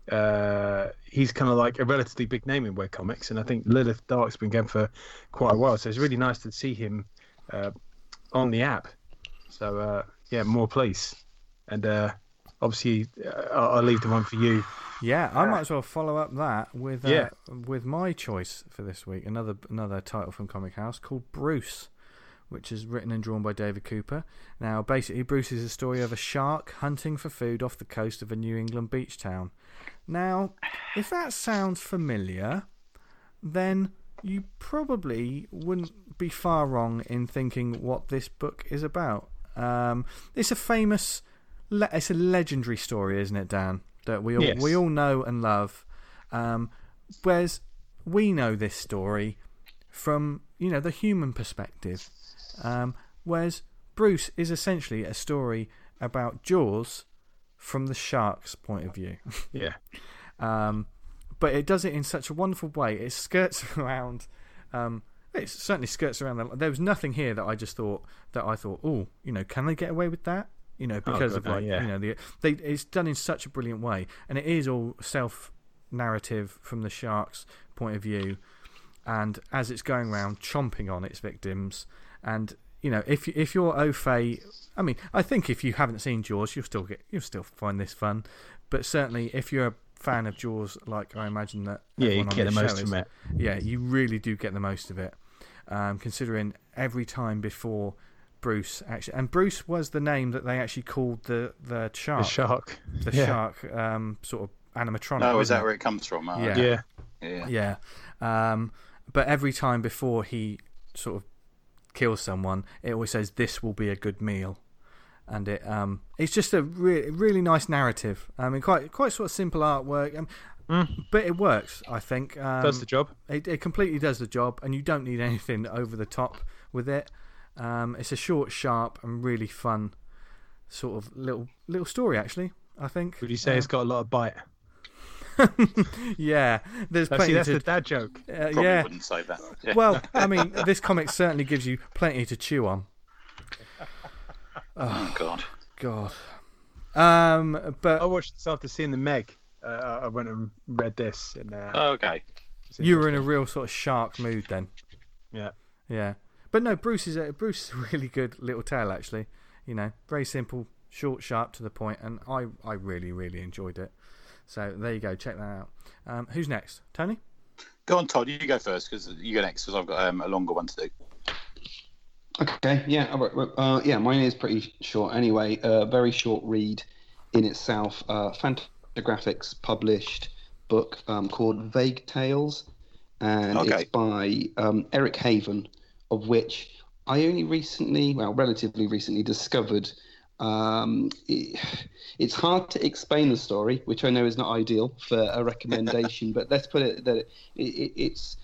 Uh, he's kind of like a relatively big name in webcomics, and I think Lilith Dark's been going for quite a while, so it's really nice to see him uh, on the app. So uh, yeah, more please. And uh, obviously, uh, I'll, I'll leave the one for you. Yeah, I might as well follow up that with uh, Yeah. with my choice for this week. Another another title from Comic House called Bruce, which is written and drawn by David Cooper. Now, basically, Bruce is a story of a shark hunting for food off the coast of a New England beach town. Now, if that sounds familiar, then you probably wouldn't be far wrong in thinking what this book is about. Um, it's a famous, le- it's a legendary story, isn't it, Dan? That we all Yes. we all know and love. Um, whereas we know this story from, you know, the human perspective. Um, whereas Bruce is essentially a story about Jaws from the shark's point of view. Yeah, Um, but it does it in such a wonderful way. It skirts around. Um, it certainly skirts around. The, there was nothing here that I just thought that I thought, oh, you know, can they get away with that? You know, because God, of no, like, yeah. you know, the they it's done in such a brilliant way, and it is all self narrative from the shark's point of view, and as it's going around chomping on its victims, and you know, if you, if you're au fait, I mean, I think if you haven't seen Jaws, you'll still get you'll still find this fun, but certainly if you're a fan of Jaws, like I imagine that yeah, you everyone on get the this most show from is, it. yeah, you really do get the most of it. Um, considering every time before Bruce actually, and Bruce was the name that they actually called the the shark, The shark. the yeah. shark um, sort of animatronic. Oh, is wasn't that it? where it comes from? Oh, Yeah. Yeah, yeah. Yeah. Um, but every time before he sort of kills someone, it always says, "This will be a good meal." And it um, it's just a re- really nice narrative. I mean, quite quite sort of simple artwork, um, Mm. but it works, I think. Um, does the job. It, it completely does the job, and you don't need anything over the top with it. Um, it's a short, sharp, and really fun sort of little little story, actually, I think. Would you say Um, it's got a lot of bite? Yeah, there's That's, plenty see, that's to... the dad joke. uh, Probably yeah, wouldn't say that. Yeah. well, I mean, this comic certainly gives you plenty to chew on. oh God. God. Um, but I watched this after seeing the Meg. Uh, I went and read this, and uh, Oh, okay. it's you were in a interesting. real sort of shark mood then. Yeah. Yeah. But no, Bruce is a Bruce is a really good little tale, actually. You know, very simple, short, sharp, to the point, and I, I really, really enjoyed it. So there you go, check that out. Um, who's next? Tony? Go on, Todd. You go first, because you go next, because I've got um, a longer one to do. Okay, yeah, all right, well, uh, yeah. Mine is pretty short anyway. A uh, very short read in itself. Uh, Fantagraphics published book um, called Vague Tales, and Okay. it's by um, Eric Haven, of which I only recently, well, relatively recently, discovered. Um, it, it's hard to explain the story, which I know is not ideal for a recommendation, but let's put it that it, it, it's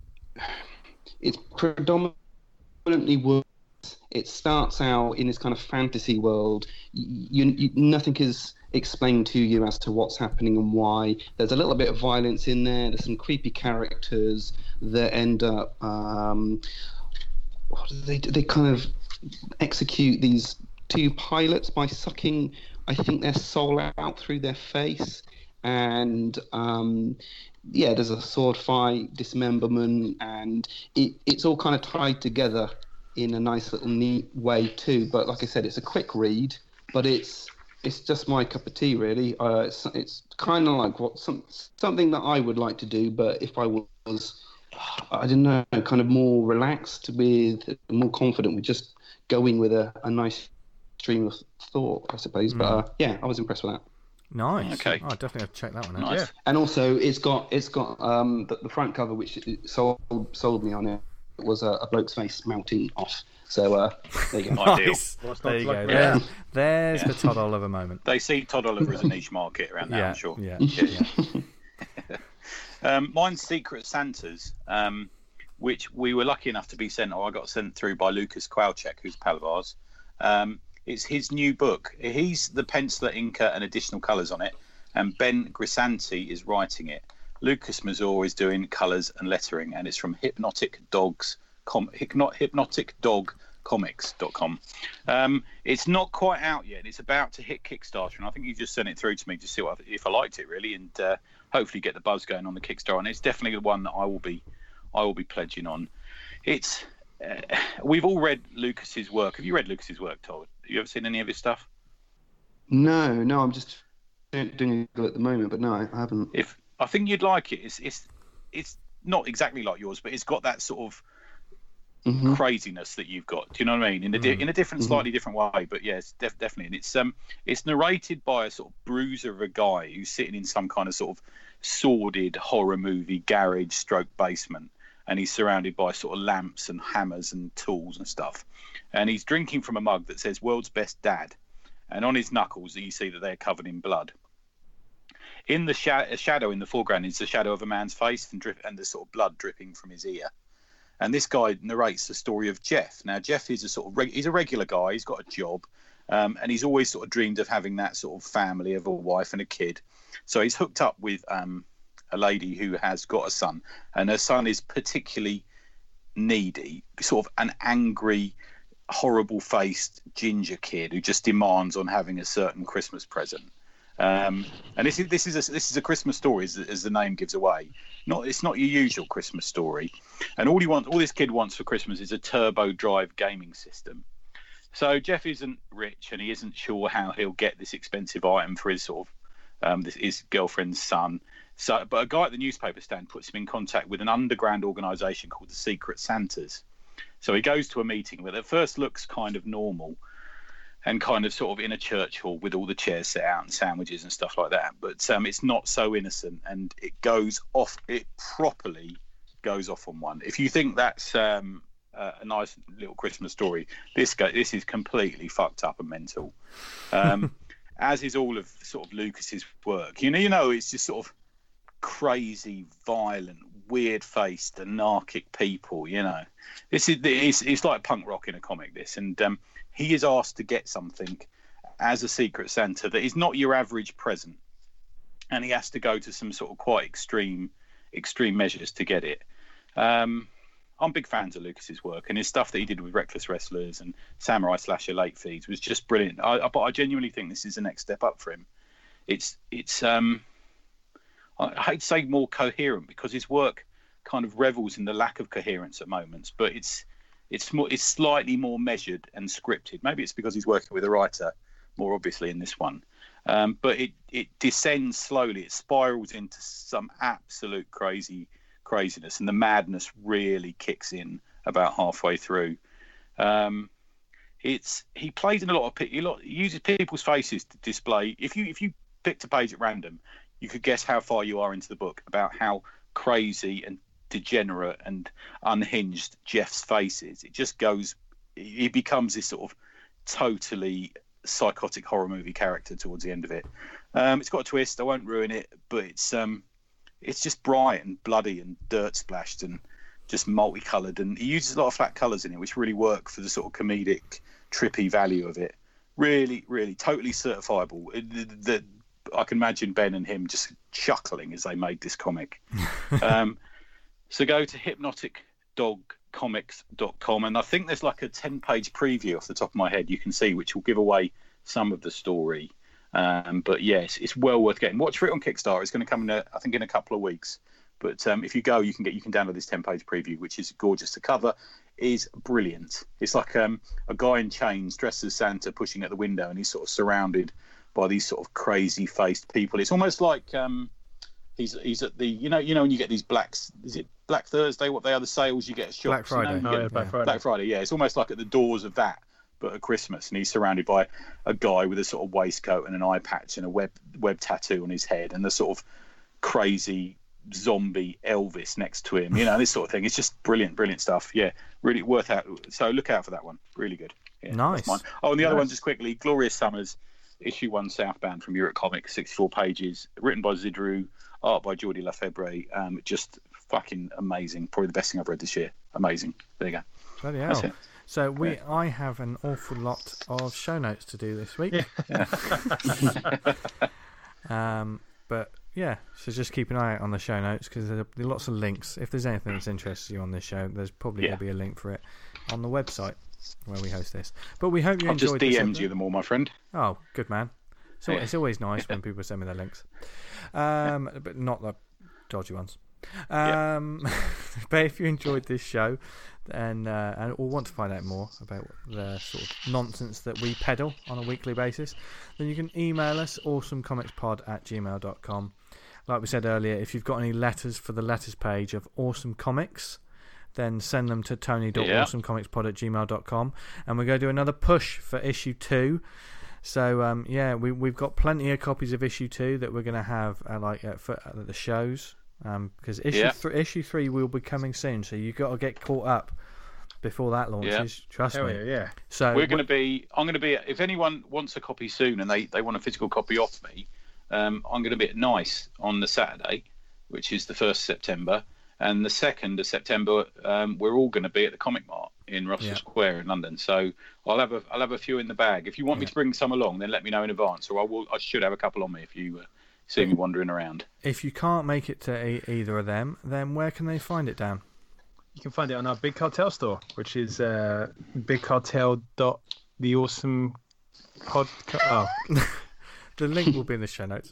it's predominantly words. It starts out in this kind of fantasy world. You, you, nothing is explained to you as to what's happening and why. There's a little bit of violence in there. There's some creepy characters that end up. Um, what do they do? They kind of execute these two pilots by sucking, I think, their soul out through their face. And um, yeah, there's a sword fight, dismemberment, and it, it's all kind of tied together in a nice little neat way too. But like I said, it's a quick read, but it's it's just my cup of tea, really. Uh, it's it's kind of like what some something that I would like to do, but if I was, I don't know, kind of more relaxed with, more confident with just going with a, a nice stream of thought, I suppose. Mm. But uh, yeah, I was impressed with that. Nice. Okay. Oh, I definitely have to check that one out. Nice. Yeah. And also, it's got it's got um, the, the front cover, which sold sold me on it, was a, a bloke's face mounting off. So uh, there you go. Ideal. Nice. There you go. like There, yeah. there's Yeah. the Todd Oliver moment. They see Todd Oliver as a niche market around there, Yeah, I'm sure. yeah, Yeah. yeah. Um, mine's Secret Santas, um, which we were lucky enough to be sent, or I got sent through by Lucas Kowalczyk, who's a pal of ours. Um, it's his new book. He's the penciler, inker, and additional colours on it, and Ben Grisanti is writing it. Lucas Mazur is doing colours and lettering, and it's from Hypnotic Dogs, com, hypno, hypnotic dog comics dot com. Um, it's not quite out yet. It's about to hit Kickstarter, and I think you just sent it through to me to see what, if I liked it, really, and uh, hopefully get the buzz going on the Kickstarter. And it's definitely the one that I will be, I will be pledging on. It's uh, we've all read Lucas's work. Have you read Lucas's work, Todd? Have you ever seen any of his stuff? No, no, I'm just doing it at the moment, but no, I haven't. If I think you'd like it. It's it's it's not exactly like yours, but it's got that sort of mm-hmm. craziness that you've got. Do you know what I mean? In a di- mm-hmm. in a different, slightly different way, but yes, def- definitely. And it's um it's narrated by a sort of bruiser of a guy who's sitting in some kind of sort of sordid horror movie garage stroke basement, and he's surrounded by sort of lamps and hammers and tools and stuff, and he's drinking from a mug that says "World's Best Dad," and on his knuckles you see that they're covered in blood. In the sh- shadow in the foreground is the shadow of a man's face and drip and the sort of blood dripping from his ear. And this guy narrates the story of Jeff. Now, Jeff is a sort of reg- he's a regular guy. He's got a job, um, and he's always sort of dreamed of having that sort of family of a wife and a kid. So he's hooked up with um, a lady who has got a son, and her son is particularly needy, sort of an angry, horrible-faced ginger kid who just demands on having a certain Christmas present. Um, and this is this is a this is a Christmas story, as, as the name gives away. Not it's not your usual Christmas story. And all he wants, all this kid wants for Christmas is a turbo drive gaming system. So Jeff isn't rich, and he isn't sure how he'll get this expensive item for his sort of um, this, his girlfriend's son. So, but a guy at the newspaper stand puts him in contact with an underground organisation called the Secret Santas. So he goes to a meeting that at first looks kind of normal, and kind of sort of in a church hall with all the chairs set out and sandwiches and stuff like that. But um, it's not so innocent, and it goes off, it properly goes off on one. If you think that's um, uh, a nice little Christmas story, this go, this is completely fucked up and mental. Um, as is all of sort of Lucas's work. You know, you know, it's just sort of crazy, violent, weird-faced, anarchic people, you know. This is it's, it's like punk rock in a comic, this. And um, he is asked to get something as a Secret Santa that is not your average present, and he has to go to some sort of quite extreme, extreme measures to get it. Um, I'm big fans of Lucas's work, and his stuff that he did with Reckless Wrestlers and Samurai Slasher Late Feeds was just brilliant. I, I, but I genuinely think this is the next step up for him. It's it's um, I hate to say more coherent, because his work kind of revels in the lack of coherence at moments, but it's It's more, it's slightly more measured and scripted. Maybe it's because he's working with a writer, more obviously in this one. Um, but it, it descends slowly. It spirals into some absolute crazy craziness, and the madness really kicks in about halfway through. Um, it's he plays in a lot of he, lot, he uses people's faces to display. If you if you picked a page at random, you could guess how far you are into the book about how crazy and degenerate and unhinged Jeff's face is. It just goes he becomes this sort of totally psychotic horror movie character towards the end of it. Um, it's got a twist. I won't ruin it, but it's um, it's just bright and bloody and dirt splashed and just multicoloured. And he uses a lot of flat colours in it, which really work for the sort of comedic, trippy value of it. Really, really, totally certifiable. It, the, the, I can imagine Ben and him just chuckling as they made this comic. um, so go to hypnotic dog comics dot com, and I think there's like a ten-page preview off the top of my head you can see, which will give away some of the story. Um, but yes, it's well worth getting. Watch for it on Kickstarter. It's going to come in, a, I think, in a couple of weeks. But um, if you go, you can get you can download this ten-page preview, which is gorgeous. The cover is brilliant. It's like um, a guy in chains dressed as Santa pushing at the window, and he's sort of surrounded by these sort of crazy-faced people. It's almost like um, he's he's at the you know you know when you get these blacks. Is it Black Thursday? What they are the sales you get at shops? Black Friday. You know, Oh, you yeah, get, Black Friday. Black Friday. Yeah, it's almost like at the doors of that, but at Christmas, and he's surrounded by a guy with a sort of waistcoat and an eye patch and a web web tattoo on his head, and the sort of crazy zombie Elvis next to him, you know, this sort of thing. It's just brilliant, brilliant stuff. Yeah, really worth out. So look out for that one. Really good. Yeah, Nice. that's mine. Oh, and the other Nice. one, just quickly, Glorious Summers, issue one, Southbound from Europe Comics, sixty-four pages, written by Zidru, art by Jordi Lefebvre. Um, just fucking amazing. Probably the best thing I've read this year. Amazing. There you go. Bloody That's hell. it. So we, I have an awful lot of show notes to do this week. um, but yeah, so just keep an eye out on the show notes because there are lots of links. If there's anything that's interested you on this show, there's probably Yeah. going to be a link for it on the website where we host this. But we hope you I've enjoyed just this D M'd episode. you them all, my friend. Oh, good man. So Yeah. it's always nice when people send me their links, um, but not the dodgy ones. Um, but if you enjoyed this show, and uh, and or want to find out more about the sort of nonsense that we peddle on a weekly basis, then you can email us awesomecomicspod at gmail dot com. Like we said earlier, if you've got any letters for the letters page of Awesome Comics, then send them to tony dot awesomecomicspod at gmail dot com, and we're going to do another push for issue two. So um, yeah, we we've got plenty of copies of issue two that we're going to have uh, like uh, for uh, the shows. Um, because issue Yeah. three, issue three will be coming soon, so you got to get caught up before that launches. Trust Hell me. yeah, yeah. So We're going to be. I'm going to be. If anyone wants a copy soon and they, they want a physical copy off me, um, I'm going to be at Nice on the Saturday, which is the first of September, and the second of September, um, we're all going to be at the Comic Mart in Russell Yeah. Square in London. So I'll have a I'll have a few in the bag. If you want me to bring some along, then let me know in advance, or I will. I should have a couple on me if you uh, see me wandering around. if you can't make it to e- either of them, then where can they find it, Dan? You can find it on our Big Cartel store, which is uh, bigcartel dot the awesome pod. Oh, The link will be in the show notes.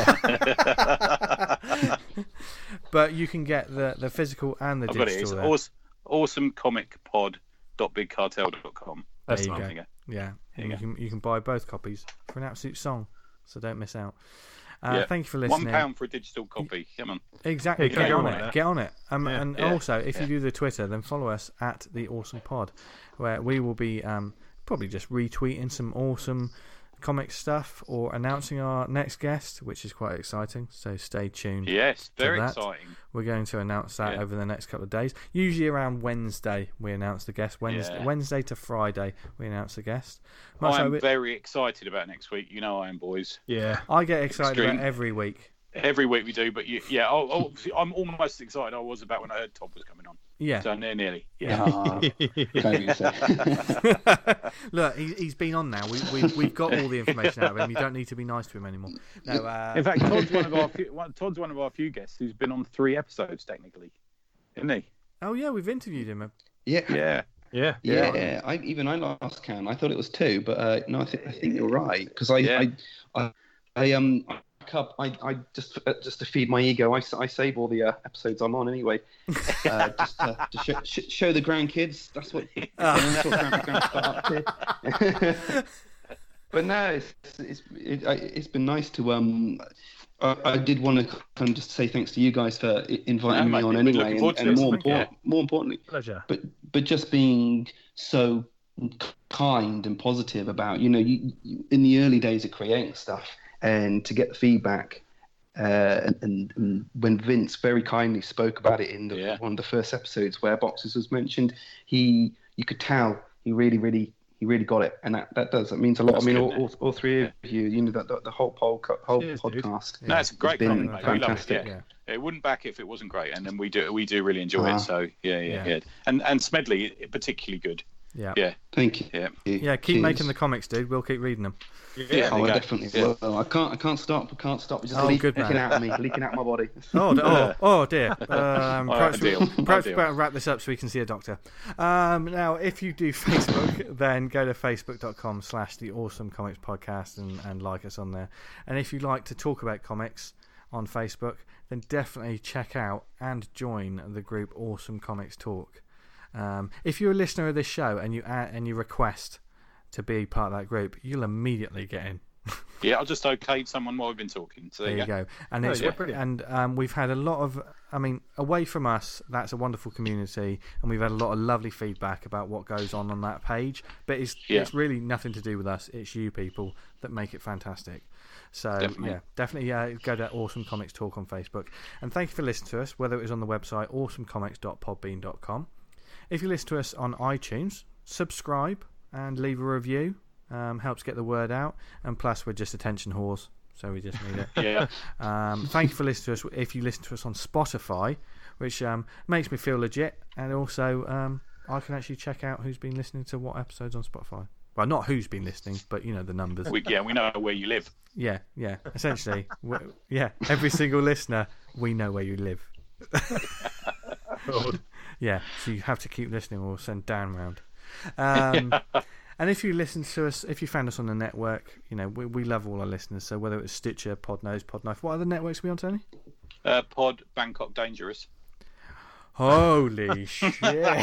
yeah. But you can get the, the physical and the I've got it. digital It's there. awesome, awesome comic pod dot big cartel dot com. That's There the you one. go. There you Yeah, There you you go. can you can buy both copies for an absolute song, so don't miss out. Uh, Yeah. Thank you for One listening. pound for a digital copy. Come on. Exactly. Yeah, get get on on it. that. Get on it. Um, Yeah. and Yeah. also, if Yeah. you do the Twitter, then follow us at the Awesome Pod, where we will be um, probably just retweeting some awesome comic stuff or announcing our next guest, which is quite exciting. So stay tuned. Yes, very that. exciting. We're going to announce that Yeah. over the next couple of days. Usually around Wednesday, we announce the guest. Wednesday, Yeah. Wednesday to Friday, we announce the guest. Much I'm like we- very excited about next week. You know I am, boys. Yeah. I get excited Extreme. about every week. Every week we do, but you, yeah, I'll, I'll, I'm almost as excited I was about when I heard Todd was coming on. Yeah. So near, nearly. Yeah. Ah, don't be so. Look, he, he's been on now. We, we, we've got all the information out of him. You don't need to be nice to him anymore. No, uh, In fact, Todd's one of our few, one- Todd's one of our few guests who's been on three episodes technically, isn't he? oh yeah, we've interviewed him. Yeah, Yeah. Yeah. yeah. I, even I lost count. I thought it was two, but uh, no, I, th- I think you're right because I, Yeah. I, I, I, um, I, cup- I, I just uh, just to feed my ego, I, s- I save all the uh, episodes I'm on anyway, uh, just to, to show, sh- show the grandkids. That's what, that's what grandpa, grandpa got up to. But no, it's it's it, I- it's been nice to um. I, I did want to kind of just say thanks to you guys for i- inviting No, me mate, on we're anyway, looking and, forward to and this. more Thank you. important, more importantly, Pleasure. but but just being so kind and positive about you know you, you, in the early days of creating stuff and to get the feedback uh, and, and, and when Vince very kindly spoke about it in the, Yeah. one of the first episodes where Boxes was mentioned, he you could tell he really, really, he really got it, and that, that does that means a lot. That's I mean, good, all, isn't all, all three of you, you know, that the, the whole pol- whole Cheers, dude. podcast. No, it's a great been comment, mate. We love it. fantastic. Yeah. Yeah. It wouldn't back it if it wasn't great, and then we do we do really enjoy Uh-huh. it. So yeah, yeah, Yeah. yeah. And and Smedley particularly good. Yeah. Yeah, Thank you. yeah. Yeah, keep Cheers. making the comics, dude. We'll keep reading them. Yeah, Oh, there I you go. definitely Yeah. will. I can't. I can't stop. I can't stop. It's just Oh, leak, good man. leaking out of me, leaking out my body. Oh, d- oh, oh dear. Um, Oh, perhaps we, ideal, perhaps we ideal. better wrap this up so we can see a doctor. Um, now, if you do Facebook, then go to facebook.com slash the Awesome Comics Podcast and, and like us on there. And if you like to talk about comics on Facebook, then definitely check out and join the group Awesome Comics Talk. Um, if you're a listener of this show and you add, and you request to be part of that group, you'll immediately get in. Yeah, I'll just okayed someone while we've been talking. So There there you go. And Oh, it's yeah, brilliant. and um, we've had a lot of. I mean, away from us, that's a wonderful community, and we've had a lot of lovely feedback about what goes on on that page. But it's Yeah. it's really nothing to do with us. It's you people that make it fantastic. So Definitely. yeah, definitely uh, go to Awesome Comics Talk on Facebook. And thank you for listening to us, whether it was on the website awesome comics dot podbean dot com. If you listen to us on iTunes, subscribe and leave a review. Um, helps get the word out, and plus we're just attention whores, so we just need it. yeah, Um, thank you for listening to us. If you listen to us on Spotify, which um, makes me feel legit, and also um, I can actually check out who's been listening to what episodes on Spotify. Well, not who's been listening, but you know the numbers. we, yeah, we know where you live. Yeah, yeah. Essentially, we- yeah. Every single listener, we know where you live. Yeah, so you have to keep listening, or we'll send Dan round. Um, And if you listen to us, if you found us on the network, you know, we, we love all our listeners. So whether it's Stitcher, Podnose, Podknife, what other networks are we on, Tony? Uh, Pod Bangkok Dangerous. Holy shit.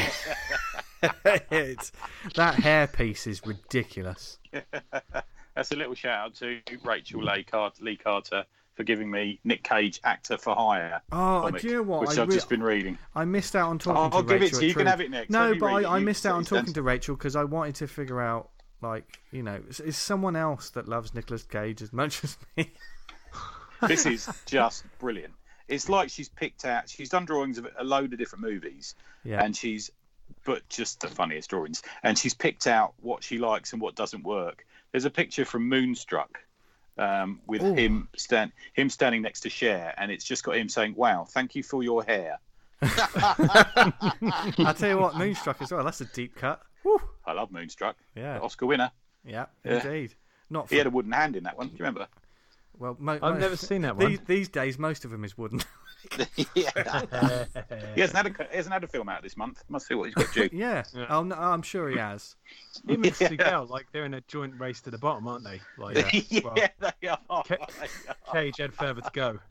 That hairpiece is ridiculous. That's a little shout out to Rachel Lee Carter, Lee Carter for giving me Nick Cage Actor for Hire. Oh, comic, do you know what? Which I I've re- just been reading. I missed out on talking I'll, to I'll Rachel. give it to at you. You can True. have it next. No, Let me but read I, I it. You- missed out on it's done. talking to Rachel because I wanted to figure out, like, you know, is, is someone else that loves Nicolas Cage as much as me? This is just brilliant. It's like she's picked out. She's done drawings of a load of different movies, Yeah. and she's, but just the funniest drawings. And she's picked out what she likes and what doesn't work. There's a picture from Moonstruck um, with Ooh. him stand him standing next to Cher, and it's just got him saying, "Wow, thank you for your hair." I'll tell you what, Moonstruck as well. That's a deep cut. Woo. I love Moonstruck. Yeah. Oscar winner. Yeah, Yeah. indeed. Not He for, had a wooden hand in that one. Do you remember? well, mo- I've mo- never seen that these, one. these days, most of them is wooden. yeah. He hasn't had a he hasn't had a film out this month. Must see what he's got due. yeah, Yeah. Oh, no, I'm sure he has. Him and Yeah. Seagal, like they're in a joint race to the bottom, aren't they? Like Yeah, well, they are. Ca- Cage had further to go.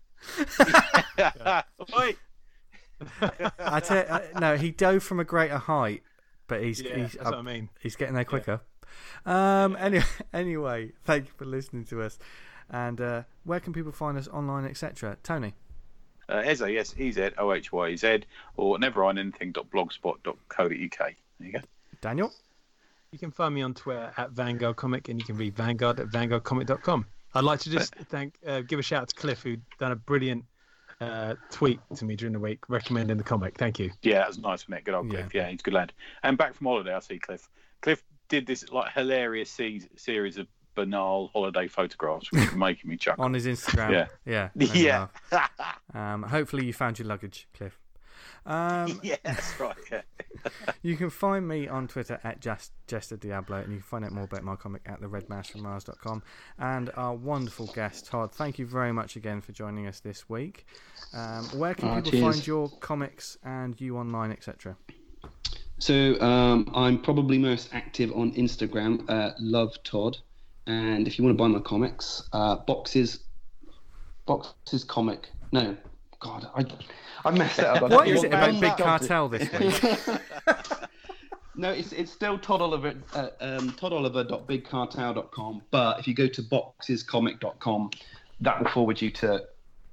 Oi. I tell uh, no, he dove from a greater height, but he's Yeah, he's that's up- what I mean. he's getting there quicker. Um. Anyway, anyway, thank you for listening to us. And uh, where can people find us online, et cetera? Tony. Uh, Eze, yes, E Z O H Y Z, or neverindanything dot blogspot dot co dot uk. There you go. Daniel. You can find me on Twitter at Vanguard Comic, and you can read Vanguard at vanguard comic dot com. I'd like to just thank, uh, give a shout out to Cliff, who done a brilliant uh, tweet to me during the week recommending the comic. Thank you. Yeah, that was nice, wasn't it? Good old Yeah. Cliff. Yeah, he's a good lad. And back from holiday, I see Cliff. Cliff did this like hilarious se- series of banal holiday photographs, which were making me chuckle. On his Instagram. Yeah. Yeah. made me Yeah. laugh. Um, hopefully you found your luggage, Cliff. Um, Yeah, that's right. Yeah. you can find me on Twitter at just Jester Diablo, and you can find out more about my comic at the red mouse from mars dot com. And our wonderful guest, Todd, thank you very much again for joining us this week. Um, where can Ah, people cheers. find your comics and you online, et cetera? So um, I'm probably most active on Instagram, uh, Love Todd, and if you want to buy my comics, uh, boxes, boxes comic. No, God, I, I messed it up. What is it about Um, Big Cartel this week? No, it's it's still Todd Oliver, uh, um, todd oliver dot big cartel dot com. But if you go to boxes comic dot com, that will forward you to.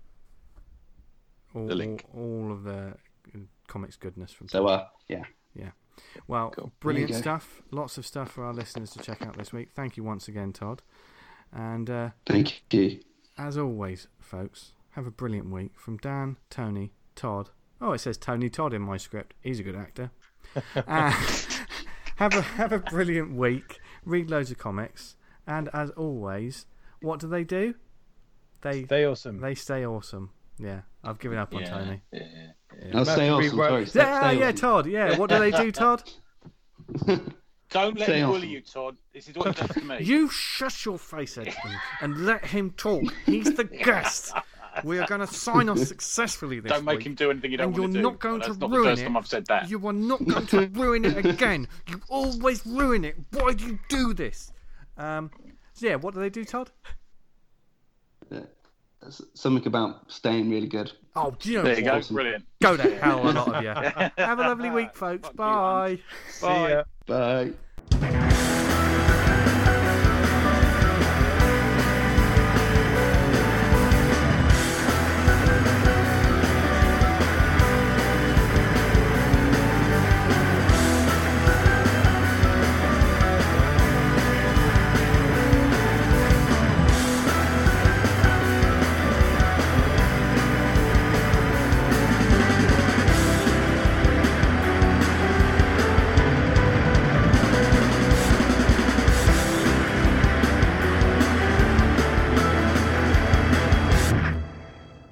all, The link. all, all of the comics goodness from So uh, yeah. Well, Cool. brilliant There you go. stuff. Lots of stuff for our listeners to check out this week. Thank you once again, Todd. And uh, Thank you. as always, folks, have a brilliant week from Dan, Tony, Todd. Oh, it says Tony Todd in my script. He's a good actor. uh, have a have a brilliant week. Read loads of comics, and as always, what do they do? They Stay awesome. They stay awesome. Yeah, I've given up on Yeah, Tony. yeah. I'll stay Matthew, awesome. rework- Sorry. Stay, Yeah, stay yeah, awesome. Todd. Yeah, what do they do, Todd? Don't let Stay him awesome. bully you, Todd. This is what he does to me. You shut your face, Edmund, and let him talk. He's the guest. We are going to sign off successfully this Don't make week. him do anything you don't And want you're to do. not going That's to not ruin the first it. time I've said that. You are not going to ruin it again. You always ruin it. Why do you do this? Um, so yeah, what do they do, Todd? Something about staying really good. Oh, do you know There you what? go. Brilliant. Go to hell, a lot of you. Have a lovely week, folks. Fuck you, Bye. See Bye. ya. Bye.